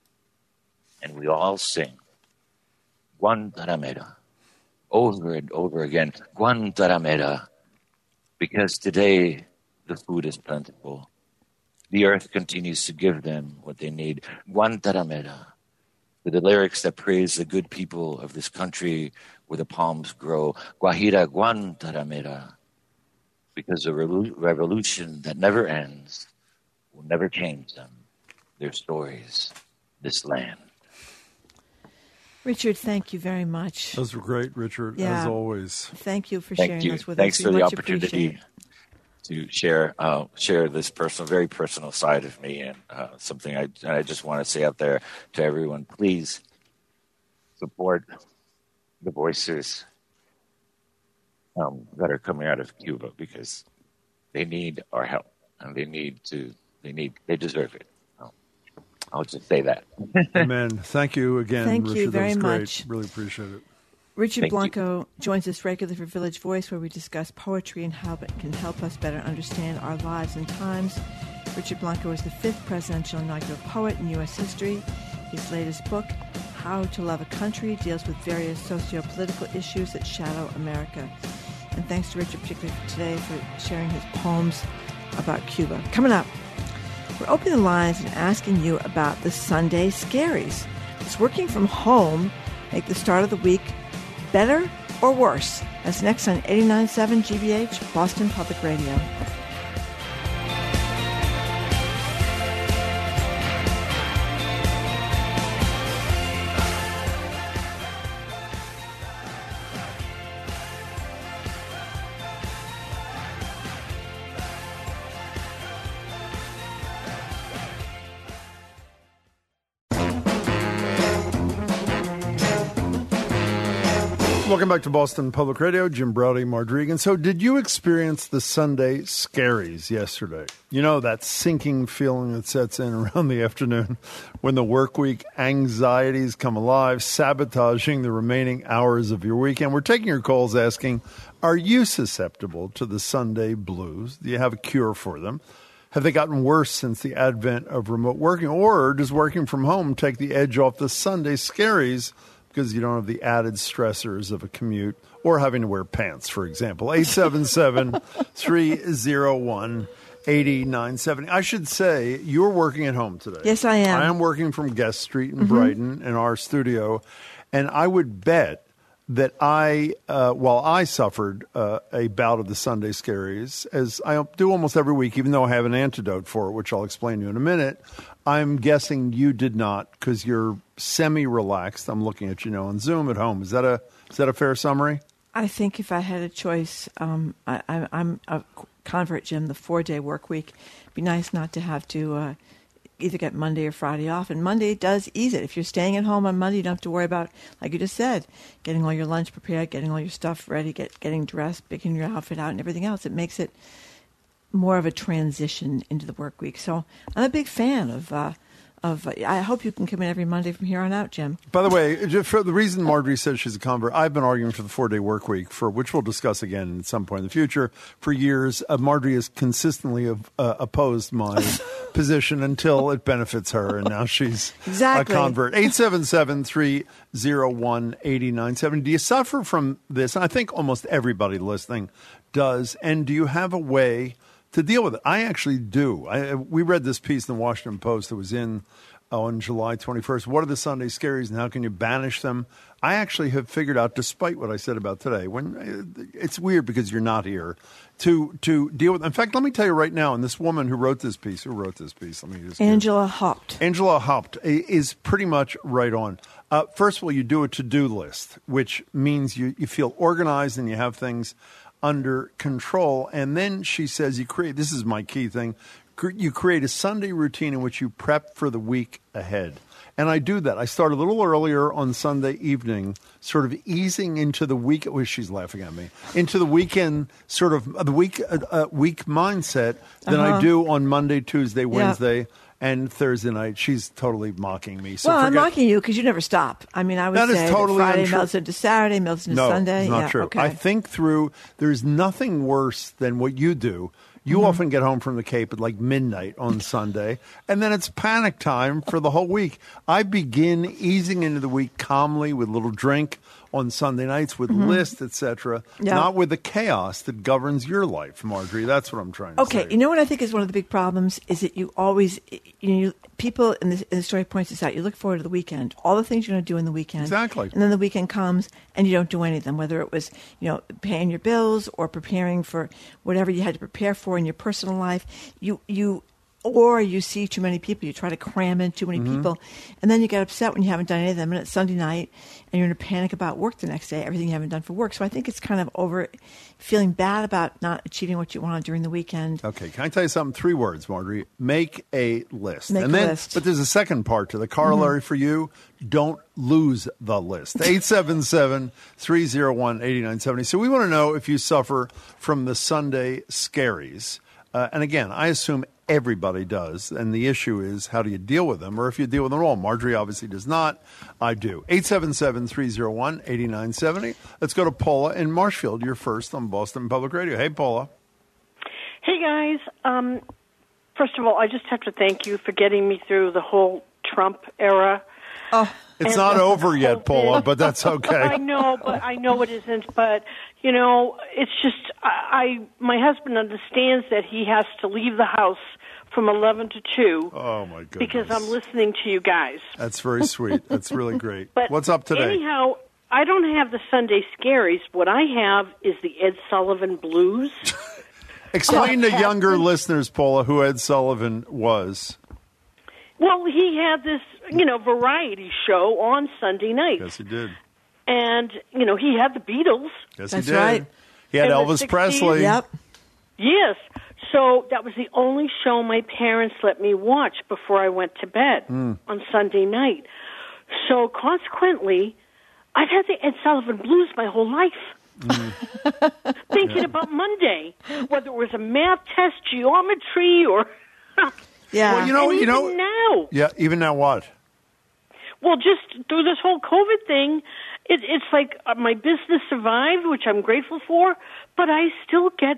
And we all sing Guantanamera over and over again. Guantanamera, because today the food is plentiful. The earth continues to give them what they need. Guantanamera, with the lyrics that praise the good people of this country where the palms grow. Guajira Guantanamera, because the revolution that never ends will never change them, their stories, this land. Richard, thank you very much. Those were great, Richard, as always. Thank you for sharing this with us. Thanks for the opportunity to share this very personal side of me, and something I just want to say out there to everyone: please support the voices that are coming out of Cuba, because they need our help, and they deserve it. I'll just say that. Amen. Thank you again, Thank Richard. you very that was great. much. Really appreciate it. Richard Thank Blanco joins us regularly for Village Voice, where we discuss poetry and how it can help us better understand our lives and times. Richard Blanco is the 5th presidential inaugural poet in U.S. history. His latest book, How to Love a Country, deals with various socio-political issues that shadow America. And thanks to Richard particularly today for sharing his poems about Cuba. Coming up, we're opening the lines and asking you about the Sunday scaries. Does working from home make the start of the week better or worse? That's next on 89.7 GBH, Boston Public Radio. Welcome back to Boston Public Radio. Jim Browdy, Marge. So did you experience the Sunday scaries yesterday? You know, that sinking feeling that sets in around the afternoon when the work week anxieties come alive, sabotaging the remaining hours of your weekend. We're taking your calls asking, are you susceptible to the Sunday blues? Do you have a cure for them? Have they gotten worse since the advent of remote working? Or does working from home take the edge off the Sunday scaries because you don't have the added stressors of a commute or having to wear pants, for example? 877-301-8970. I should say you're working at home today. Yes, I am. I am working from Guest Street in Brighton in our studio. And I would bet that while I suffered a bout of the Sunday scaries, as I do almost every week, even though I have an antidote for it, which I'll explain to you in a minute, I'm guessing you did not because you're semi-relaxed. I'm looking at you now on Zoom at home. Is that a fair summary? I think if I had a choice, I'm a convert, Jim, the 4-day work week. It'd be nice not to have to either get Monday or Friday off. And Monday does ease it. If you're staying at home on Monday, you don't have to worry about, like you just said, getting all your lunch prepared, getting all your stuff ready, getting dressed, picking your outfit out and everything else. It makes it more of a transition into the work week. So I'm a big fan of I hope you can come in every Monday from here on out, Jim. By the way, for the reason Marjorie says she's a convert, I've been arguing for the 4-day work week, for which we'll discuss again at some point in the future, for years. Marjorie has consistently opposed my position until it benefits her, and now she's a convert. 877-301-8970. Do you suffer from this? And I think almost everybody listening does. And do you have a way to deal with it? I actually do. We read this piece in the Washington Post that was in on July 21st. What are the Sunday scaries and how can you banish them? I actually have figured out, despite what I said about today, when it's weird because you're not here, to deal with. In fact, let me tell you right now, and this woman who wrote this piece, let me just Angela Haupt. Angela Haupt is pretty much right on. First of all, you do a to-do list, which means you feel organized and you have things under control. And then she says this is my key thing, you create a Sunday routine in which you prep for the week ahead. And I do that. I start a little earlier on Sunday evening, sort of easing into the week. Oh, she's laughing at me. Into the weekend, sort of the week mindset than I do on Monday, Tuesday, Wednesday, and Thursday night. She's totally mocking me. So I'm mocking you because you never stop. I mean, I would say totally that Friday untrue. melts into Saturday, melts into Sunday. No, it's not true. Okay. I think there's nothing worse than what you do. You often get home from the Cape at like midnight on Sunday, and then it's panic time for the whole week. I begin easing into the week calmly with a little drink on Sunday nights with lists, etc., not with the chaos that governs your life, Marjorie. That's what I'm trying to say. Okay, you know what I think is one of the big problems is that you always, people in the story points this out, you look forward to the weekend, all the things you're going to do in the weekend. Exactly. And then the weekend comes and you don't do any of them, whether it was, paying your bills or preparing for whatever you had to prepare for in your personal life. Or you see too many people, you try to cram in too many people, and then you get upset when you haven't done any of them, and it's Sunday night, and you're in a panic about work the next day, everything you haven't done for work. So I think it's kind of feeling bad about not achieving what you want during the weekend. Okay, can I tell you something? 3 words, Marjorie. Make a list. Make a list. But there's a second part to the corollary for you. Don't lose the list. 877-301-8970. So we want to know if you suffer from the Sunday scaries. And again, I assume everybody does. And the issue is, how do you deal with them? Or if you deal with them at all. Marjorie obviously does not. I do. 877-301-8970. Let's go to Paula in Marshfield. You're first on Boston Public Radio. Hey, Paula. Hey, guys. First of all, I just have to thank you for getting me through the whole Trump era. Oh, it's not over yet, Paula, but that's okay. I know it isn't. But it's just my husband understands that he has to leave the house from 11 to 2. Oh my goodness! Because I'm listening to you guys. That's very sweet. That's really great. But what's up today? Anyhow, I don't have the Sunday scaries. What I have is the Ed Sullivan Blues. Explain to younger listeners, Paula, who Ed Sullivan was. Well, he had this, variety show on Sunday nights. Yes, he did. And, he had the Beatles. Yes, That's he did. Right. He had In Elvis the 60s. Presley. Yep. Yes. So that was the only show my parents let me watch before I went to bed on Sunday night. So consequently, I've had the Ed Sullivan Blues my whole life. Thinking about Monday, whether it was a math test, geometry, or... Yeah. Well, even now. Yeah, even now what? Well, just through this whole COVID thing, it's like my business survived, which I'm grateful for, but I still get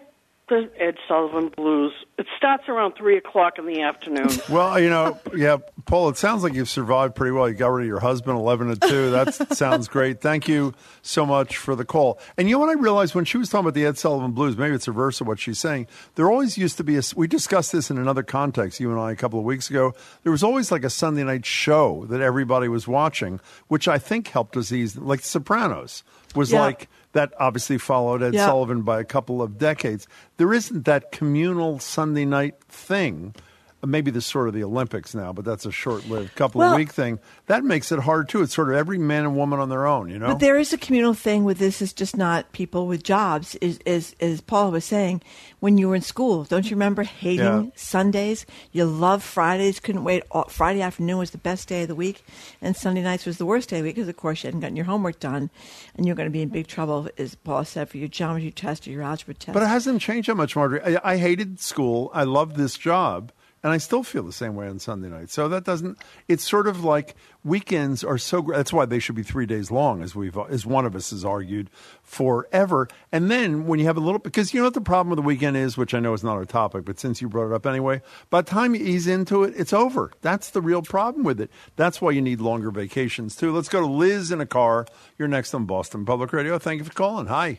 The Ed Sullivan Blues. It starts around 3:00 in the afternoon. Well, yeah, Paul, it sounds like you've survived pretty well. You got rid of your husband 11 to 2. That sounds great. Thank you so much for the call. And you know what I realized when she was talking about the Ed Sullivan Blues, maybe it's reverse of what she's saying. There always used to be we discussed this in another context, you and I, a couple of weeks ago. There was always like a Sunday night show that everybody was watching, which I think helped us ease, like The Sopranos was like, that obviously followed Ed Sullivan by a couple of decades. There isn't that communal Sunday night thing. Maybe this sort of the Olympics now, but that's a short-lived couple of week thing. That makes it hard, too. It's sort of every man and woman on their own, you know? But there is a communal thing with this. It's just not people with jobs, as Paul was saying. When you were in school, don't you remember hating Sundays? You loved Fridays, couldn't wait. Friday afternoon was the best day of the week, and Sunday nights was the worst day of the week because, of course, you hadn't gotten your homework done, and you're going to be in big trouble, as Paul said, for your geometry test or your algebra test. But it hasn't changed that much, Marjorie. I hated school. I loved this job. And I still feel the same way on Sunday night. So that doesn't – it's sort of like weekends are so – that's why they should be 3 days long, as one of us has argued forever. And then when you have a little – because you know what the problem with the weekend is, which I know is not our topic, but since you brought it up anyway, by the time you ease into it, it's over. That's the real problem with it. That's why you need longer vacations too. Let's go to Liz in a car. You're next on Boston Public Radio. Thank you for calling. Hi.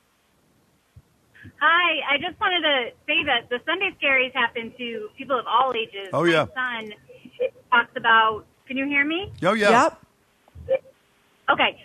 Hi, I just wanted to say that the Sunday Scaries happen to people of all ages. Oh, yeah. My son talks about, can you hear me? Oh, yeah. Yep. Okay.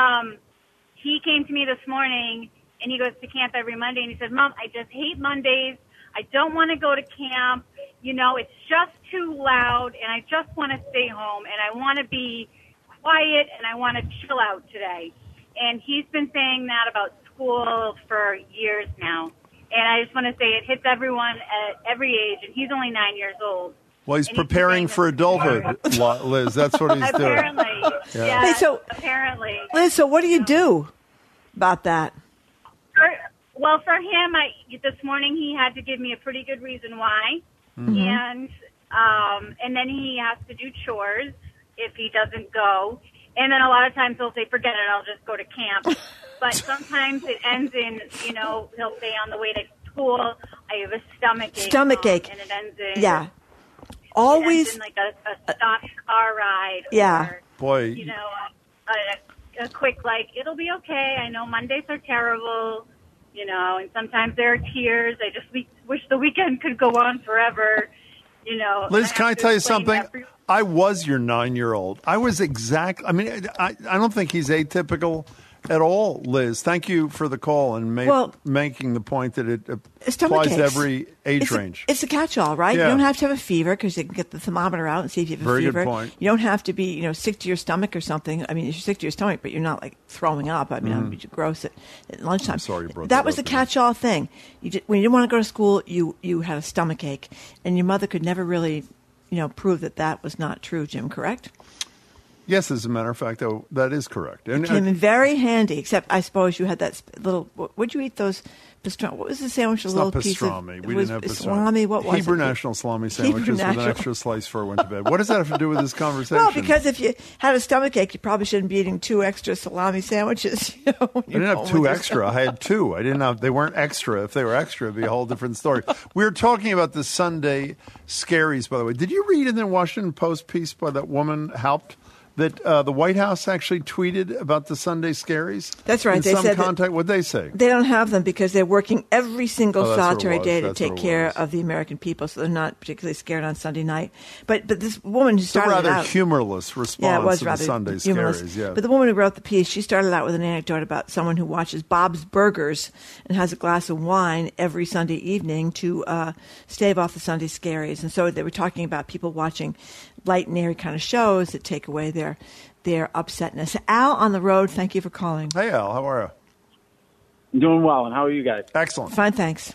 He came to me this morning, and he goes to camp every Monday, and he said, Mom, I just hate Mondays. I don't want to go to camp. You know, it's just too loud, and I just want to stay home, and I want to be quiet, and I want to chill out today. And he's been saying that about school for years now. And I just want to say it hits everyone at every age, and he's only 9 years old. Well, he's preparing for adulthood, Liz. That's what he's doing. Apparently. Yeah, Hey, so, apparently. Liz, so what do you do about that? Well, for him, this morning he had to give me a pretty good reason why. Mm-hmm. And then he has to do chores if he doesn't go. And then a lot of times he'll say, forget it, I'll just go to camp. But sometimes it ends in, you know, he'll say on the way to school, I have a stomach ache. And it ends in, always, it ends in like a stopped car ride. Yeah. Or, boy. You know, a quick, like, it'll be okay. I know Mondays are terrible, you know, and sometimes there are tears. I just wish the weekend could go on forever, you know. Liz, can I tell you something? I was your 9-year-old. I was I mean, I don't think he's atypical at all, Liz. Thank you for the call and making the point that it applies to every age range. It's a catch-all, right? Yeah. You don't have to have a fever because you can get the thermometer out and see if you have a fever. Very good point. You don't have to be, you know, sick to your stomach or something. I mean, you're sick to your stomach, but you're not like throwing up. I mean, that would be gross at lunchtime. I'm sorry you brought that was up, the catch-all thing. When you didn't want to go to school, you had a stomach ache, and your mother could never really, you know, prove that was not true, Jim, correct? Yes, as a matter of fact, though, that is correct. It came in very handy, except I suppose you had that little, would you eat those pastrami? What was the sandwich? It's a little not piece of, pastrami. We didn't have pastrami. Salami, what was Hebrew it? National salami sandwiches with an extra slice before I went to bed. What does that have to do with this conversation? Well, because if you had a stomachache, you probably shouldn't be eating 2 extra salami sandwiches. You know, I didn't have 2 extra. I had 2. I didn't have. They weren't extra. If they were extra, it'd be a whole different story. We were talking about the Sunday Scaries, by the way. Did you read in the Washington Post piece by that woman Haupt that the White House actually tweeted about the Sunday Scaries? That's right. In they some said contact, what'd they say? They don't have them because they're working every single solitary day to That's take care of the American people, so they're not particularly scared on Sunday night. But this woman who started it's a rather out, humorless response it was to rather the Sunday humorless. Scaries. Yeah. But the woman who wrote the piece, she started out with an anecdote about someone who watches Bob's Burgers and has a glass of wine every Sunday evening to stave off the Sunday Scaries. And so they were talking about people watching light and airy kind of shows that take away their upsetness. Al on the road, thank you for calling. Hey, Al, how are you? I'm doing well, and how are you guys? Excellent. Fine, thanks.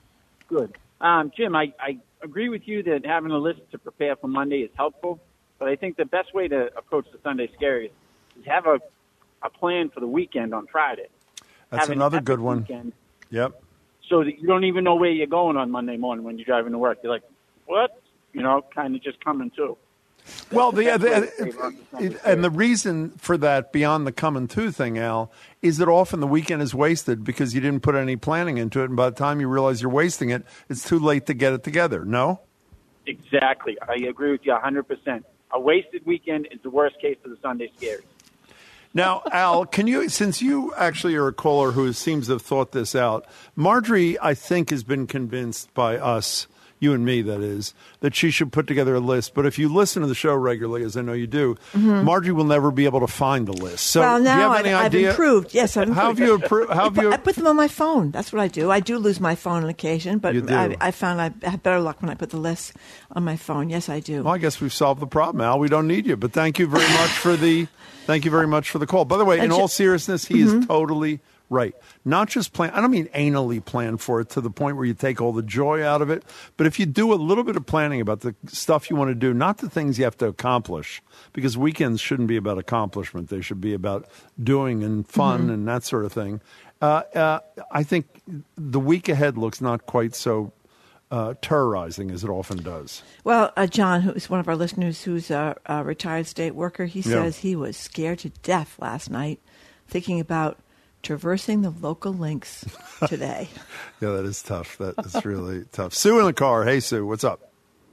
Good. Jim, I agree with you that having a list to prepare for Monday is helpful, but I think the best way to approach the Sunday Scaries is have a plan for the weekend on Friday. That's another good one. Weekend, yep. So that you don't even know where you're going on Monday morning when you're driving to work. You're like, what? You know, kind of just coming to. Well, and the reason for that, beyond the coming to thing, Al, is that often the weekend is wasted because you didn't put any planning into it, and by the time you realize you're wasting it, it's too late to get it together. No? Exactly. I agree with you 100%. A wasted weekend is the worst case for the Sunday Scaries. Now, Al, can you, since you actually are a caller who seems to have thought this out, Marjorie, I think, has been convinced by us, you and me, that is, that she should put together a list. But if you listen to the show regularly, as I know you do, Marjorie will never be able to find the list. So, well, now do you have any idea? I've improved. Yes, I've improved. How have you improved? I put them on my phone. That's what I do. I do lose my phone on occasion, but I found I have better luck when I put the list on my phone. Yes, I do. Well, I guess we've solved the problem, Al. We don't need you. But thank you very much for the call. By the way, in all seriousness, he is totally right. Not just plan. I don't mean anally plan for it to the point where you take all the joy out of it. But if you do a little bit of planning about the stuff you want to do, not the things you have to accomplish, because weekends shouldn't be about accomplishment. They should be about doing and fun and that sort of thing. I think the week ahead looks not quite so terrorizing as it often does. Well, John, who's one of our listeners, who's a retired state worker, he says he was scared to death last night thinking about traversing the local links today. Yeah, that is tough. That is really tough. Sue in the car. Hey, Sue, what's up?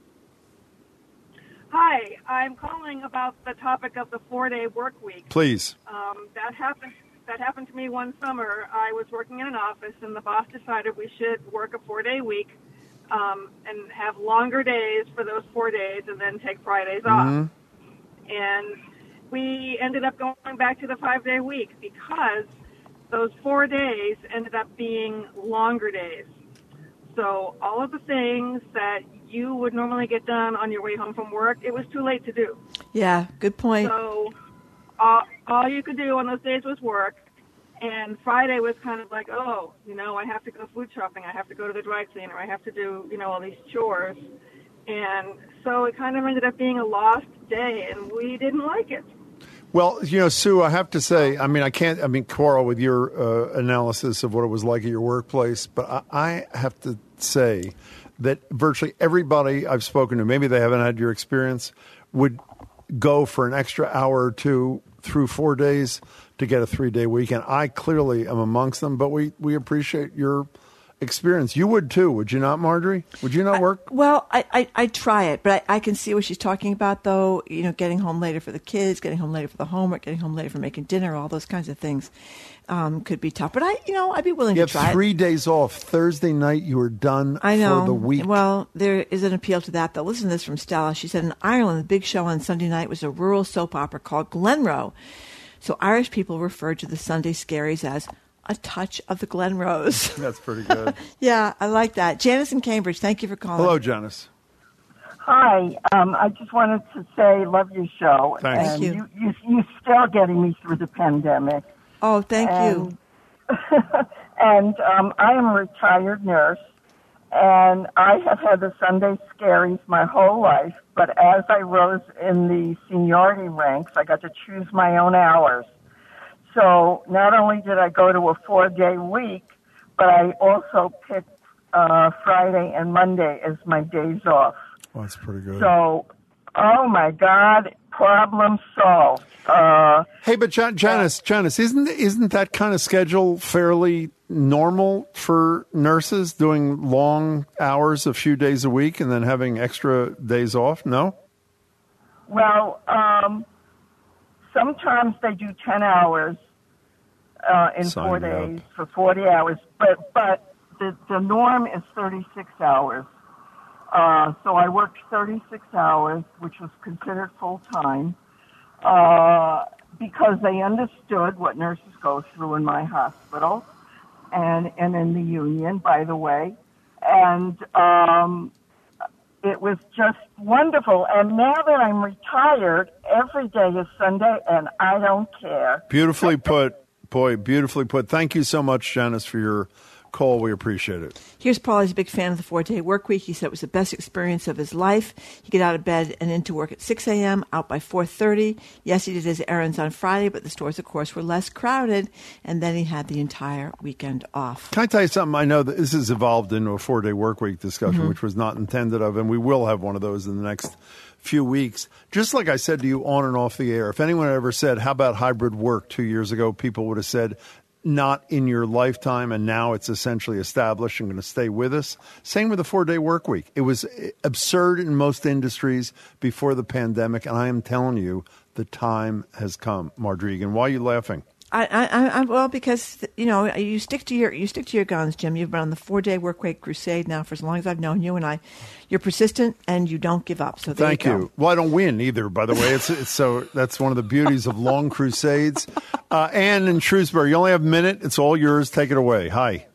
Hi, I'm calling about the topic of the 4-day work week. Please. That happened to me one summer. I was working in an office, and the boss decided we should work a 4-day week and have longer days for those 4 days and then take Fridays off. And we ended up going back to the 5-day week because those 4 days ended up being longer days. So all of the things that you would normally get done on your way home from work, it was too late to do. Yeah, good point. So all you could do on those days was work. And Friday was kind of like, oh, I have to go food shopping. I have to go to the dry cleaner. I have to do, all these chores. And so it kind of ended up being a lost day, and we didn't like it. Well, Sue, I have to say, I can't quarrel with your analysis of what it was like at your workplace, but I have to say that virtually everybody I've spoken to, maybe they haven't had your experience, would go for an extra hour or two through 4 days to get a 3-day weekend. I clearly am amongst them, but we appreciate your experience. You would too, would you not, Marjorie? Would you not work? Well, I try it, but I can see what she's talking about, though. Getting home later for the kids, getting home later for the homework, getting home later for making dinner, all those kinds of things could be tough. But I'd be willing to try it. You have 3 days off. Thursday night, you were done for the week. Well, there is an appeal to that, though. Listen to this from Stella. She said, in Ireland, the big show on Sunday night was a rural soap opera called Glenroe. So Irish people referred to the Sunday Scaries as a touch of the Glenrose. That's pretty good. Yeah, I like that. Janice in Cambridge, thank you for calling. Hello, Janice. Hi. I just wanted to say, love your show. Thanks. Thank you. You're still getting me through the pandemic. Oh, thank you. And I am a retired nurse, and I have had the Sunday Scaries my whole life, but as I rose in the seniority ranks, I got to choose my own hours. So not only did I go to a 4-day week, but I also picked Friday and Monday as my days off. Oh, that's pretty good. So, oh my God, problem solved. Hey, but Janice, isn't that kind of schedule fairly normal for nurses, doing long hours a few days a week and then having extra days off? No? Well, sometimes they do 10 hours in 4 days for 40 hours, but the norm is 36 hours. So I worked 36 hours, which was considered full-time, because they understood what nurses go through in my hospital and in the union, by the way. And it was just wonderful. And now that I'm retired, every day is Sunday, and I don't care. Beautifully put. Boy, beautifully put. Thank you so much, Janice, for your Cole, we appreciate it. Here's Paul. He's a big fan of the 4-day work week. He said it was the best experience of his life. He get out of bed and into work at 6 a.m., out by 4:30. Yes, he did his errands on Friday, but the stores, of course, were less crowded. And then he had the entire weekend off. Can I tell you something? I know that this has evolved into a 4-day work week discussion, which was not intended of, and we will have one of those in the next few weeks. Just like I said to you on and off the air, if anyone ever said, how about hybrid work 2 years ago, people would have said, not in your lifetime, and now it's essentially established and going to stay with us. Same with the 4-day work week. It was absurd in most industries before the pandemic, and I am telling you, the time has come. Margery Eagan, why are you laughing? Well, because you stick to your guns, Jim. You've been on the 4-day work week crusade now for as long as I've known you, and you're persistent and you don't give up. So thank you. Well, I don't win either, by the way. It's so that's one of the beauties of long crusades. Anne in Shrewsbury, you only have a minute. It's all yours. Take it away. Hi.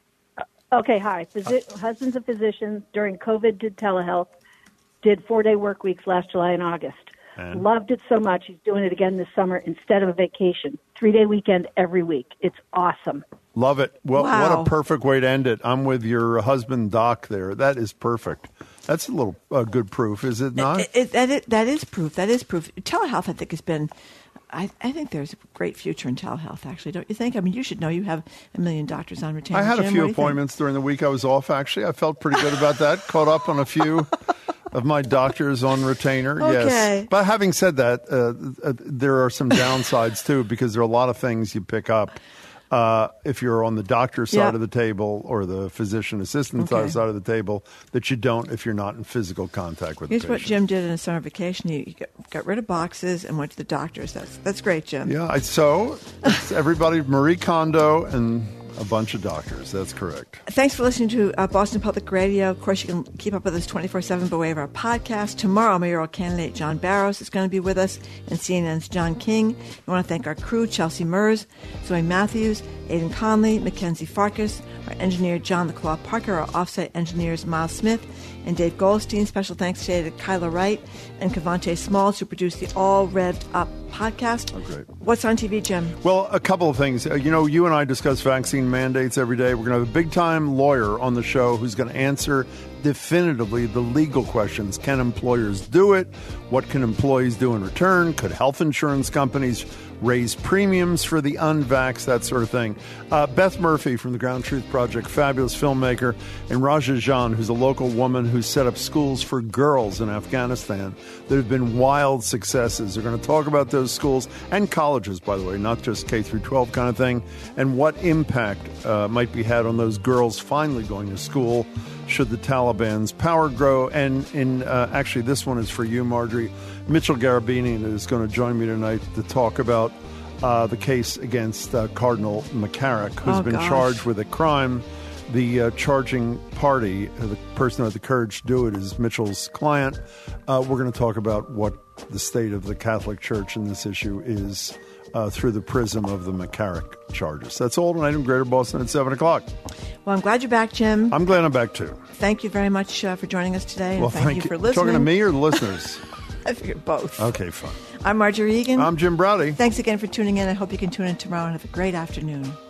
Okay. Hi. Husband's a physician. During COVID, did telehealth. Did 4-day work weeks last July and August. And? Loved it so much. He's doing it again this summer instead of a vacation. 3-day weekend every week. It's awesome. Love it. Well, wow. What a perfect way to end it. I'm with your husband, Doc, there. That is perfect. That's a little good proof, is it not? That is proof. That is proof. Telehealth, I think, has been... I think there's a great future in telehealth, actually, don't you think? I mean, you should know you have 1 million doctors on retainer. I had Jim, a few appointments during the week I was off, actually. I felt pretty good about that. Caught up on a few of my doctors on retainer, okay. Yes. But having said that, there are some downsides, too, because there are a lot of things you pick up if you're on the doctor's side of the table or the physician assistant side of the table that you don't if you're not in physical contact with the patient. Here's what Jim did in a summer vacation. He got rid of boxes and went to the doctors. That's great, Jim. Yeah, so it's everybody, Marie Kondo and a bunch of doctors. That's correct. Thanks for listening to Boston Public Radio. Of course, you can keep up with us 24/7 by way of our podcast. Tomorrow, mayoral candidate John Barrows is going to be with us, and CNN's John King. We want to thank our crew, Chelsea Mers, Zoe Matthews, Aidan Conley, Mackenzie Farkas, our engineer John the Claw Parker, our offsite engineers Miles Smith and Dave Goldstein. Special thanks today to Kyla Wright and Cavante Smalls, who produced the All Revved Up podcast. Oh, great. What's on TV, Jim? Well, a couple of things. You and I discuss vaccine mandates every day. We're going to have a big-time lawyer on the show who's going to answer definitively the legal questions. Can employers do it? What can employees do in return? Could health insurance companies raise premiums for the unvaxxed, that sort of thing. Beth Murphy from the Ground Truth Project, fabulous filmmaker, and Raja Jan, who's a local woman who set up schools for girls in Afghanistan that have been wild successes. They're going to talk about those schools and colleges, by the way, not just K through 12 kind of thing, and what impact might be had on those girls finally going to school should the Taliban's power grow. And actually, this one is for you, Margery. Mitchell Garabedian is going to join me tonight to talk about the case against Cardinal McCarrick, who's been charged with a crime. The charging party, the person who had the courage to do it, is Mitchell's client. We're going to talk about what the state of the Catholic Church in this issue is through the prism of the McCarrick charges. That's all tonight in Greater Boston at 7 o'clock. Well, I'm glad you're back, Jim. I'm glad I'm back, too. Thank you very much for joining us today. And thank you for listening. Talking to me or the listeners? I figured both. Okay, fine. I'm Margery Eagan. I'm Jim Browdy. Thanks again for tuning in. I hope you can tune in tomorrow and have a great afternoon.